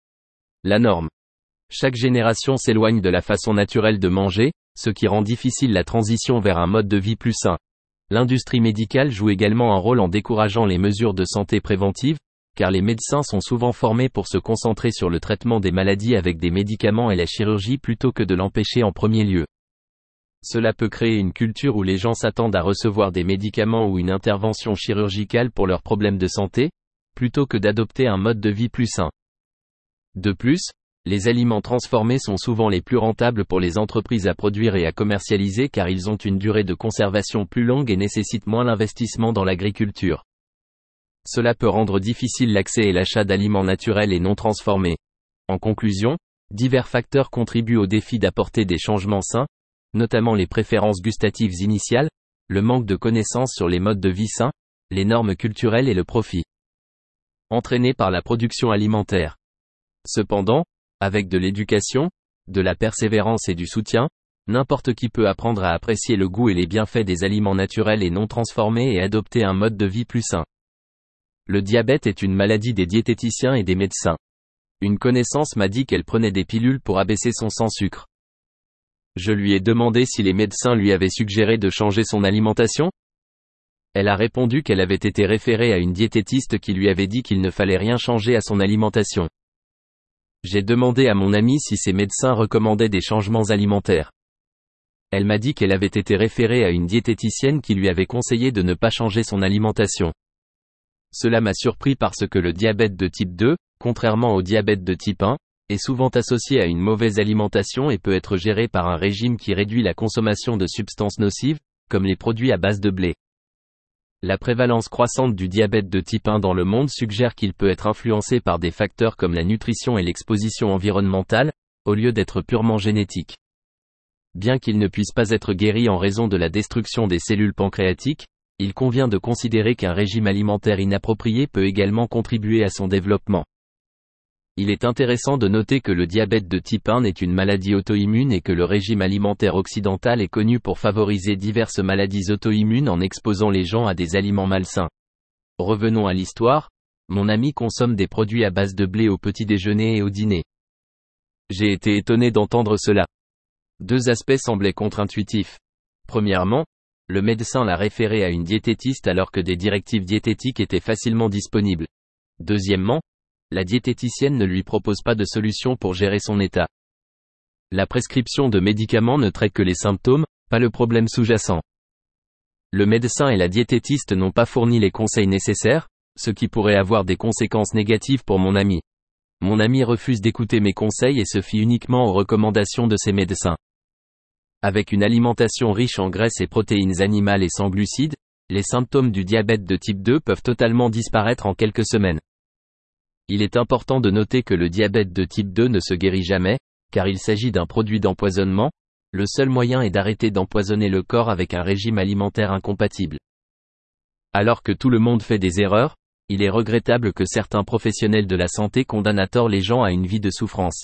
La norme. Chaque génération s'éloigne de la façon naturelle de manger, ce qui rend difficile la transition vers un mode de vie plus sain. L'industrie médicale joue également un rôle en décourageant les mesures de santé préventives, car les médecins sont souvent formés pour se concentrer sur le traitement des maladies avec des médicaments et la chirurgie plutôt que de l'empêcher en premier lieu. Cela peut créer une culture où les gens s'attendent à recevoir des médicaments ou une intervention chirurgicale pour leurs problèmes de santé, plutôt que d'adopter un mode de vie plus sain. De plus, les aliments transformés sont souvent les plus rentables pour les entreprises à produire et à commercialiser car ils ont une durée de conservation plus longue et nécessitent moins l'investissement dans l'agriculture. Cela peut rendre difficile l'accès et l'achat d'aliments naturels et non transformés. En conclusion, divers facteurs contribuent au défi d'apporter des changements sains, notamment les préférences gustatives initiales, le manque de connaissances sur les modes de vie sains, les normes culturelles et le profit entraîné par la production alimentaire. Cependant, avec de l'éducation, de la persévérance et du soutien, n'importe qui peut apprendre à apprécier le goût et les bienfaits des aliments naturels et non transformés et adopter un mode de vie plus sain. Le diabète est une maladie des diététiciens et des médecins. Une connaissance m'a dit qu'elle prenait des pilules pour abaisser son sang sucre. Je lui ai demandé si les médecins lui avaient suggéré de changer son alimentation. Elle a répondu qu'elle avait été référée à une diététiste qui lui avait dit qu'il ne fallait rien changer à son alimentation. J'ai demandé à mon amie si ses médecins recommandaient des changements alimentaires. Elle m'a dit qu'elle avait été référée à une diététicienne qui lui avait conseillé de ne pas changer son alimentation. Cela m'a surpris parce que le diabète de type 2, contrairement au diabète de type 1, est souvent associé à une mauvaise alimentation et peut être géré par un régime qui réduit la consommation de substances nocives, comme les produits à base de blé. La prévalence croissante du diabète de type 1 dans le monde suggère qu'il peut être influencé par des facteurs comme la nutrition et l'exposition environnementale, au lieu d'être purement génétique. Bien qu'il ne puisse pas être guéri en raison de la destruction des cellules pancréatiques, il convient de considérer qu'un régime alimentaire inapproprié peut également contribuer à son développement. Il est intéressant de noter que le diabète de type 1 est une maladie auto-immune et que le régime alimentaire occidental est connu pour favoriser diverses maladies auto-immunes en exposant les gens à des aliments malsains. Revenons à l'histoire, mon ami consomme des produits à base de blé au petit déjeuner et au dîner. J'ai été étonné d'entendre cela. Deux aspects semblaient contre-intuitifs. Premièrement, le médecin l'a référé à une diététiste alors que des directives diététiques étaient facilement disponibles. Deuxièmement, la diététicienne ne lui propose pas de solution pour gérer son état. La prescription de médicaments ne traite que les symptômes, pas le problème sous-jacent. Le médecin et la diététiste n'ont pas fourni les conseils nécessaires, ce qui pourrait avoir des conséquences négatives pour mon ami. Mon ami refuse d'écouter mes conseils et se fie uniquement aux recommandations de ses médecins. Avec une alimentation riche en graisses et protéines animales et sans glucides, les symptômes du diabète de type 2 peuvent totalement disparaître en quelques semaines. Il est important de noter que le diabète de type 2 ne se guérit jamais, car il s'agit d'un produit d'empoisonnement, le seul moyen est d'arrêter d'empoisonner le corps avec un régime alimentaire incompatible. Alors que tout le monde fait des erreurs, il est regrettable que certains professionnels de la santé condamnent à tort les gens à une vie de souffrance.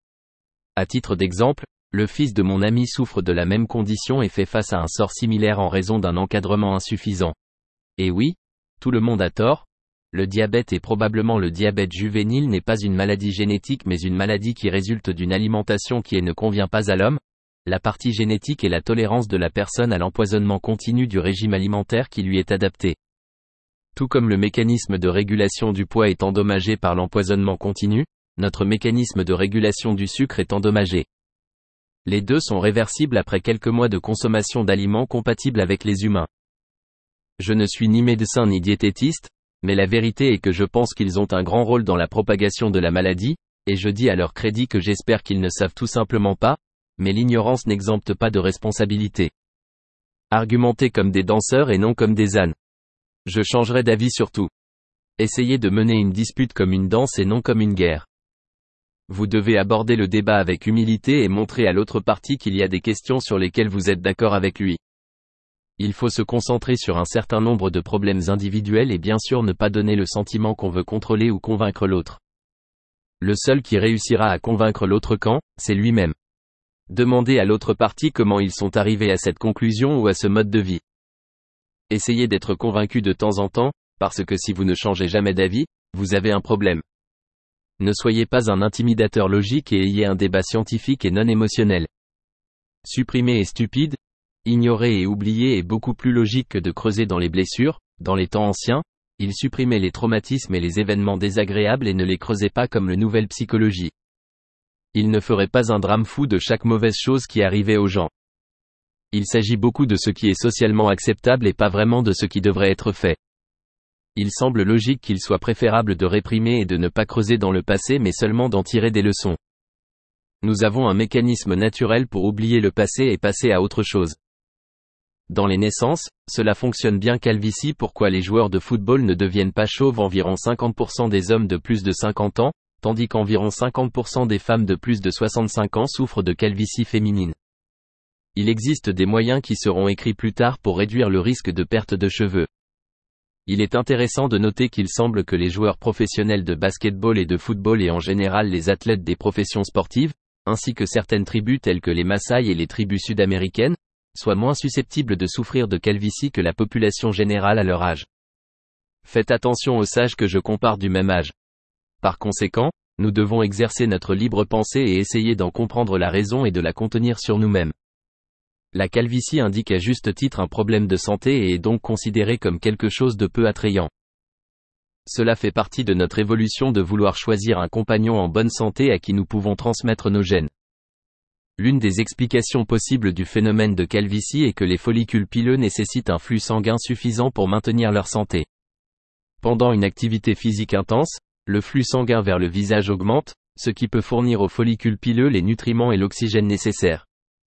À titre d'exemple, le fils de mon ami souffre de la même condition et fait face à un sort similaire en raison d'un encadrement insuffisant. Et oui, tout le monde a tort, le diabète et probablement le diabète juvénile n'est pas une maladie génétique mais une maladie qui résulte d'une alimentation qui ne convient pas à l'homme. La partie génétique est la tolérance de la personne à l'empoisonnement continu du régime alimentaire qui lui est adapté. Tout comme le mécanisme de régulation du poids est endommagé par l'empoisonnement continu, notre mécanisme de régulation du sucre est endommagé. Les deux sont réversibles après quelques mois de consommation d'aliments compatibles avec les humains. Je ne suis ni médecin ni diététiste, mais la vérité est que je pense qu'ils ont un grand rôle dans la propagation de la maladie, et je dis à leur crédit que j'espère qu'ils ne savent tout simplement pas, mais l'ignorance n'exempte pas de responsabilité. Argumentez comme des danseurs et non comme des ânes. Je changerai d'avis sur tout. Essayez de mener une dispute comme une danse et non comme une guerre. Vous devez aborder le débat avec humilité et montrer à l'autre partie qu'il y a des questions sur lesquelles vous êtes d'accord avec lui. Il faut se concentrer sur un certain nombre de problèmes individuels et bien sûr ne pas donner le sentiment qu'on veut contrôler ou convaincre l'autre. Le seul qui réussira à convaincre l'autre camp, c'est lui-même. Demandez à l'autre partie comment ils sont arrivés à cette conclusion ou à ce mode de vie. Essayez d'être convaincu de temps en temps, parce que si vous ne changez jamais d'avis, vous avez un problème. Ne soyez pas un intimidateur logique et ayez un débat scientifique et non émotionnel. Supprimer est stupide, ignorer et oublier est beaucoup plus logique que de creuser dans les blessures. Dans les temps anciens, ils supprimaient les traumatismes et les événements désagréables et ne les creusaient pas comme le nouvelle psychologie. Ils ne feraient pas un drame fou de chaque mauvaise chose qui arrivait aux gens. Il s'agit beaucoup de ce qui est socialement acceptable et pas vraiment de ce qui devrait être fait. Il semble logique qu'il soit préférable de réprimer et de ne pas creuser dans le passé mais seulement d'en tirer des leçons. Nous avons un mécanisme naturel pour oublier le passé et passer à autre chose. Dans les naissances, cela fonctionne bien. Calvitie. Pourquoi les joueurs de football ne deviennent pas chauves? Environ 50% des hommes de plus de 50 ans, tandis qu'environ 50% des femmes de plus de 65 ans souffrent de calvitie féminine. Il existe des moyens qui seront écrits plus tard pour réduire le risque de perte de cheveux. Il est intéressant de noter qu'il semble que les joueurs professionnels de basketball et de football et en général les athlètes des professions sportives, ainsi que certaines tribus telles que les Maasai et les tribus sud-américaines, soient moins susceptibles de souffrir de calvitie que la population générale à leur âge. Faites attention aux sages que je compare du même âge. Par conséquent, nous devons exercer notre libre pensée et essayer d'en comprendre la raison et de la contenir sur nous-mêmes. La calvitie indique à juste titre un problème de santé et est donc considérée comme quelque chose de peu attrayant. Cela fait partie de notre évolution de vouloir choisir un compagnon en bonne santé à qui nous pouvons transmettre nos gènes. L'une des explications possibles du phénomène de calvitie est que les follicules pileux nécessitent un flux sanguin suffisant pour maintenir leur santé. Pendant une activité physique intense, le flux sanguin vers le visage augmente, ce qui peut fournir aux follicules pileux les nutriments et l'oxygène nécessaires.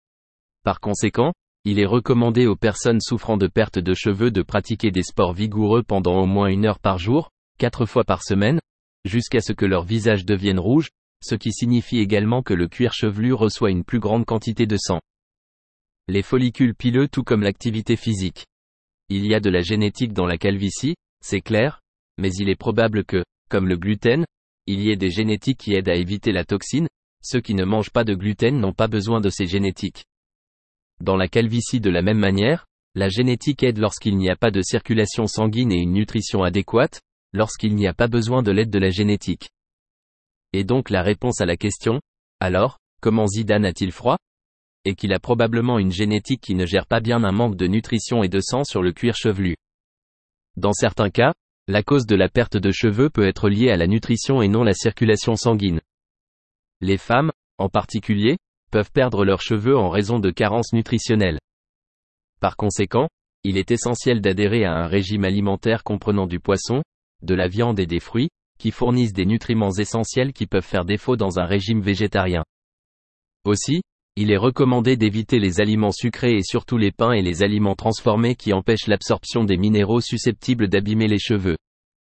Par conséquent, il est recommandé aux personnes souffrant de perte de cheveux de pratiquer des sports vigoureux pendant au moins 1 heure par jour, 4 fois par semaine, jusqu'à ce que leur visage devienne rouge, ce qui signifie également que le cuir chevelu reçoit une plus grande quantité de sang. Les follicules pileux tout comme l'activité physique. Il y a de la génétique dans la calvitie, c'est clair, mais il est probable que, comme le gluten, il y ait des génétiques qui aident à éviter la toxine. Ceux qui ne mangent pas de gluten n'ont pas besoin de ces génétiques. Dans la calvitie de la même manière, la génétique aide lorsqu'il n'y a pas de circulation sanguine et une nutrition adéquate, lorsqu'il n'y a pas besoin de l'aide de la génétique. Et donc la réponse à la question, alors, comment Zidane a-t-il froid? Et qu'il a probablement une génétique qui ne gère pas bien un manque de nutrition et de sang sur le cuir chevelu. Dans certains cas, la cause de la perte de cheveux peut être liée à la nutrition et non la circulation sanguine. Les femmes, en particulier, peuvent perdre leurs cheveux en raison de carences nutritionnelles. Par conséquent, il est essentiel d'adhérer à un régime alimentaire comprenant du poisson, de la viande et des fruits, qui fournissent des nutriments essentiels qui peuvent faire défaut dans un régime végétarien. Aussi, il est recommandé d'éviter les aliments sucrés et surtout les pains et les aliments transformés qui empêchent l'absorption des minéraux susceptibles d'abîmer les cheveux.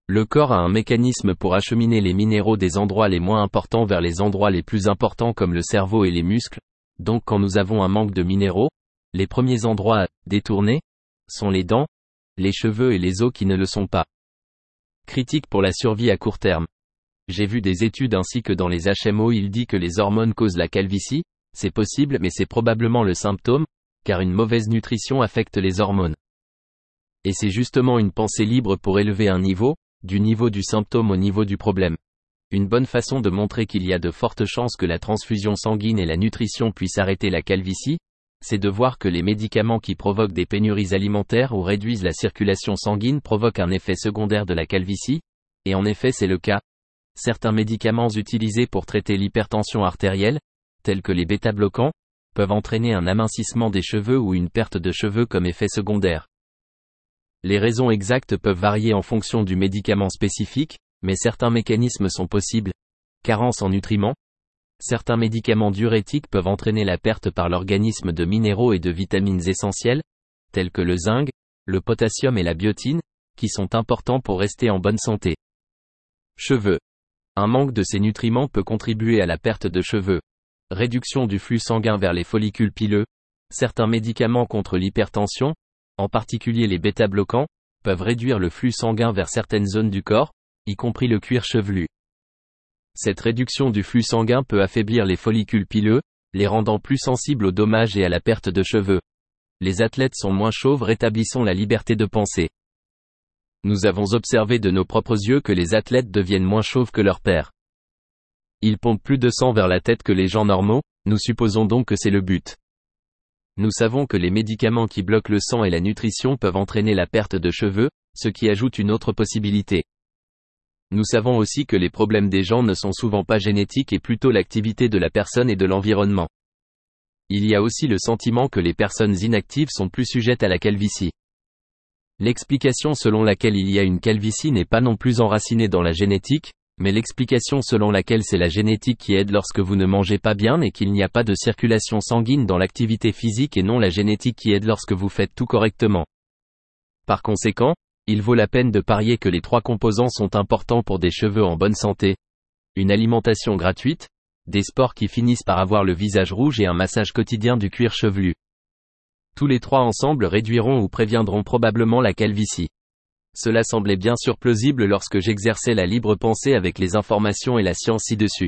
Le corps a un mécanisme pour acheminer les minéraux des endroits les moins importants vers les endroits les plus importants comme le cerveau et les muscles. Donc quand nous avons un manque de minéraux, les premiers endroits à détourner sont les dents, les cheveux et les os qui ne le sont pas. Critique pour la survie à court terme. J'ai vu des études ainsi que dans les HMO il dit que les hormones causent la calvitie, c'est possible mais c'est probablement le symptôme, car une mauvaise nutrition affecte les hormones. Et c'est justement une pensée libre pour élever un niveau, du niveau du symptôme au niveau du problème. Une bonne façon de montrer qu'il y a de fortes chances que la transfusion sanguine et la nutrition puissent arrêter la calvitie, c'est de voir que les médicaments qui provoquent des pénuries alimentaires ou réduisent la circulation sanguine provoquent un effet secondaire de la calvitie, et en effet c'est le cas. Certains médicaments utilisés pour traiter l'hypertension artérielle, tels que les bêta-bloquants, peuvent entraîner un amincissement des cheveux ou une perte de cheveux comme effet secondaire. Les raisons exactes peuvent varier en fonction du médicament spécifique, mais certains mécanismes sont possibles. Carence en nutriments. Certains médicaments diurétiques peuvent entraîner la perte par l'organisme de minéraux et de vitamines essentielles, tels que le zinc, le potassium et la biotine, qui sont importants pour rester en bonne santé. Cheveux. Un manque de ces nutriments peut contribuer à la perte de cheveux. Réduction du flux sanguin vers les follicules pileux. Certains médicaments contre l'hypertension, en particulier les bêta-bloquants, peuvent réduire le flux sanguin vers certaines zones du corps, y compris le cuir chevelu. Cette réduction du flux sanguin peut affaiblir les follicules pileux, les rendant plus sensibles aux dommages et à la perte de cheveux. Les athlètes sont moins chauves, rétablissons la liberté de penser. Nous avons observé de nos propres yeux que les athlètes deviennent moins chauves que leurs pairs. Ils pompent plus de sang vers la tête que les gens normaux, nous supposons donc que c'est le but. Nous savons que les médicaments qui bloquent le sang et la nutrition peuvent entraîner la perte de cheveux, ce qui ajoute une autre possibilité. Nous savons aussi que les problèmes des gens ne sont souvent pas génétiques et plutôt l'activité de la personne et de l'environnement. Il y a aussi le sentiment que les personnes inactives sont plus sujettes à la calvitie. L'explication selon laquelle il y a une calvitie n'est pas non plus enracinée dans la génétique, mais l'explication selon laquelle c'est la génétique qui aide lorsque vous ne mangez pas bien et qu'il n'y a pas de circulation sanguine dans l'activité physique et non la génétique qui aide lorsque vous faites tout correctement. Par conséquent, il vaut la peine de parier que les trois composants sont importants pour des cheveux en bonne santé. Une alimentation gratuite, des sports qui finissent par avoir le visage rouge et un massage quotidien du cuir chevelu. Tous les trois ensemble réduiront ou préviendront probablement la calvitie. Cela semblait bien sûr plausible lorsque j'exerçais la libre pensée avec les informations et la science ci-dessus.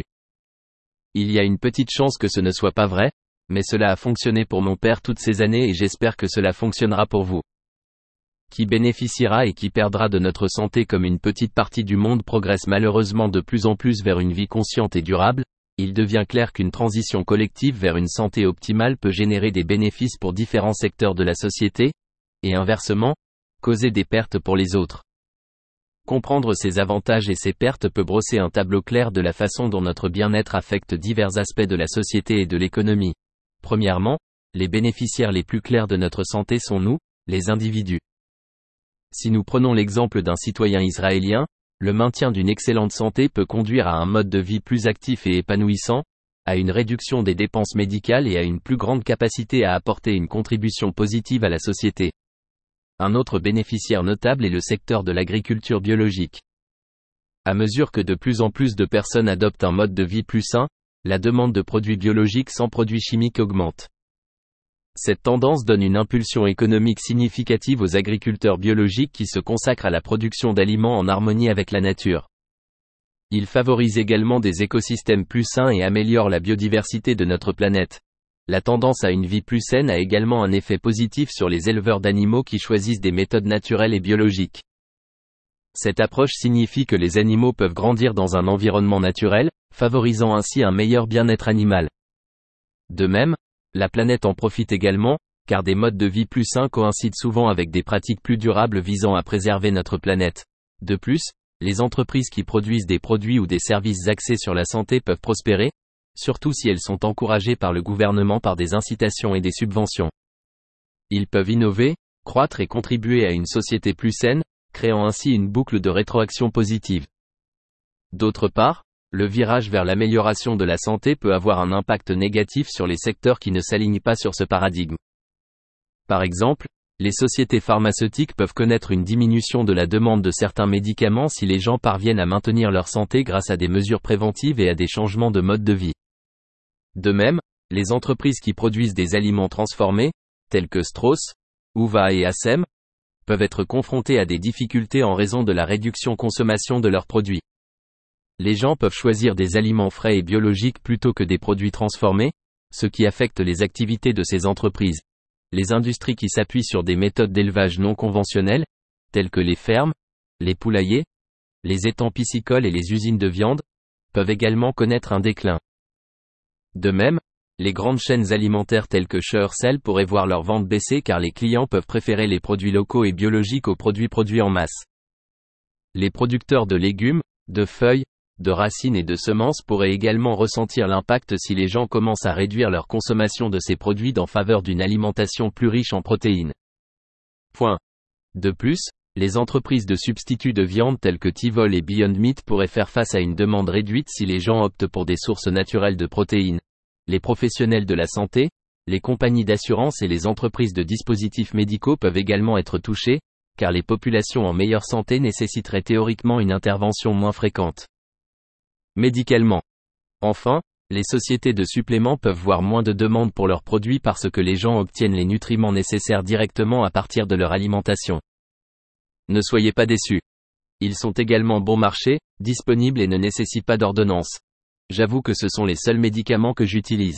Il y a une petite chance que ce ne soit pas vrai, mais cela a fonctionné pour mon père toutes ces années et j'espère que cela fonctionnera pour vous. Qui bénéficiera et qui perdra de notre santé comme une petite partie du monde progresse malheureusement de plus en plus vers une vie consciente et durable, il devient clair qu'une transition collective vers une santé optimale peut générer des bénéfices pour différents secteurs de la société, et inversement, causer des pertes pour les autres. Comprendre ces avantages et ces pertes peut brosser un tableau clair de la façon dont notre bien-être affecte divers aspects de la société et de l'économie. Premièrement, les bénéficiaires les plus clairs de notre santé sont nous, les individus. Si nous prenons l'exemple d'un citoyen israélien, le maintien d'une excellente santé peut conduire à un mode de vie plus actif et épanouissant, à une réduction des dépenses médicales et à une plus grande capacité à apporter une contribution positive à la société. Un autre bénéficiaire notable est le secteur de l'agriculture biologique. À mesure que de plus en plus de personnes adoptent un mode de vie plus sain, la demande de produits biologiques sans produits chimiques augmente. Cette tendance donne une impulsion économique significative aux agriculteurs biologiques qui se consacrent à la production d'aliments en harmonie avec la nature. Ils favorisent également des écosystèmes plus sains et améliorent la biodiversité de notre planète. La tendance à une vie plus saine a également un effet positif sur les éleveurs d'animaux qui choisissent des méthodes naturelles et biologiques. Cette approche signifie que les animaux peuvent grandir dans un environnement naturel, favorisant ainsi un meilleur bien-être animal. De même, la planète en profite également, car des modes de vie plus sains coïncident souvent avec des pratiques plus durables visant à préserver notre planète. De plus, les entreprises qui produisent des produits ou des services axés sur la santé peuvent prospérer, surtout si elles sont encouragées par le gouvernement par des incitations et des subventions. Ils peuvent innover, croître et contribuer à une société plus saine, créant ainsi une boucle de rétroaction positive. D'autre part, le virage vers l'amélioration de la santé peut avoir un impact négatif sur les secteurs qui ne s'alignent pas sur ce paradigme. Par exemple, Les sociétés pharmaceutiques peuvent connaître une diminution de la demande de certains médicaments si les gens parviennent à maintenir leur santé grâce à des mesures préventives et à des changements de mode de vie. De même, les entreprises qui produisent des aliments transformés, tels que Strauss, Uva et Assem, peuvent être confrontées à des difficultés en raison de la réduction consommation de leurs produits. Les gens peuvent choisir des aliments frais et biologiques plutôt que des produits transformés, ce qui affecte les activités de ces entreprises. Les industries qui s'appuient sur des méthodes d'élevage non conventionnelles, telles que les fermes, les poulaillers, les étangs piscicoles et les usines de viande, peuvent également connaître un déclin. De même, les grandes chaînes alimentaires telles que Sheurcell pourraient voir leurs ventes baisser car les clients peuvent préférer les produits locaux et biologiques aux produits produits en masse. Les producteurs de légumes, de feuilles, de racines et de semences pourraient également ressentir l'impact si les gens commencent à réduire leur consommation de ces produits en faveur d'une alimentation plus riche en protéines. Point. De plus, les entreprises de substituts de viande telles que Tivol et Beyond Meat pourraient faire face à une demande réduite si les gens optent pour des sources naturelles de protéines. Les professionnels de la santé, les compagnies d'assurance et les entreprises de dispositifs médicaux peuvent également être touchés, car les populations en meilleure santé nécessiteraient théoriquement une intervention moins fréquente. Médicalement. Enfin, les sociétés de suppléments peuvent voir moins de demandes pour leurs produits parce que les gens obtiennent les nutriments nécessaires directement à partir de leur alimentation. Ne soyez pas déçus. Ils sont également bon marché, disponibles et ne nécessitent pas d'ordonnance. J'avoue que ce sont les seuls médicaments que j'utilise.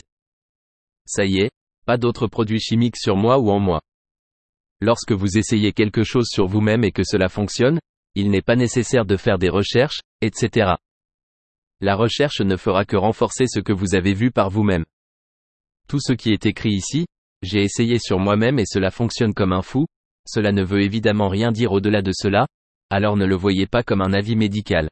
Ça y est, pas d'autres produits chimiques sur moi ou en moi. Lorsque vous essayez quelque chose sur vous-même et que cela fonctionne, il n'est pas nécessaire de faire des recherches, etc. La recherche ne fera que renforcer ce que vous avez vu par vous-même. Tout ce qui est écrit ici, j'ai essayé sur moi-même et cela fonctionne comme un fou, cela ne veut évidemment rien dire au-delà de cela, alors ne le voyez pas comme un avis médical.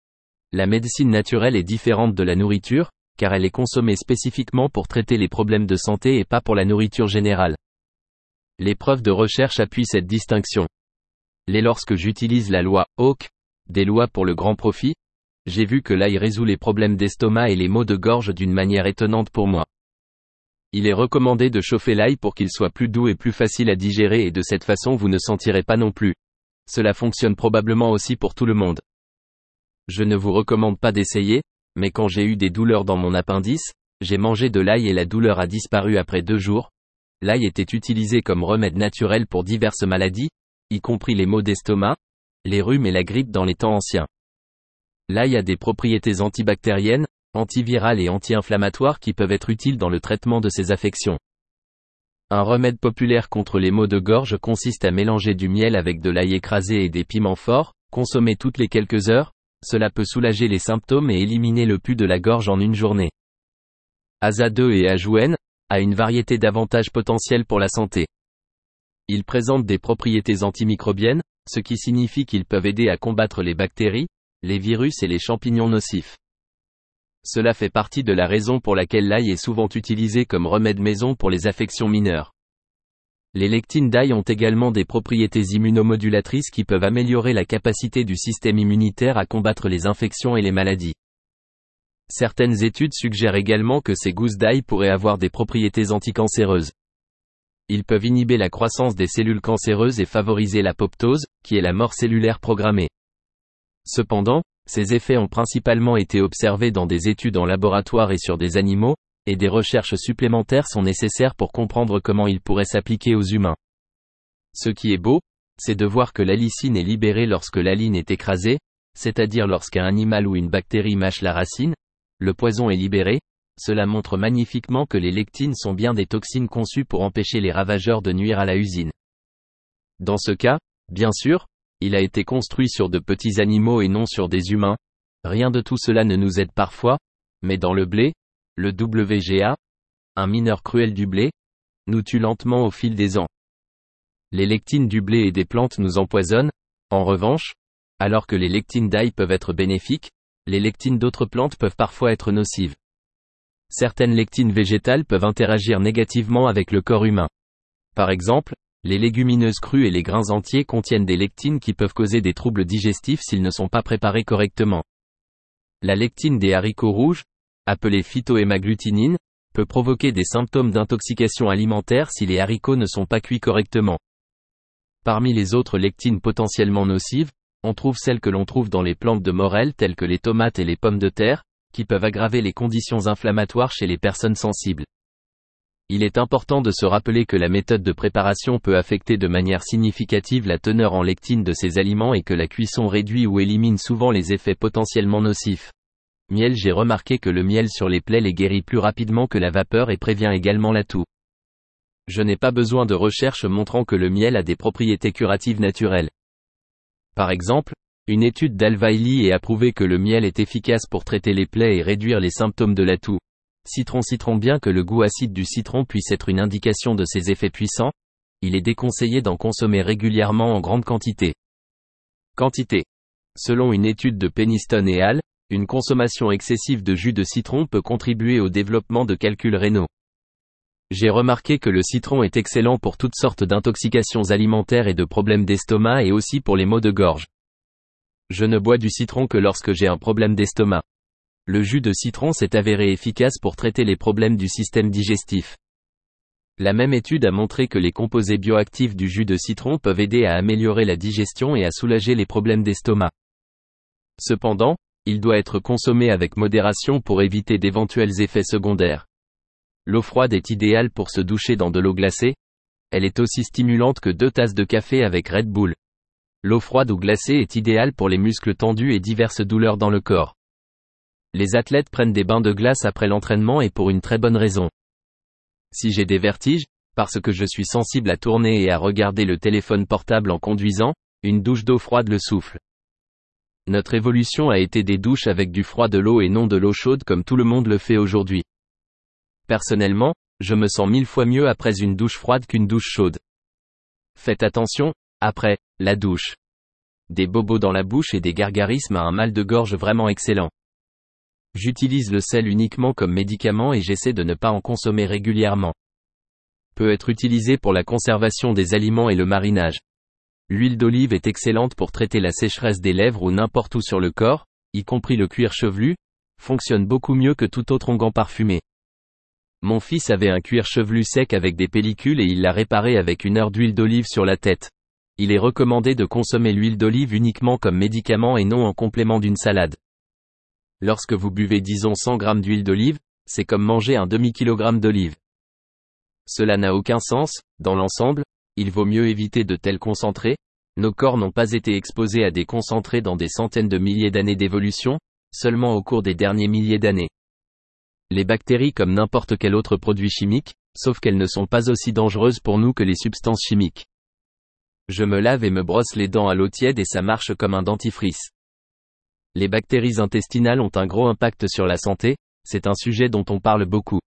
La médecine naturelle est différente de la nourriture, car elle est consommée spécifiquement pour traiter les problèmes de santé et pas pour la nourriture générale. Les preuves de recherche appuient cette distinction. Lorsque j'utilise la loi Hawke, des lois pour le grand profit, j'ai vu que l'ail résout les problèmes d'estomac et les maux de gorge d'une manière étonnante pour moi. Il est recommandé de chauffer l'ail pour qu'il soit plus doux et plus facile à digérer et de cette façon vous ne sentirez pas non plus. Cela fonctionne probablement aussi pour tout le monde. Je ne vous recommande pas d'essayer, mais quand j'ai eu des douleurs dans mon appendice, j'ai mangé de l'ail et la douleur a disparu après 2 jours. L'ail était utilisé comme remède naturel pour diverses maladies, y compris les maux d'estomac, les rhumes et la grippe dans les temps anciens. L'ail a des propriétés antibactériennes, antivirales et anti-inflammatoires qui peuvent être utiles dans le traitement de ces affections. Un remède populaire contre les maux de gorge consiste à mélanger du miel avec de l'ail écrasé et des piments forts, consommer toutes les quelques heures, cela peut soulager les symptômes et éliminer le pus de la gorge en une journée. Aza2 et Ajouen a une variété d'avantages potentiels pour la santé. Ils présentent des propriétés antimicrobiennes, ce qui signifie qu'ils peuvent aider à combattre les bactéries, les virus et les champignons nocifs. Cela fait partie de la raison pour laquelle l'ail est souvent utilisé comme remède maison pour les affections mineures. Les lectines d'ail ont également des propriétés immunomodulatrices qui peuvent améliorer la capacité du système immunitaire à combattre les infections et les maladies. Certaines études suggèrent également que ces gousses d'ail pourraient avoir des propriétés anticancéreuses. Ils peuvent inhiber la croissance des cellules cancéreuses et favoriser l'apoptose, qui est la mort cellulaire programmée. Cependant, ces effets ont principalement été observés dans des études en laboratoire et sur des animaux, et des recherches supplémentaires sont nécessaires pour comprendre comment ils pourraient s'appliquer aux humains. Ce qui est beau, c'est de voir que l'allicine est libérée lorsque l'aline est écrasée, c'est-à-dire lorsqu'un animal ou une bactérie mâche la racine, le poison est libéré, cela montre magnifiquement que les lectines sont bien des toxines conçues pour empêcher les ravageurs de nuire à la usine. Dans ce cas, bien sûr, il a été construit sur de petits animaux et non sur des humains. Rien de tout cela ne nous aide parfois, mais dans le blé, le WGA, un mineur cruel du blé, nous tue lentement au fil des ans. Les lectines du blé et des plantes nous empoisonnent. En revanche, alors que les lectines d'ail peuvent être bénéfiques, les lectines d'autres plantes peuvent parfois être nocives. Certaines lectines végétales peuvent interagir négativement avec le corps humain. Par exemple, les légumineuses crues et les grains entiers contiennent des lectines qui peuvent causer des troubles digestifs s'ils ne sont pas préparés correctement. La lectine des haricots rouges, appelée phytohémagglutinine, peut provoquer des symptômes d'intoxication alimentaire si les haricots ne sont pas cuits correctement. Parmi les autres lectines potentiellement nocives, on trouve celles que l'on trouve dans les plantes de morel telles que les tomates et les pommes de terre, qui peuvent aggraver les conditions inflammatoires chez les personnes sensibles. Il est important de se rappeler que la méthode de préparation peut affecter de manière significative la teneur en lectine de ces aliments et que la cuisson réduit ou élimine souvent les effets potentiellement nocifs. Miel. J'ai remarqué que le miel sur les plaies les guérit plus rapidement que la vapeur et prévient également la toux. Je n'ai pas besoin de recherches montrant que le miel a des propriétés curatives naturelles. Par exemple, une étude d'Al-Waili a prouvé que le miel est efficace pour traiter les plaies et réduire les symptômes de la toux. Citron. Bien que le goût acide du citron puisse être une indication de ses effets puissants, il est déconseillé d'en consommer régulièrement en grande quantité. Selon une étude de Peniston et al., une consommation excessive de jus de citron peut contribuer au développement de calculs rénaux. J'ai remarqué que le citron est excellent pour toutes sortes d'intoxications alimentaires et de problèmes d'estomac et aussi pour les maux de gorge. Je ne bois du citron que lorsque j'ai un problème d'estomac. Le jus de citron s'est avéré efficace pour traiter les problèmes du système digestif. La même étude a montré que les composés bioactifs du jus de citron peuvent aider à améliorer la digestion et à soulager les problèmes d'estomac. Cependant, il doit être consommé avec modération pour éviter d'éventuels effets secondaires. L'eau froide est idéale pour se doucher dans de l'eau glacée. Elle est aussi stimulante que 2 tasses de café avec Red Bull. L'eau froide ou glacée est idéale pour les muscles tendus et diverses douleurs dans le corps. Les athlètes prennent des bains de glace après l'entraînement et pour une très bonne raison. Si j'ai des vertiges, parce que je suis sensible à tourner et à regarder le téléphone portable en conduisant, une douche d'eau froide le souffle. Notre évolution a été des douches avec du froid de l'eau et non de l'eau chaude comme tout le monde le fait aujourd'hui. Personnellement, je me sens 1000 fois mieux après une douche froide qu'une douche chaude. Faites attention, après la douche. Des bobos dans la bouche et des gargarismes à un mal de gorge vraiment excellent. J'utilise le sel uniquement comme médicament et j'essaie de ne pas en consommer régulièrement. Peut être utilisé pour la conservation des aliments et le marinage. L'huile d'olive est excellente pour traiter la sécheresse des lèvres ou n'importe où sur le corps, y compris le cuir chevelu, fonctionne beaucoup mieux que tout autre onguent parfumé. Mon fils avait un cuir chevelu sec avec des pellicules et il l'a réparé avec 1 heure d'huile d'olive sur la tête. Il est recommandé de consommer l'huile d'olive uniquement comme médicament et non en complément d'une salade. Lorsque vous buvez disons 100 g d'huile d'olive, c'est comme manger un demi-kilogramme d'olive. Cela n'a aucun sens, dans l'ensemble, il vaut mieux éviter de tels concentrés. Nos corps n'ont pas été exposés à des concentrés dans des centaines de milliers d'années d'évolution, seulement au cours des derniers milliers d'années. Les bactéries comme n'importe quel autre produit chimique, sauf qu'elles ne sont pas aussi dangereuses pour nous que les substances chimiques. Je me lave et me brosse les dents à l'eau tiède et ça marche comme un dentifrice. Les bactéries intestinales ont un gros impact sur la santé, c'est un sujet dont on parle beaucoup.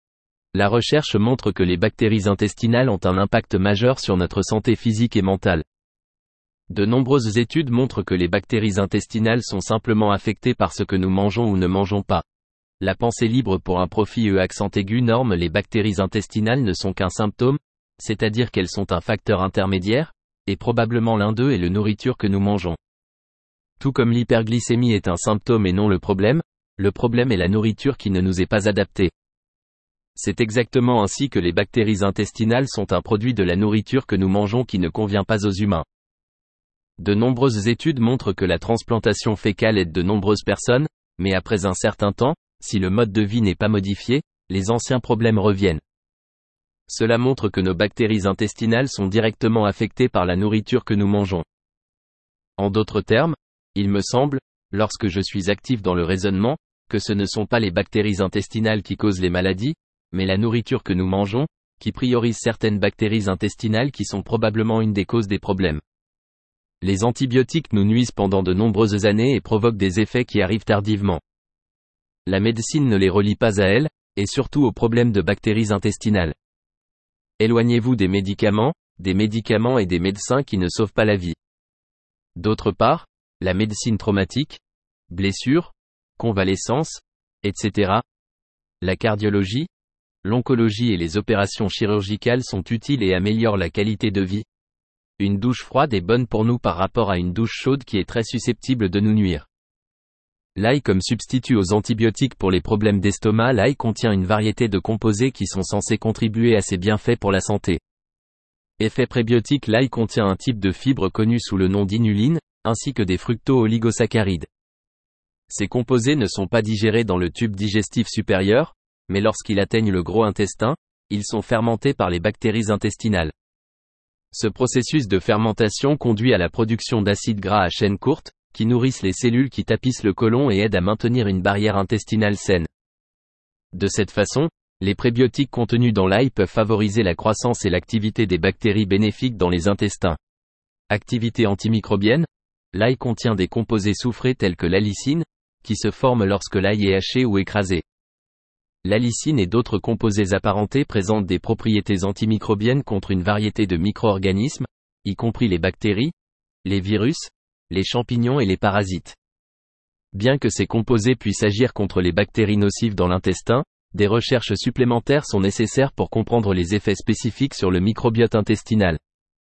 La recherche montre que les bactéries intestinales ont un impact majeur sur notre santé physique et mentale. De nombreuses études montrent que les bactéries intestinales sont simplement affectées par ce que nous mangeons ou ne mangeons pas. La pensée libre pour un profit accent aigu norme les bactéries intestinales ne sont qu'un symptôme, c'est-à-dire qu'elles sont un facteur intermédiaire, et probablement l'un d'eux est la nourriture que nous mangeons. Tout comme l'hyperglycémie est un symptôme et non le problème est la nourriture qui ne nous est pas adaptée. C'est exactement ainsi que les bactéries intestinales sont un produit de la nourriture que nous mangeons qui ne convient pas aux humains. De nombreuses études montrent que la transplantation fécale aide de nombreuses personnes, mais après un certain temps, si le mode de vie n'est pas modifié, les anciens problèmes reviennent. Cela montre que nos bactéries intestinales sont directement affectées par la nourriture que nous mangeons. En d'autres termes, il me semble, lorsque je suis actif dans le raisonnement, que ce ne sont pas les bactéries intestinales qui causent les maladies, mais la nourriture que nous mangeons, qui priorise certaines bactéries intestinales qui sont probablement une des causes des problèmes. Les antibiotiques nous nuisent pendant de nombreuses années et provoquent des effets qui arrivent tardivement. La médecine ne les relie pas à elles, et surtout aux problèmes de bactéries intestinales. Éloignez-vous des médicaments et des médecins qui ne sauvent pas la vie. D'autre part, la médecine traumatique, blessures, convalescence, etc. La cardiologie, l'oncologie et les opérations chirurgicales sont utiles et améliorent la qualité de vie. Une douche froide est bonne pour nous par rapport à une douche chaude qui est très susceptible de nous nuire. L'ail comme substitut aux antibiotiques pour les problèmes d'estomac. L'ail contient une variété de composés qui sont censés contribuer à ses bienfaits pour la santé. Effet prébiotique. L'ail contient un type de fibre connu sous le nom d'inuline, ainsi que des fructo-oligosaccharides. Ces composés ne sont pas digérés dans le tube digestif supérieur, mais lorsqu'ils atteignent le gros intestin, ils sont fermentés par les bactéries intestinales. Ce processus de fermentation conduit à la production d'acides gras à chaîne courte, qui nourrissent les cellules qui tapissent le côlon et aident à maintenir une barrière intestinale saine. De cette façon, les prébiotiques contenus dans l'ail peuvent favoriser la croissance et l'activité des bactéries bénéfiques dans les intestins. Activité antimicrobienne. L'ail contient des composés soufrés tels que l'allicine, qui se forment lorsque l'ail est haché ou écrasé. L'allicine et d'autres composés apparentés présentent des propriétés antimicrobiennes contre une variété de micro-organismes, y compris les bactéries, les virus, les champignons et les parasites. Bien que ces composés puissent agir contre les bactéries nocives dans l'intestin, des recherches supplémentaires sont nécessaires pour comprendre les effets spécifiques sur le microbiote intestinal.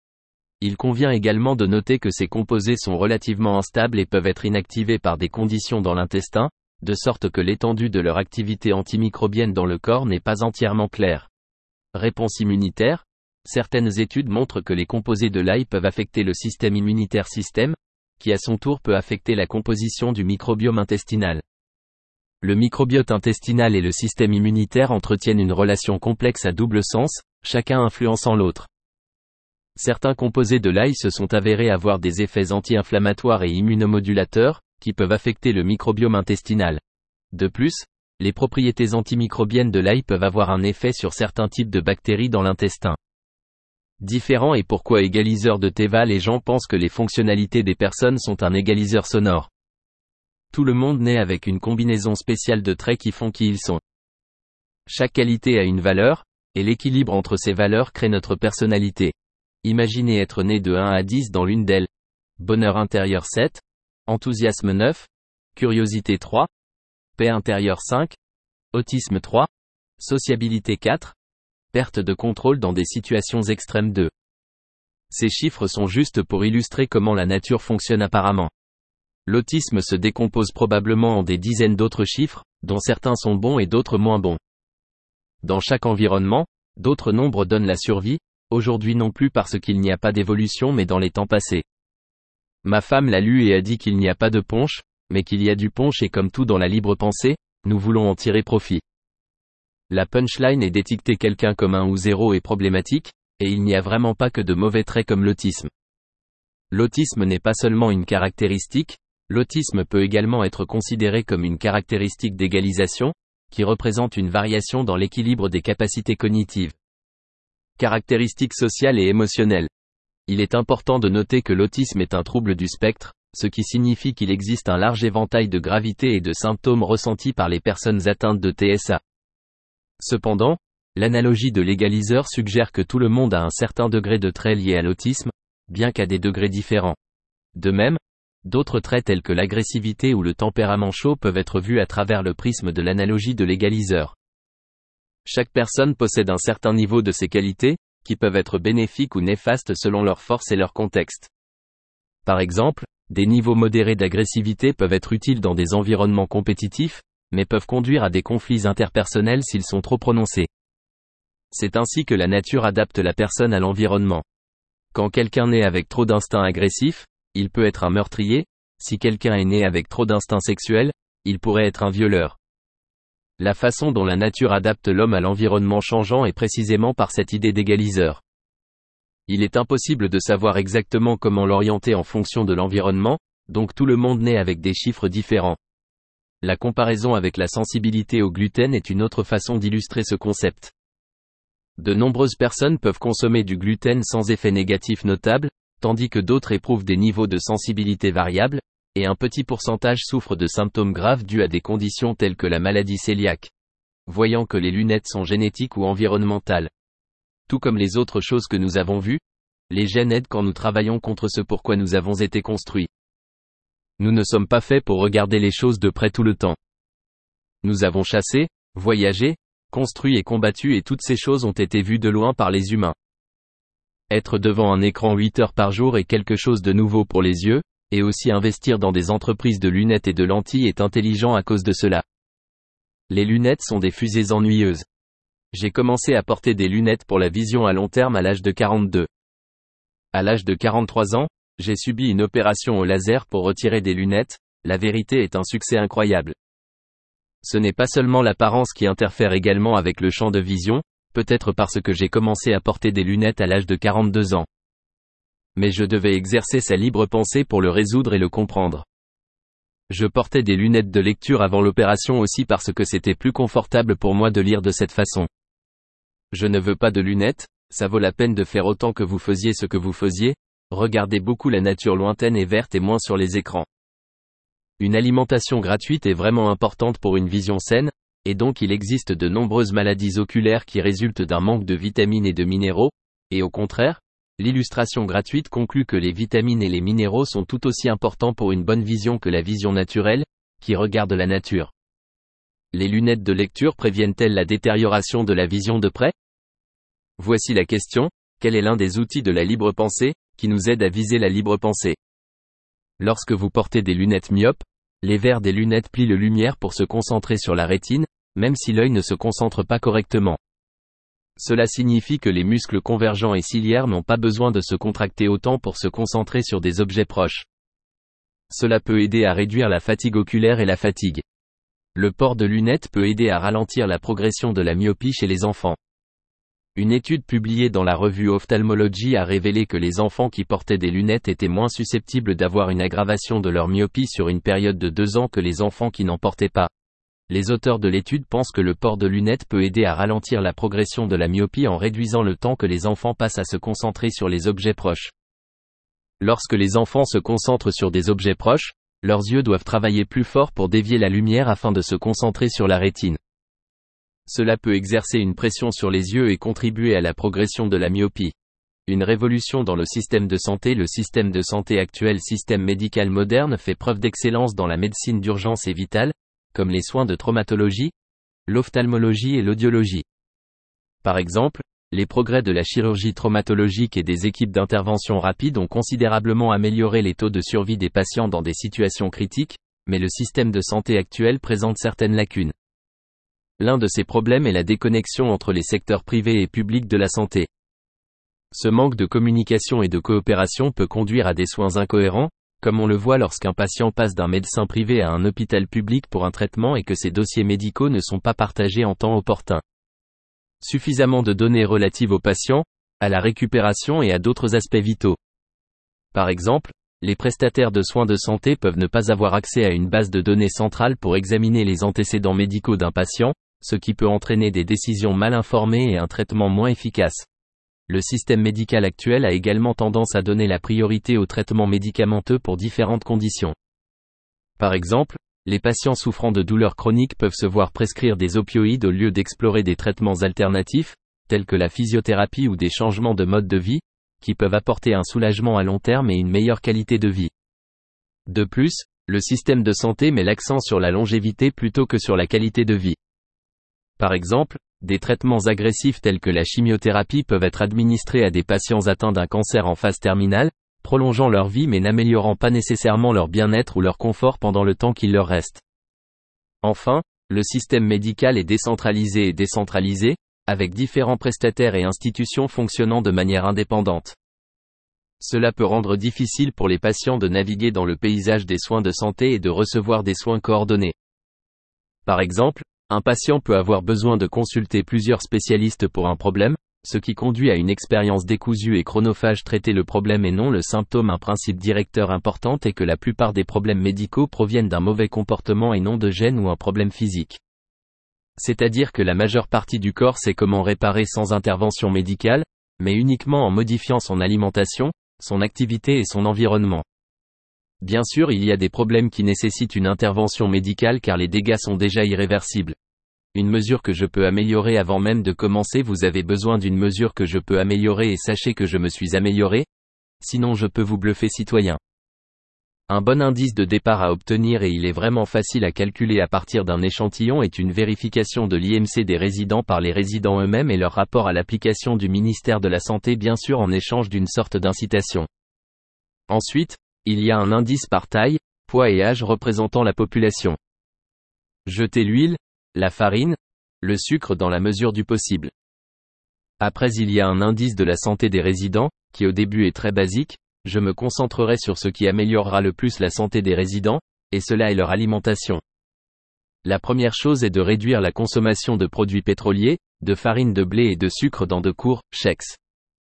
Il convient également de noter que ces composés sont relativement instables et peuvent être inactivés par des conditions dans l'intestin, de sorte que l'étendue de leur activité antimicrobienne dans le corps n'est pas entièrement claire. Réponse immunitaire. Certaines études montrent que les composés de l'ail peuvent affecter le système immunitaire qui à son tour peut affecter la composition du microbiome intestinal. Le microbiote intestinal et le système immunitaire entretiennent une relation complexe à double sens, chacun influençant l'autre. Certains composés de l'ail se sont avérés avoir des effets anti-inflammatoires et immunomodulateurs, qui peuvent affecter le microbiome intestinal. De plus, les propriétés antimicrobiennes de l'ail peuvent avoir un effet sur certains types de bactéries dans l'intestin. Différent et pourquoi égaliseur de Teva. Les gens pensent que les fonctionnalités des personnes sont un égaliseur sonore. Tout le monde naît avec une combinaison spéciale de traits qui font qui ils sont. Chaque qualité a une valeur, et l'équilibre entre ces valeurs crée notre personnalité. Imaginez être né de 1 à 10 dans l'une d'elles. Bonheur intérieur 7, enthousiasme 9, curiosité 3, paix intérieure 5, autisme 3, sociabilité 4, perte de contrôle dans des situations extrêmes 2. Ces chiffres sont justes pour illustrer comment la nature fonctionne apparemment. L'autisme se décompose probablement en des dizaines d'autres chiffres, dont certains sont bons et d'autres moins bons. Dans chaque environnement, d'autres nombres donnent la survie, aujourd'hui non plus parce qu'il n'y a pas d'évolution mais dans les temps passés. Ma femme l'a lu et a dit qu'il n'y a pas de punch, mais qu'il y a du punch et comme tout dans la libre pensée, nous voulons en tirer profit. La punchline est d'étiqueter quelqu'un comme 1 ou 0 est problématique, et il n'y a vraiment pas que de mauvais traits comme l'autisme. L'autisme n'est pas seulement une caractéristique, l'autisme peut également être considéré comme une caractéristique d'égalisation, qui représente une variation dans l'équilibre des capacités cognitives. Caractéristiques sociales et émotionnelles. Il est important de noter que l'autisme est un trouble du spectre, ce qui signifie qu'il existe un large éventail de gravité et de symptômes ressentis par les personnes atteintes de TSA. Cependant, l'analogie de l'égaliseur suggère que tout le monde a un certain degré de traits liés à l'autisme, bien qu'à des degrés différents. De même, d'autres traits tels que l'agressivité ou le tempérament chaud peuvent être vus à travers le prisme de l'analogie de l'égaliseur. Chaque personne possède un certain niveau de ces qualités, qui peuvent être bénéfiques ou néfastes selon leur force et leur contexte. Par exemple, des niveaux modérés d'agressivité peuvent être utiles dans des environnements compétitifs, mais peuvent conduire à des conflits interpersonnels s'ils sont trop prononcés. C'est ainsi que la nature adapte la personne à l'environnement. Quand quelqu'un naît avec trop d'instinct agressif, il peut être un meurtrier, si quelqu'un est né avec trop d'instinct sexuel, il pourrait être un violeur. La façon dont la nature adapte l'homme à l'environnement changeant est précisément par cette idée d'égaliseur. Il est impossible de savoir exactement comment l'orienter en fonction de l'environnement, donc tout le monde naît avec des chiffres différents. La comparaison avec la sensibilité au gluten est une autre façon d'illustrer ce concept. De nombreuses personnes peuvent consommer du gluten sans effet négatif notable, tandis que d'autres éprouvent des niveaux de sensibilité variables, et un petit pourcentage souffre de symptômes graves dus à des conditions telles que la maladie cœliaque. Voyant que les lunettes sont génétiques ou environnementales. Tout comme les autres choses que nous avons vues, les gènes aident quand nous travaillons contre ce pourquoi nous avons été construits. Nous ne sommes pas faits pour regarder les choses de près tout le temps. Nous avons chassé, voyagé, construit et combattu et toutes ces choses ont été vues de loin par les humains. Être devant un écran 8 heures par jour est quelque chose de nouveau pour les yeux, et aussi investir dans des entreprises de lunettes et de lentilles est intelligent à cause de cela. Les lunettes sont des fusées ennuyeuses. J'ai commencé à porter des lunettes pour la vision à long terme à l'âge de 42. À l'âge de 43 ans, j'ai subi une opération au laser pour retirer des lunettes, la vérité est un succès incroyable. Ce n'est pas seulement l'apparence qui interfère également avec le champ de vision, peut-être parce que j'ai commencé à porter des lunettes à l'âge de 42 ans. Mais je devais exercer sa libre pensée pour le résoudre et le comprendre. Je portais des lunettes de lecture avant l'opération aussi parce que c'était plus confortable pour moi de lire de cette façon. Je ne veux pas de lunettes, ça vaut la peine de faire autant que vous faisiez ce que vous faisiez, regardez beaucoup la nature lointaine et verte et moins sur les écrans. Une alimentation gratuite est vraiment importante pour une vision saine, et donc il existe de nombreuses maladies oculaires qui résultent d'un manque de vitamines et de minéraux, et au contraire, l'illustration gratuite conclut que les vitamines et les minéraux sont tout aussi importants pour une bonne vision que la vision naturelle, qui regarde la nature. Les lunettes de lecture préviennent-elles la détérioration de la vision de près ? Voici la question, quel est l'un des outils de la libre pensée, qui nous aide à viser la libre pensée ? Lorsque vous portez des lunettes myopes, les verres des lunettes plient la lumière pour se concentrer sur la rétine, même si l'œil ne se concentre pas correctement. Cela signifie que les muscles convergents et ciliaires n'ont pas besoin de se contracter autant pour se concentrer sur des objets proches. Cela peut aider à réduire la fatigue oculaire et la fatigue. Le port de lunettes peut aider à ralentir la progression de la myopie chez les enfants. Une étude publiée dans la revue Ophthalmology a révélé que les enfants qui portaient des lunettes étaient moins susceptibles d'avoir une aggravation de leur myopie sur une période de 2 ans que les enfants qui n'en portaient pas. Les auteurs de l'étude pensent que le port de lunettes peut aider à ralentir la progression de la myopie en réduisant le temps que les enfants passent à se concentrer sur les objets proches. Lorsque les enfants se concentrent sur des objets proches, leurs yeux doivent travailler plus fort pour dévier la lumière afin de se concentrer sur la rétine. Cela peut exercer une pression sur les yeux et contribuer à la progression de la myopie. Une révolution dans le système de santé. Le système de santé actuel, système médical moderne, fait preuve d'excellence dans la médecine d'urgence et vitale, comme les soins de traumatologie, l'ophtalmologie et l'audiologie. Par exemple, les progrès de la chirurgie traumatologique et des équipes d'intervention rapide ont considérablement amélioré les taux de survie des patients dans des situations critiques, mais le système de santé actuel présente certaines lacunes. L'un de ces problèmes est la déconnexion entre les secteurs privés et publics de la santé. Ce manque de communication et de coopération peut conduire à des soins incohérents, comme on le voit lorsqu'un patient passe d'un médecin privé à un hôpital public pour un traitement et que ses dossiers médicaux ne sont pas partagés en temps opportun. Suffisamment de données relatives au patient, à la récupération et à d'autres aspects vitaux. Par exemple, les prestataires de soins de santé peuvent ne pas avoir accès à une base de données centrale pour examiner les antécédents médicaux d'un patient, ce qui peut entraîner des décisions mal informées et un traitement moins efficace. Le système médical actuel a également tendance à donner la priorité aux traitements médicamenteux pour différentes conditions. Par exemple, les patients souffrant de douleurs chroniques peuvent se voir prescrire des opioïdes au lieu d'explorer des traitements alternatifs, tels que la physiothérapie ou des changements de mode de vie, qui peuvent apporter un soulagement à long terme et une meilleure qualité de vie. De plus, le système de santé met l'accent sur la longévité plutôt que sur la qualité de vie. Par exemple, des traitements agressifs tels que la chimiothérapie peuvent être administrés à des patients atteints d'un cancer en phase terminale, prolongeant leur vie mais n'améliorant pas nécessairement leur bien-être ou leur confort pendant le temps qu'il leur reste. Enfin, le système médical est décentralisé et décentralisé, avec différents prestataires et institutions fonctionnant de manière indépendante. Cela peut rendre difficile pour les patients de naviguer dans le paysage des soins de santé et de recevoir des soins coordonnés. Par exemple, un patient peut avoir besoin de consulter plusieurs spécialistes pour un problème, ce qui conduit à une expérience décousue et chronophage. Traiter le problème et non le symptôme. Un principe directeur important est que la plupart des problèmes médicaux proviennent d'un mauvais comportement et non de gènes ou un problème physique. C'est-à-dire que la majeure partie du corps sait comment réparer sans intervention médicale, mais uniquement en modifiant son alimentation, son activité et son environnement. Bien sûr, il y a des problèmes qui nécessitent une intervention médicale car les dégâts sont déjà irréversibles. Une mesure que je peux améliorer avant même de commencer. Vous avez besoin d'une mesure que je peux améliorer et sachez que je me suis amélioré. Sinon je peux vous bluffer citoyen. Un bon indice de départ à obtenir et il est vraiment facile à calculer à partir d'un échantillon est une vérification de l'IMC des résidents par les résidents eux-mêmes et leur rapport à l'application du ministère de la Santé bien sûr en échange d'une sorte d'incitation. Ensuite, il y a un indice par taille, poids et âge représentant la population. Jetez l'huile, la farine, le sucre dans la mesure du possible. Après il y a un indice de la santé des résidents, qui au début est très basique, je me concentrerai sur ce qui améliorera le plus la santé des résidents, et cela est leur alimentation. La première chose est de réduire la consommation de produits pétroliers, de farine de blé et de sucre dans de courts chèques.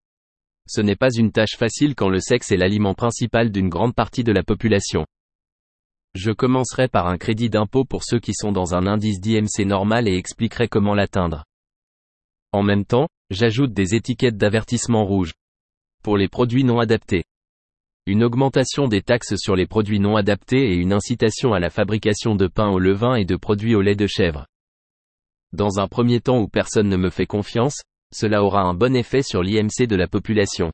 Ce n'est pas une tâche facile quand le sexe est l'aliment principal d'une grande partie de la population. Je commencerai par un crédit d'impôt pour ceux qui sont dans un indice d'IMC normal et expliquerai comment l'atteindre. En même temps, j'ajoute des étiquettes d'avertissement rouge. Pour les produits non adaptés. Une augmentation des taxes sur les produits non adaptés et une incitation à la fabrication de pain au levain et de produits au lait de chèvre. Dans un premier temps où personne ne me fait confiance, cela aura un bon effet sur l'IMC de la population.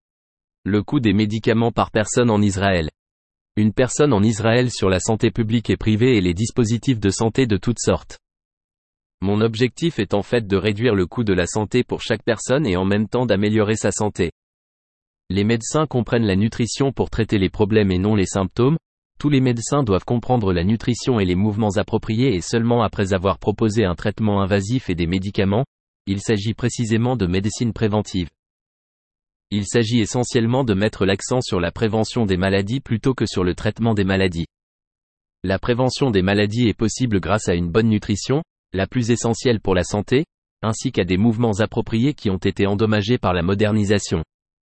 Le coût des médicaments par personne en Israël. Une personne en Israël sur la santé publique et privée et les dispositifs de santé de toutes sortes. Mon objectif est en fait de réduire le coût de la santé pour chaque personne et en même temps d'améliorer sa santé. Les médecins comprennent la nutrition pour traiter les problèmes et non les symptômes. Tous les médecins doivent comprendre la nutrition et les mouvements appropriés et seulement après avoir proposé un traitement invasif et des médicaments, il s'agit précisément de médecine préventive. Il s'agit essentiellement de mettre l'accent sur la prévention des maladies plutôt que sur le traitement des maladies. La prévention des maladies est possible grâce à une bonne nutrition, la plus essentielle pour la santé, ainsi qu'à des mouvements appropriés qui ont été endommagés par la modernisation.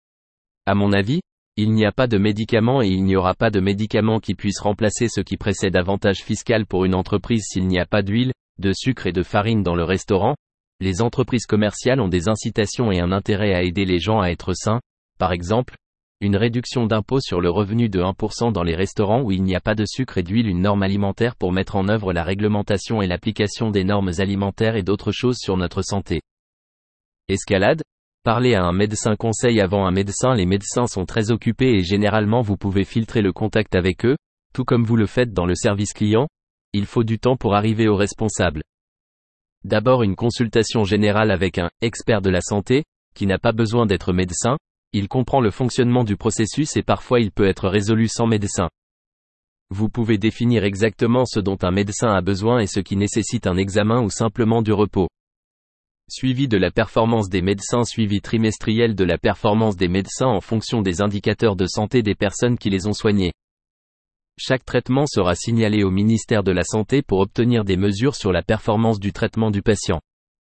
À mon avis, il n'y a pas de médicament et il n'y aura pas de médicament qui puisse remplacer ce qui précède avantage fiscal pour une entreprise s'il n'y a pas d'huile, de sucre et de farine dans le restaurant. Les entreprises commerciales ont des incitations et un intérêt à aider les gens à être sains, par exemple, une réduction d'impôt sur le revenu de 1% dans les restaurants où il n'y a pas de sucre et d'huile, une norme alimentaire pour mettre en œuvre la réglementation et l'application des normes alimentaires et d'autres choses sur notre santé. Escalade. Parler à un médecin conseil avant un médecin. Les médecins sont très occupés et généralement vous pouvez filtrer le contact avec eux, tout comme vous le faites dans le service client, il faut du temps pour arriver au responsable. D'abord une consultation générale avec un expert de la santé, qui n'a pas besoin d'être médecin, il comprend le fonctionnement du processus et parfois il peut être résolu sans médecin. Vous pouvez définir exactement ce dont un médecin a besoin et ce qui nécessite un examen ou simplement du repos. Suivi de la performance des médecins. Suivi trimestriel de la performance des médecins en fonction des indicateurs de santé des personnes qui les ont soignés. Chaque traitement sera signalé au ministère de la Santé pour obtenir des mesures sur la performance du traitement du patient.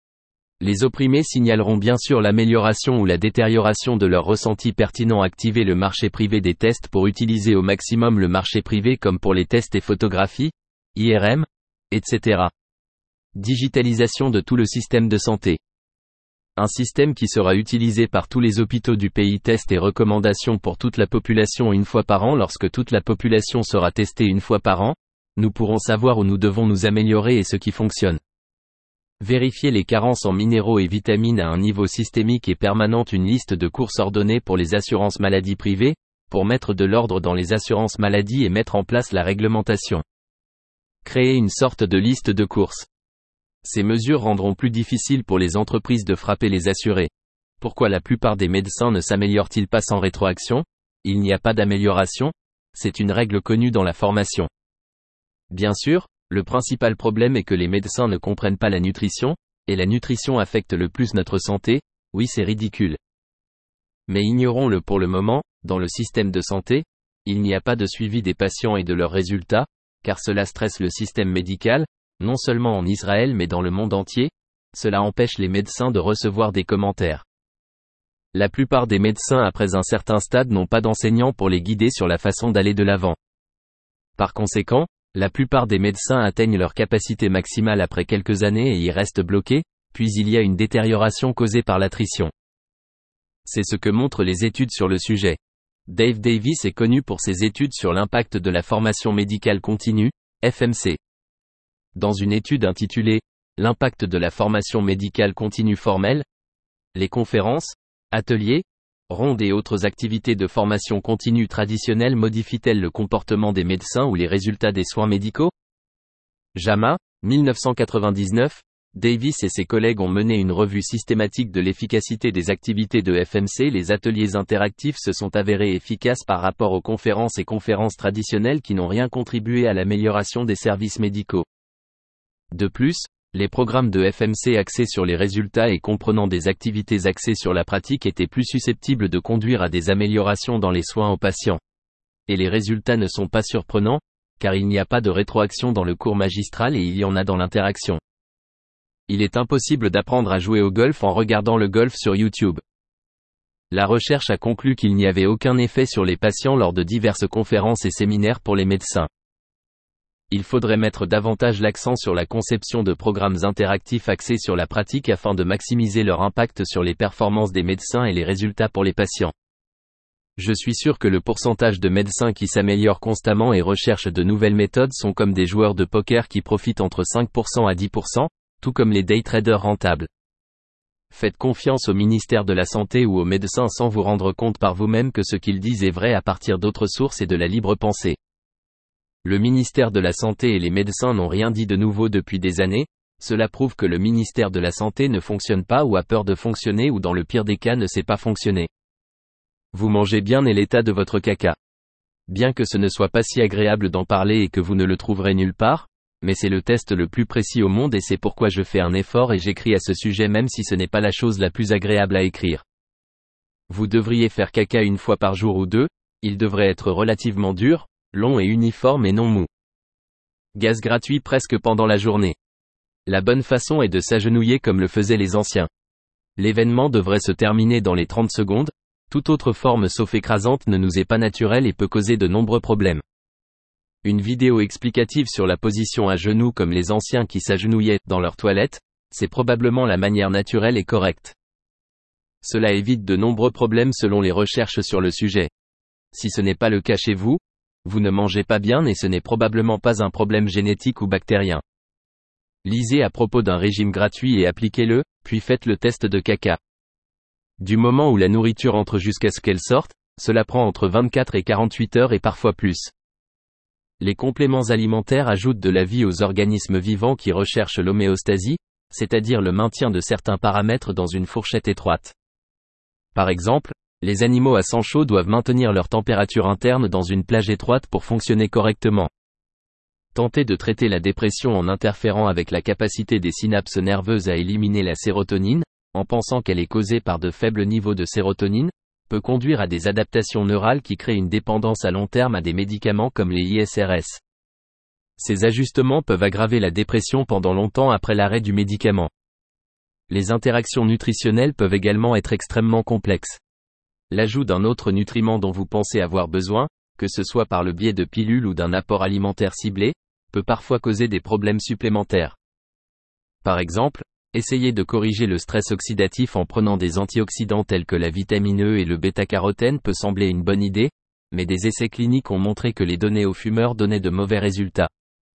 Les opprimés signaleront bien sûr l'amélioration ou la détérioration de leur ressenti pertinent. Activer le marché privé des tests pour utiliser au maximum le marché privé comme pour les tests et photographies, IRM, etc. Digitalisation de tout le système de santé. Un système qui sera utilisé par tous les hôpitaux du pays. Tests et recommandations pour toute la population une fois par an. Lorsque toute la population sera testée une fois par an, nous pourrons savoir où nous devons nous améliorer et ce qui fonctionne. Vérifier les carences en minéraux et vitamines à un niveau systémique et permanent. Une liste de courses ordonnées pour les assurances maladie privées, pour mettre de l'ordre dans les assurances maladie et mettre en place la réglementation. Créer une sorte de liste de courses. Ces mesures rendront plus difficile pour les entreprises de frapper les assurés. Pourquoi la plupart des médecins ne s'améliorent-ils pas sans rétroaction? Il n'y a pas d'amélioration? C'est une règle connue dans la formation. Bien sûr, le principal problème est que les médecins ne comprennent pas la nutrition, et la nutrition affecte le plus notre santé. Oui, c'est ridicule. Mais ignorons-le pour le moment, dans le système de santé, il n'y a pas de suivi des patients et de leurs résultats, car cela stresse le système médical, non seulement en Israël mais dans le monde entier, cela empêche les médecins de recevoir des commentaires. La plupart des médecins après un certain stade n'ont pas d'enseignants pour les guider sur la façon d'aller de l'avant. Par conséquent, la plupart des médecins atteignent leur capacité maximale après quelques années et y restent bloqués, puis il y a une détérioration causée par l'attrition. C'est ce que montrent les études sur le sujet. Dave Davis est connu pour ses études sur l'impact de la formation médicale continue, FMC. Dans une étude intitulée « L'impact de la formation médicale continue formelle », les conférences, ateliers, rondes et autres activités de formation continue traditionnelles modifient-elles le comportement des médecins ou les résultats des soins médicaux? JAMA, 1999, Davis et ses collègues ont mené une revue systématique de l'efficacité des activités de FMC. Les ateliers interactifs se sont avérés efficaces par rapport aux conférences et conférences traditionnelles qui n'ont rien contribué à l'amélioration des services médicaux. De plus, Les programmes de FMC axés sur les résultats et comprenant des activités axées sur la pratique étaient plus susceptibles de conduire à des améliorations dans les soins aux patients. Et les résultats ne sont pas surprenants, car il n'y a pas de rétroaction dans le cours magistral et il y en a dans l'interaction. Il est impossible d'apprendre à jouer au golf en regardant le golf sur YouTube. La recherche a conclu qu'il n'y avait aucun effet sur les patients lors de diverses conférences et séminaires pour les médecins. Il faudrait mettre davantage l'accent sur la conception de programmes interactifs axés sur la pratique afin de maximiser leur impact sur les performances des médecins et les résultats pour les patients. Je suis sûr que le pourcentage de médecins qui s'améliorent constamment et recherchent de nouvelles méthodes sont comme des joueurs de poker qui profitent entre 5% à 10%, tout comme les day traders rentables. Faites confiance au ministère de la Santé ou aux médecins sans vous rendre compte par vous-même que ce qu'ils disent est vrai à partir d'autres sources et de la libre pensée. Le ministère de la Santé et les médecins n'ont rien dit de nouveau depuis des années, cela prouve que le ministère de la Santé ne fonctionne pas ou a peur de fonctionner ou dans le pire des cas ne sait pas fonctionner. Vous mangez bien et l'état de votre caca. Bien que ce ne soit pas si agréable d'en parler et que vous ne le trouverez nulle part, mais c'est le test le plus précis au monde et c'est pourquoi je fais un effort et j'écris à ce sujet même si ce n'est pas la chose la plus agréable à écrire. Vous devriez faire caca une fois par jour ou deux, il devrait être relativement dur, long et uniforme et non mou. Gaz gratuit presque pendant la journée. La bonne façon est de s'agenouiller comme le faisaient les anciens. L'événement devrait se terminer dans les 30 secondes, toute autre forme sauf écrasante ne nous est pas naturelle et peut causer de nombreux problèmes. Une vidéo explicative sur la position à genoux comme les anciens qui s'agenouillaient dans leur toilette, c'est probablement la manière naturelle et correcte. Cela évite de nombreux problèmes selon les recherches sur le sujet. Si ce n'est pas le cas chez vous, vous ne mangez pas bien et ce n'est probablement pas un problème génétique ou bactérien. Lisez à propos d'un régime gratuit et appliquez-le, puis faites le test de caca. Du moment où la nourriture entre jusqu'à ce qu'elle sorte, cela prend entre 24 et 48 heures et parfois plus. Les compléments alimentaires ajoutent de la vie aux organismes vivants qui recherchent l'homéostasie, c'est-à-dire le maintien de certains paramètres dans une fourchette étroite. Par exemple, les animaux à sang chaud doivent maintenir leur température interne dans une plage étroite pour fonctionner correctement. Tenter de traiter la dépression en interférant avec la capacité des synapses nerveuses à éliminer la sérotonine, en pensant qu'elle est causée par de faibles niveaux de sérotonine, peut conduire à des adaptations neurales qui créent une dépendance à long terme à des médicaments comme les ISRS. Ces ajustements peuvent aggraver la dépression pendant longtemps après l'arrêt du médicament. Les interactions nutritionnelles peuvent également être extrêmement complexes. L'ajout d'un autre nutriment dont vous pensez avoir besoin, que ce soit par le biais de pilules ou d'un apport alimentaire ciblé, peut parfois causer des problèmes supplémentaires. Par exemple, essayez de corriger le stress oxydatif en prenant des antioxydants tels que la vitamine E et le bêta-carotène peut sembler une bonne idée, mais des essais cliniques ont montré que les données aux fumeurs donnaient de mauvais résultats.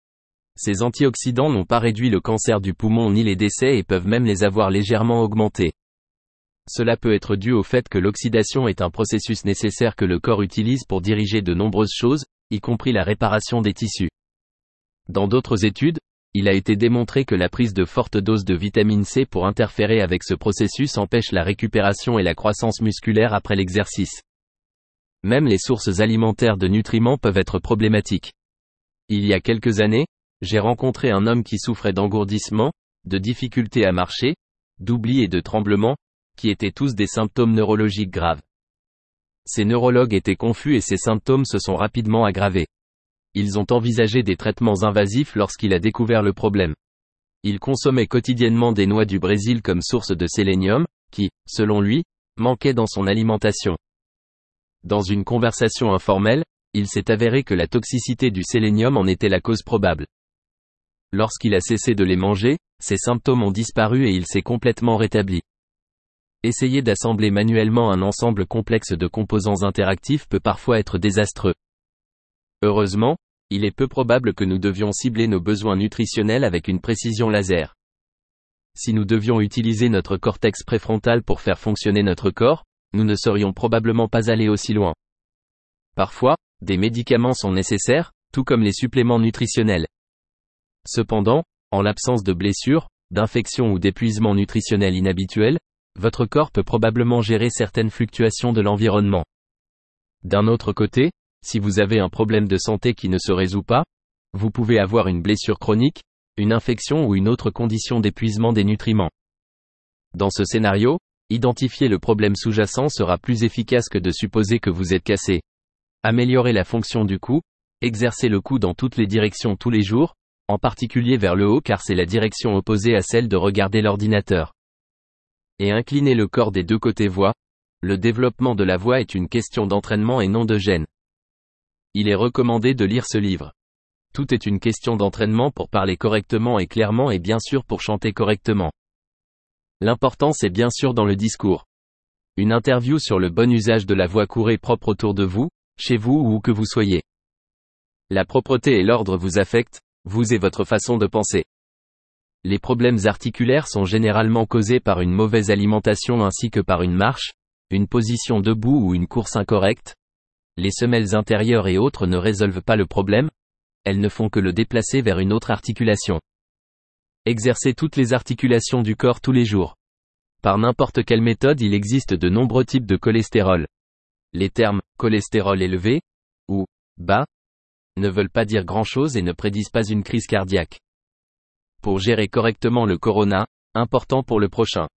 Ces antioxydants n'ont pas réduit le cancer du poumon ni les décès et peuvent même les avoir légèrement augmentés. Cela peut être dû au fait que l'oxydation est un processus nécessaire que le corps utilise pour diriger de nombreuses choses, y compris la réparation des tissus. Dans d'autres études, il a été démontré que la prise de fortes doses de vitamine C pour interférer avec ce processus empêche la récupération et la croissance musculaire après l'exercice. Même les sources alimentaires de nutriments peuvent être problématiques. Il y a quelques années, j'ai rencontré un homme qui souffrait d'engourdissement, de difficultés à marcher, d'oubli et de tremblement, qui étaient tous des symptômes neurologiques graves. Ces neurologues étaient confus et ces symptômes se sont rapidement aggravés. Ils ont envisagé des traitements invasifs lorsqu'il a découvert le problème. Il consommait quotidiennement des noix du Brésil comme source de sélénium, qui, selon lui, manquait dans son alimentation. Dans une conversation informelle, il s'est avéré que la toxicité du sélénium en était la cause probable. Lorsqu'il a cessé de les manger, ses symptômes ont disparu et il s'est complètement rétabli. Essayer d'assembler manuellement un ensemble complexe de composants interactifs peut parfois être désastreux. Heureusement, il est peu probable que nous devions cibler nos besoins nutritionnels avec une précision laser. Si nous devions utiliser notre cortex préfrontal pour faire fonctionner notre corps, nous ne serions probablement pas allés aussi loin. Parfois, des médicaments sont nécessaires, tout comme les suppléments nutritionnels. Cependant, en l'absence de blessures, d'infections ou d'épuisement nutritionnel inhabituel, votre corps peut probablement gérer certaines fluctuations de l'environnement. D'un autre côté, si vous avez un problème de santé qui ne se résout pas, vous pouvez avoir une blessure chronique, une infection ou une autre condition d'épuisement des nutriments. Dans ce scénario, identifier le problème sous-jacent sera plus efficace que de supposer que vous êtes cassé. Améliorer la fonction du cou, exercer le cou dans toutes les directions tous les jours, en particulier vers le haut car c'est la direction opposée à celle de regarder l'ordinateur. Et incliner le corps des deux côtés voix. Le développement de la voix est une question d'entraînement et non de gêne. Il est recommandé de lire ce livre. Tout est une question d'entraînement pour parler correctement et clairement et bien sûr pour chanter correctement. L'important c'est bien sûr dans le discours. Une interview sur le bon usage de la voix court et propre autour de vous, chez vous ou où que vous soyez. La propreté et l'ordre vous affectent, vous et votre façon de penser. Les problèmes articulaires sont généralement causés par une mauvaise alimentation ainsi que par une marche, une position debout ou une course incorrecte. Les semelles intérieures et autres ne résolvent pas le problème, elles ne font que le déplacer vers une autre articulation. Exercez toutes les articulations du corps tous les jours. Par n'importe quelle méthode il existe de nombreux types de cholestérol. Les termes « cholestérol élevé » ou « bas » ne veulent pas dire grand-chose et ne prédisent pas une crise cardiaque. Pour gérer correctement le corona, important pour le prochain.